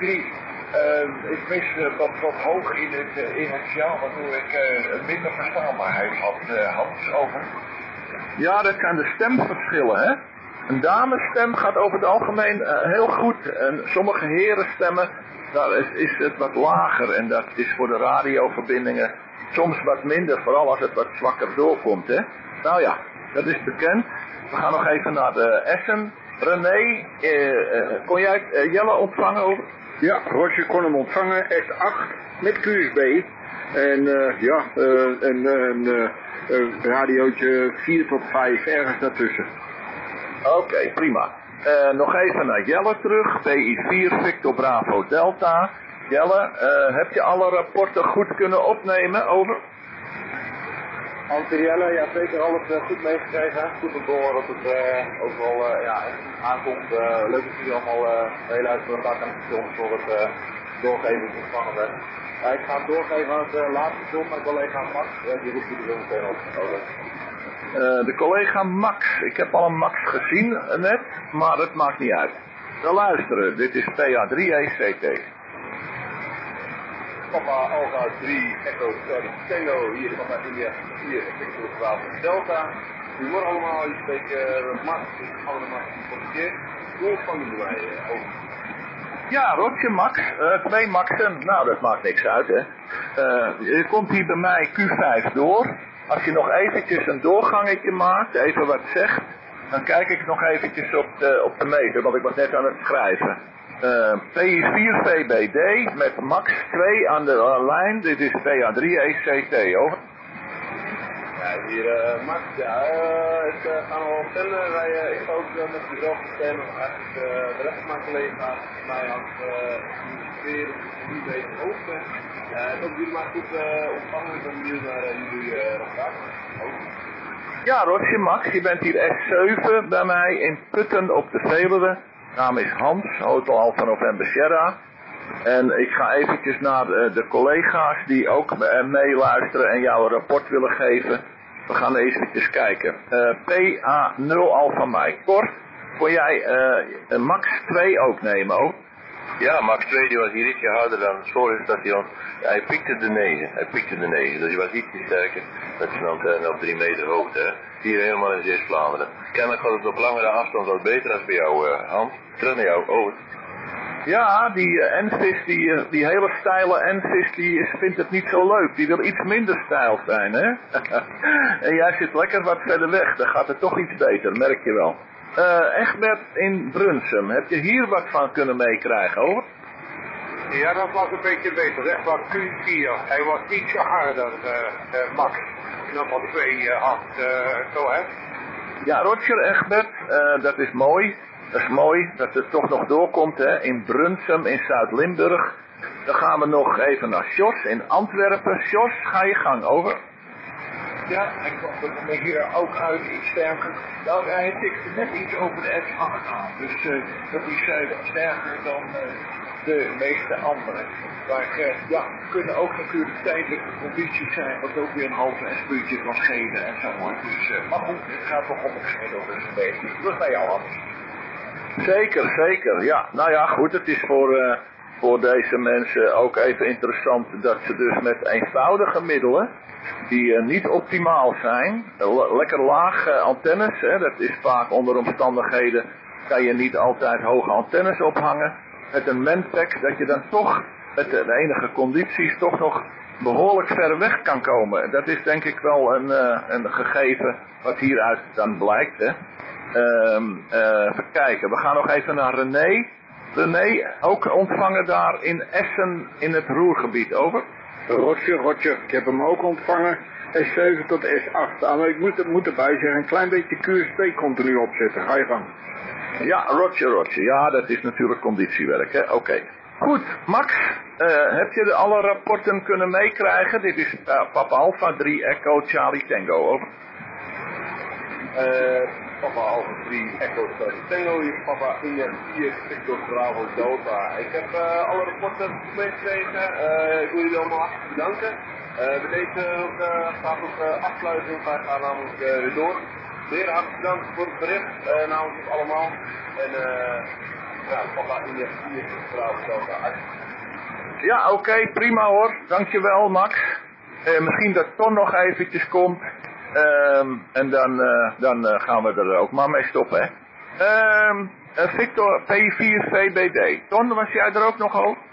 ik mis wat hoog in het signaal, waardoor ik minder verstaanbaarheid had, Hans, over. Ja, dat kan de stem verschillen, hè? Een damesstem gaat over het algemeen heel goed en sommige herenstemmen, daar is het wat lager en dat is voor de radioverbindingen soms wat minder, vooral als het wat zwakker doorkomt, hè. Nou ja, dat is bekend. We gaan nog even naar de Essen. René, kon jij Jelle ontvangen over? Ja, Roger kon hem ontvangen, S8 met QSB. En een radiootje 4 tot 5, ergens daartussen. Oké, prima. Nog even naar Jelle terug, PI4 Victor Bravo Delta. Jelle, heb je alle rapporten goed kunnen opnemen, over? Jelle, ja zeker alles goed meegekregen. Goed op door dat het ook wel aankomt. Leuk dat jullie allemaal heel uitgebreid aan het station voor het doorgeven ontvangen werd. Ik ga het doorgeven aan het laatste station, mijn collega Max. Die roept jullie zo meteen op. De collega Max. Ik heb al een Max gezien net, maar dat maakt niet uit. We luisteren, dit is PA3 ECT. Papa Alpha 3 Echo Charlie Tango, hier is Papa India 4 Victor Bravo Delta. Goedemorgen allemaal, je spreekt Max, allemaal geïnformeerd. Hoe ontvangen jullie mij over? Ja, Roger Max, 2 Maxen, nou dat maakt niks uit hè. Je komt hier bij mij Q5 door. Als je nog eventjes een doorgangetje maakt, even wat zegt, dan kijk ik nog eventjes op de meter, want ik was net aan het schrijven. PI4 VBD met Max 2 aan de lijn, dit is PA3 ECT, over. Ja, hier Max, ik ga nog wel vertellen, ik ga ook met dezelfde stem, eigenlijk de rest van mijn collega's, mij had weer een beetje hoogte. Ik hoop jullie maar goed ontvangen, ik ben benieuwd naar jullie rapportage. Ja, Roger, Max, je bent hier S7 bij mij in Putten op de Veluwe. Naam is Hans, Hotel Alpha November Sierra. En ik ga eventjes naar de collega's die ook meeluisteren en jou een rapport willen geven. We gaan eventjes kijken. PA0 Alpha Mike. Cor, kon jij Max 2 ook nemen ook? Ja, Max 2 die was hier ietsje harder dan het spoorwegstation. Ja, hij pikte de 9. Dus hij was ietsje sterker. Dat is dan op 3 meter hoogte. Hè. Hier helemaal in Zeeuws-Vlaanderen. Kennelijk gaat het op langere afstand wat beter als bij jou, Hans. Terug naar jou, over. Ja, die Envis, die hele steile Envis, die vindt het niet zo leuk. Die wil iets minder steil zijn, hè? En jij zit lekker wat verder weg. Dan gaat het toch iets beter, merk je wel. Egbert in Brunsum, heb je hier wat van kunnen meekrijgen, hoor? Ja, dat was een beetje beter. Echt wat Q4. Hij was ietsje harder, Max. Nummer 2 had, zo hè? Ja, Roger, Egbert, dat is mooi. Dat is mooi dat het toch nog doorkomt, hè, in Brunsum, in Zuid-Limburg. Dan gaan we nog even naar Sjors in Antwerpen. Sjors, ga je gang, over. Ja, ik kwam er me hier ook uit iets sterker. Nou, hij tikte net iets over de F8 aan. Dus dat is sterker dan de meeste anderen. Maar ja, kunnen ook natuurlijk tijdelijke condities zijn, wat ook weer een halve S-puntje kan schelen en zo hoor. Dus, maar goed, het gaat toch om het gemiddelde dus een beetje. Terug bij jou, Hans. Zeker, zeker. Ja, nou ja, goed, het is voor deze mensen ook even interessant dat ze dus met eenvoudige middelen, die niet optimaal zijn, lekker laag antennes, hè, dat is vaak onder omstandigheden, kan je niet altijd hoge antennes ophangen, met een Menpack, dat je dan toch met de enige condities toch nog behoorlijk ver weg kan komen. Dat is denk ik wel een gegeven wat hieruit dan blijkt, hè. Even kijken, we gaan nog even naar René. René, ook ontvangen daar in Essen in het Ruhrgebied, over? Roger, ik heb hem ook ontvangen. S7 tot S8. Maar ik moet erbij zeggen, een klein beetje QSP continu opzetten. Ga je gang. Ja, Roger. Ja, dat is natuurlijk conditiewerk, hè. Oké. Goed, Max, heb je alle rapporten kunnen meekrijgen? Dit is Papa Alpha 3 Echo Charlie Tango, over. Papa Alpha 3 Echo Charlie Tango, hier is Papa India 4 Victor Bravo Delta. Ik heb alle rapporten meegekregen. Ik wil jullie allemaal hartelijk bedanken. Bij deze gaat ook afsluiting, wij gaan namelijk weer door. Zeer hartelijk bedankt voor het bericht namens ons allemaal. En ja, Papa India 4 Bravo Delta. Ja, oké, prima hoor. Dankjewel, Max. Misschien dat Ton nog eventjes komt. En dan gaan we er ook maar mee stoppen, hè. Victor P4 VBD. Ton, was jij er ook nog over?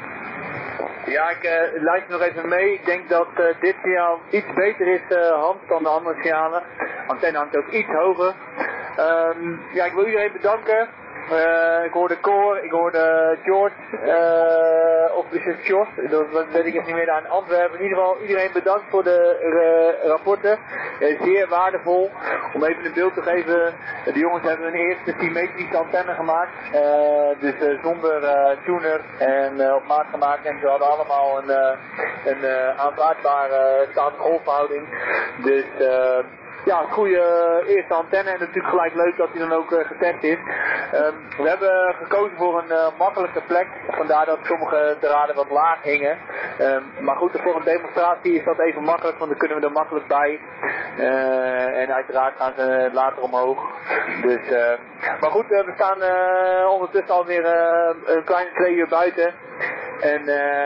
Ja, ik luister nog even mee. Ik denk dat dit signaal iets beter is, Hans, dan de andere signalen. Antenne hangt ook iets hoger. Ja, ik wil iedereen bedanken. Ik hoorde Cor, ik hoorde George, of is het George, dat weet ik even niet meer, aan Antwerpen. In ieder geval, iedereen bedankt voor de rapporten. Zeer waardevol. Om even een beeld te geven, de jongens hebben hun eerste symmetrische antenne gemaakt. Dus zonder tuner en op maat gemaakt. En ze hadden allemaal een aanvaardbare staande golfverhouding. Dus ja, een goede eerste antenne en natuurlijk gelijk leuk dat hij dan ook getest is. We hebben gekozen voor een makkelijke plek, vandaar dat sommige draden wat laag hingen. Maar goed, voor een demonstratie is dat even makkelijk, want dan kunnen we er makkelijk bij. En uiteraard gaan ze later omhoog. Dus, maar goed, we staan ondertussen alweer een kleine 2 uur buiten. En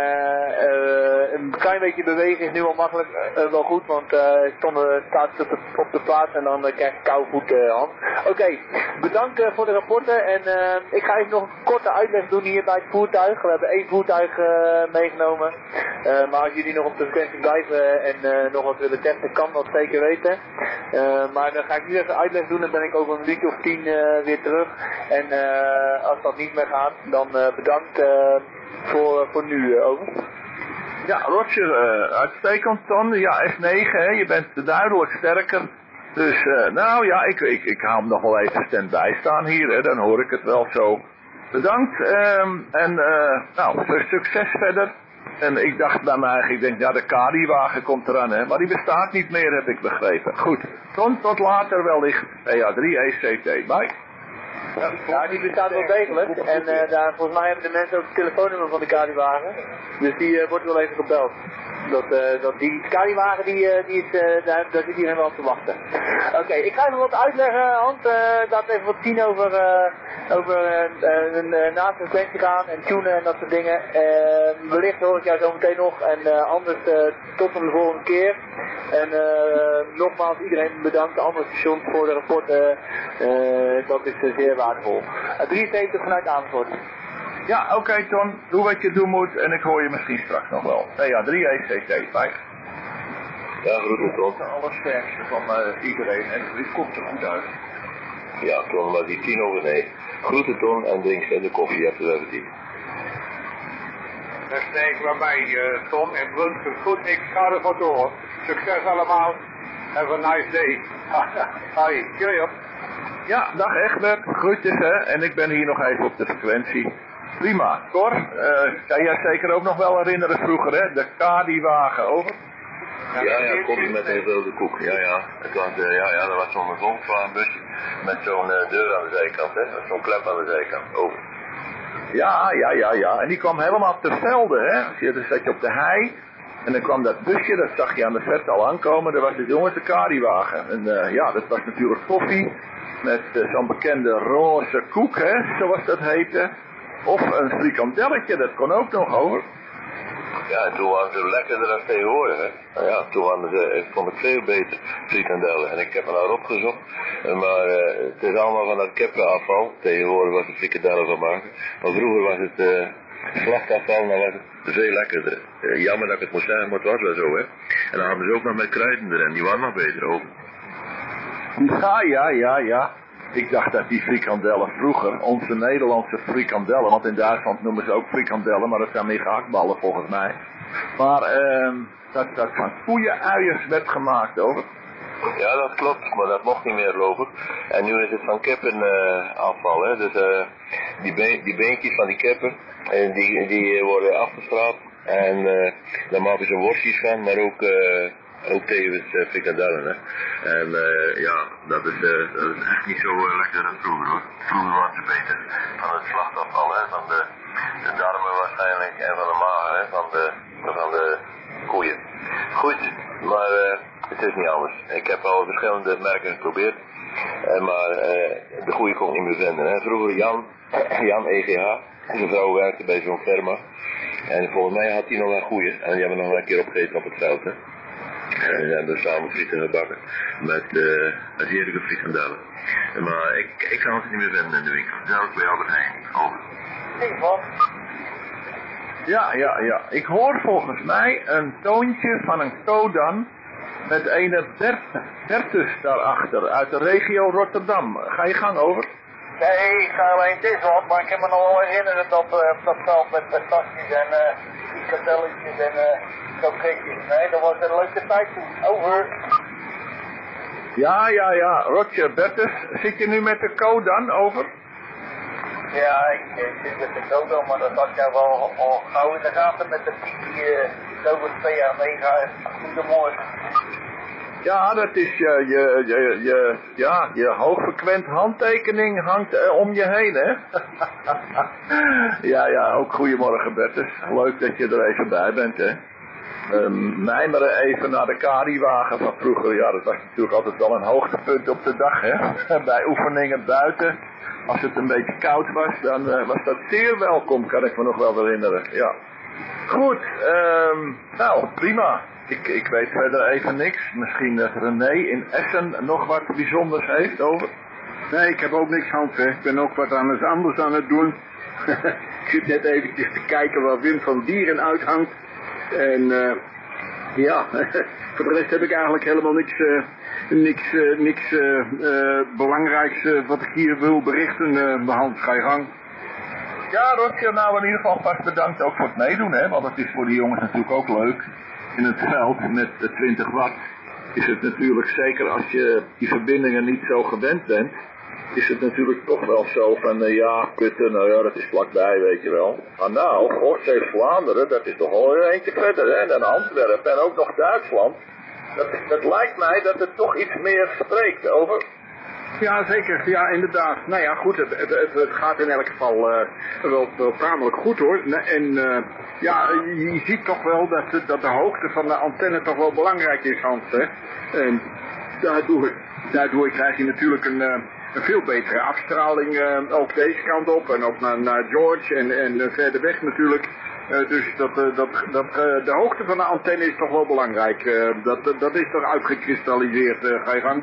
een klein beetje bewegen is nu al makkelijk wel goed, want staat op de plaats en dan krijg je koude voet, Hans. Oké, bedankt voor de rapporten en ik ga even nog een korte uitleg doen hier bij het voertuig. We hebben 1 voertuig meegenomen, maar als jullie nog op de frequentie blijven en nog wat willen testen, kan dat zeker weten. Maar dan ga ik nu even uitleg doen en dan ben ik over een minuutje of 10 weer terug. En als dat niet meer gaat, dan bedankt voor nu, over. Ja, Roger, uitstekend, Ton. Ja, F9, hè, je bent duidelijk sterker. Dus, nou ja, ik hou hem nog wel even stand-by staan hier, hè, dan hoor ik het wel zo. Bedankt, en nou, succes verder. En ik dacht bij mij eigenlijk, ik denk, ja, de Kadi-wagen komt eraan, hè. Maar die bestaat niet meer, heb ik begrepen. Goed, tot later wellicht. EA3 ECT, bye. Ja, die bestaat wel degelijk. En daar, volgens mij hebben de mensen ook het telefoonnummer van de Kadi-wagen. Dus die wordt wel even gebeld. Die Kadi-wagen, daar zit iedereen wel op te wachten. Oké, ik ga even wat uitleggen, Hans. Laat even wat zien over naast een frequentie gaan en tunen en dat soort dingen. Wellicht hoor ik jou zo meteen nog. En anders tot de volgende keer. En nogmaals iedereen bedankt, de andere stations voor de rapporten. Dat is zeer waardevol. 73 vanuit Amersfoort. Ja, oké, Ton. Doe wat je doen moet en ik hoor je misschien straks nog wel. EA3 ECT, bye. Ja, groeten Ton. De allersterkste van iedereen en dit komt er goed uit. Ja, Ton, was die 9:10. Groeten Ton en drink de koffie after 17. Dat steek waarbij, Ton, en Brunsen. Goed, ik ga ervoor door. Succes allemaal. Have a nice day. Hoi, cheerio. Ja, dag Egbert. Groetjes, hè. En ik ben hier nog even op de frequentie. Prima. Cor, kan jij zeker ook nog wel herinneren vroeger, hè? De Kadi-wagen, over? Ja, koffie met een wilde koek. Ja. Het was, er was zo'n Volkswagenbusje met zo'n deur aan de zijkant, hè. Zo'n klep aan de zijkant, over. Ja. En die kwam helemaal op de velden, hè. Dan zat je op de hei. En dan kwam dat busje, dat zag je aan de verte al aankomen. Dat was de jongens de Kadi-wagen. En dat was natuurlijk koffie. Met zo'n bekende roze koek, hè, zoals dat heette. Of een frikandelletje, dat kon ook nog, hoor. Ja, en toen waren ze lekkerder dan tegenwoordig, hè. Nou ja, toen vond ik veel beter frikandellen. En ik heb er nou opgezocht. Maar het is allemaal van dat kippenafval. Tegenwoordig was het frikandellen van maken. Maar vroeger was het slachtafval, dan was het veel lekkerder. Jammer dat ik het moest zeggen, maar het was wel zo, hè. En dan hadden ze ook nog met kruiden erin, die waren nog beter over. Ja. Ik dacht dat die frikandellen vroeger, onze Nederlandse frikandellen, want in Duitsland noemen ze ook frikandellen, maar dat zijn meer gehaktballen volgens mij. Maar dat van koeienuiers werd gemaakt, over. Ja, dat klopt, maar dat mocht niet meer lopen. En nu is het van kippenafval, hè. Dus die beentjes van die kippen, die worden afgestraald. En daar maken ze worstjes van, maar ook tevens frikandellen, hè. En dat is echt niet zo lekker als vroeger, hoor. Vroeger was het beter van het slachtafval, hè, van de darmen waarschijnlijk en van de maag, hè, van de koeien. Goed, maar het is niet anders. Ik heb al verschillende merken geprobeerd, maar de goede kon ik niet meer vinden, hè. Vroeger Jan EGH, zijn vrouw werkte bij zo'n firma. En volgens mij had hij nog een goeie, en die hebben we nog een keer opgegeten op het veld, hè. En we hebben samen frieten gebakken met heerlijke frikandellen. Maar ik kan het niet meer vinden in de winkel. Zelfs bij Albert Heijn. Over. Ja. Ik hoor volgens mij een toontje van een Kodan met een Bertus daarachter uit de regio Rotterdam. Ga je gang, over? Nee, ik ga alleen dit op, maar ik heb me nog wel herinneren dat op dat veld met prestaties en frikadelletjes en kroketjes. Nee, dat was een leuke tijd toen. Over. Ja. Roger, Bertus, zit je nu met de Kodan, over? Ja, ik zit met de Kodan, maar dat had jij wel al gauw in de gaten met de piek die over 2 jaar meegaat. Goedemorgen. Ja, dat is je hoogfrequent handtekening hangt om je heen, hè? Ja, ook goedemorgen, Bertus. Leuk dat je er even bij bent, hè? Mijmeren even naar de Kadi-wagen van vroeger. Ja, dat was natuurlijk altijd wel een hoogtepunt op de dag, hè? Bij oefeningen buiten. Als het een beetje koud was, dan was dat zeer welkom, kan ik me nog wel herinneren, ja. Goed, nou, prima. Ik weet verder even niks. Misschien dat René in Essen nog wat bijzonders heeft, over. Nee, ik heb ook niks, Hans. Ik ben ook wat anders aan het doen. Ik zit net eventjes te kijken waar Wim van Dieren uithangt. En voor de rest heb ik eigenlijk helemaal niks belangrijks wat ik hier wil berichten. Hans, ga je gang. Ja, Roger, nou in ieder geval vast bedankt ook voor het meedoen, hè. Want het is voor die jongens natuurlijk ook leuk. In het veld met de 20 watt is het natuurlijk zeker als je die verbindingen niet zo gewend bent. is het natuurlijk toch wel zo van, ja, Putten, nou ja, dat is vlakbij, weet je wel. Maar nou, Oostzees-Vlaanderen, dat is toch al een eentje verder, hè, en dan Antwerpen en ook nog Duitsland. Dat lijkt mij dat het toch iets meer spreekt over. Ja, zeker. Ja, inderdaad. Nou ja, goed, het gaat in elk geval wel tamelijk goed, hoor. En ja, je ziet toch wel dat de hoogte van de antenne toch wel belangrijk is, Hans, hè. En daardoor krijg je natuurlijk een veel betere afstraling ook deze kant op en ook naar George en verder weg natuurlijk. Dus de hoogte van de antenne is toch wel belangrijk. Dat is toch uitgekristalliseerd, ga je gang.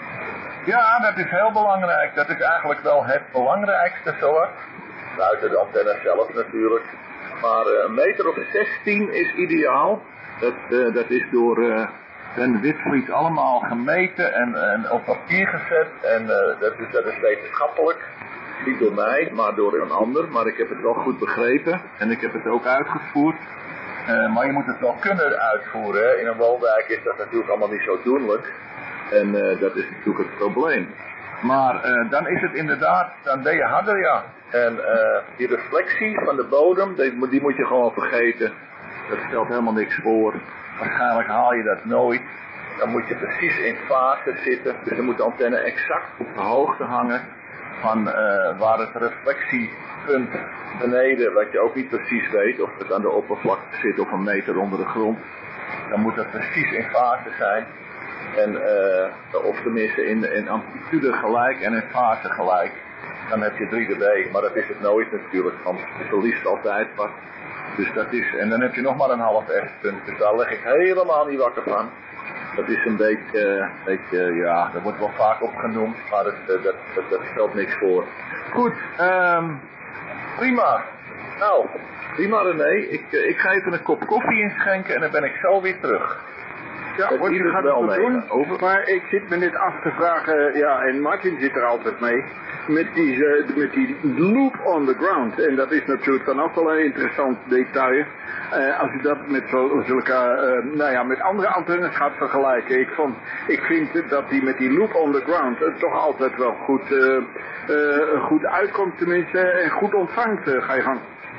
Ja, dat is heel belangrijk. Dat is eigenlijk wel het belangrijkste, zo. Buiten de antenne zelf natuurlijk. Maar een meter of 16 is ideaal. Dat is door Ben Witvliet allemaal gemeten en op papier gezet. En dat is wetenschappelijk. Niet door mij, maar door een ander. Maar ik heb het wel goed begrepen. En ik heb het ook uitgevoerd. Maar je moet het wel kunnen uitvoeren. Hè. In een woonwijk is dat natuurlijk allemaal niet zo doenlijk. En dat is natuurlijk het probleem. Maar dan is het inderdaad, dan ben je harder, ja. En die reflectie van de bodem, die moet je gewoon vergeten. Dat stelt helemaal niks voor. Waarschijnlijk haal je dat nooit. Dan moet je precies in fase zitten. Dus dan moet de antenne exact op de hoogte hangen van waar het reflectiepunt beneden, wat je ook niet precies weet, of het aan de oppervlakte zit of een meter onder de grond. Dan moet dat precies in fase zijn. En, of tenminste in amplitude gelijk en in fase gelijk. Dan heb je 3 dB, maar dat is het nooit natuurlijk, want je verliest altijd wat. Dus dat is, en dan heb je nog maar een half f-punt, dus daar leg ik helemaal niet wakker van. Dat is een beetje ja, dat wordt wel vaak opgenoemd, maar dat stelt niks voor. Goed, prima. Nou, prima René, ik ga even een kop koffie inschenken en dan ben ik zo weer terug. Ja, je gaat het wel doen, maar ik zit me net af te vragen, ja, en Martin zit er altijd mee, met die loop on the ground. En dat is natuurlijk dan ook wel een interessant detail. Als je dat met zulke, met andere antennes gaat vergelijken. Ik vind dat die met die loop on the ground toch altijd wel goed uitkomt tenminste en goed ontvangt, ga je gang.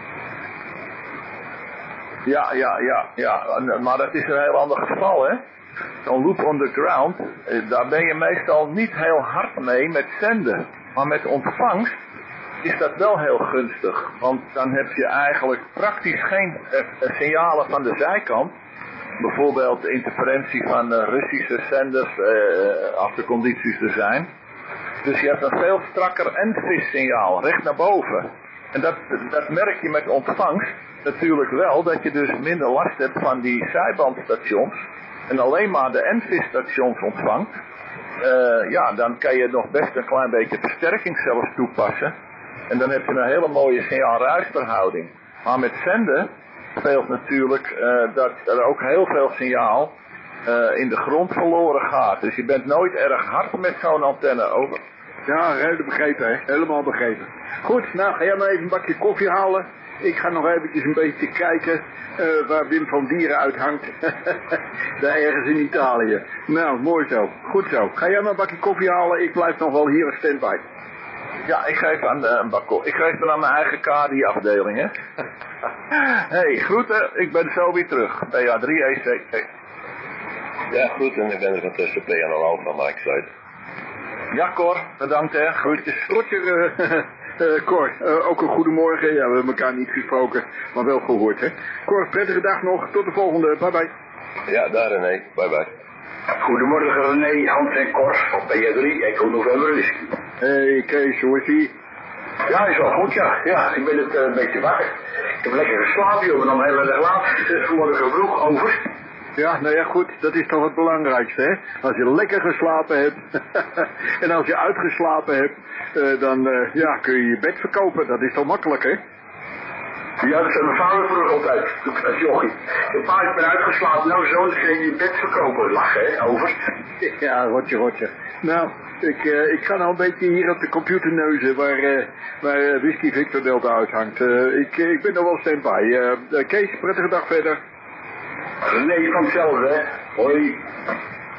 Ja, maar dat is een heel ander geval, hè. Zo'n loop on the ground, daar ben je meestal niet heel hard mee met zenden. Maar met ontvangst is dat wel heel gunstig. Want dan heb je eigenlijk praktisch geen signalen van de zijkant. Bijvoorbeeld de interferentie van Russische zenders, als de condities er zijn. Dus je hebt een veel strakker endvis signaal, recht naar boven. En dat merk je met ontvangst natuurlijk wel, dat je dus minder last hebt van die zijbandstations en alleen maar de endvis-stations ontvangt. Ja, dan kan je nog best een klein beetje versterking zelfs toepassen. En dan heb je een hele mooie signaal-ruisverhouding. Maar met zenden speelt natuurlijk dat er ook heel veel signaal in de grond verloren gaat. Dus je bent nooit erg hard met zo'n antenne over. Ja, helemaal begrepen, hè? Helemaal begrepen. Goed, nou ga jij maar even een bakje koffie halen. Ik ga nog eventjes een beetje kijken waar Wim van Dieren uithangt. Daar ergens in Italië. Nou, mooi zo. Goed zo. Ga jij maar een bakje koffie halen. Ik blijf nog wel hier een stand-by. Ja, ik geef aan een bak koffie. Ik geef dan aan mijn eigen KDI-afdeling, hè. Hey, groeten. Ik ben zo weer terug. BA3 EC. Ja, goed. En ik ben er van tussen PNL Alpha, Mike Sluit. Ja, Cor. Bedankt, hè. Groetjes. Cor, ook een goedemorgen. Ja, we hebben elkaar niet gesproken, maar wel gehoord, hè. Cor, prettige dag nog. Tot de volgende. Bye bye. Ja, daar René. Bye bye. Goedemorgen René, Hans en Cor van PA3, Echo November Whisky. Hey Kees, hoe is ie? Ja, is wel goed, ja. Ja, ik ben het een beetje wakker. Ik heb lekker geslapen, joh, maar dan heel erg laat. Vanmorgen vroeg over. Ja, nou ja, goed, dat is toch het belangrijkste, hè. Als je lekker geslapen hebt en als je uitgeslapen hebt, dan kun je je bed verkopen. Dat is toch makkelijk, hè? Ja, dat zei mijn vader vroeger altijd, toen ik als jochie. Pa, ik ben uitgeslapen, nou zo, dan kun je je bed verkopen. Lachen, hè, over. Ja, rotje. Nou, ik ga nou een beetje hier op de computer neuzen waar Whisky Victor Delta uithangt. Ik ben nog wel stand-by. Kees, prettige dag verder. Nee, van hetzelfde, hè. Hoi.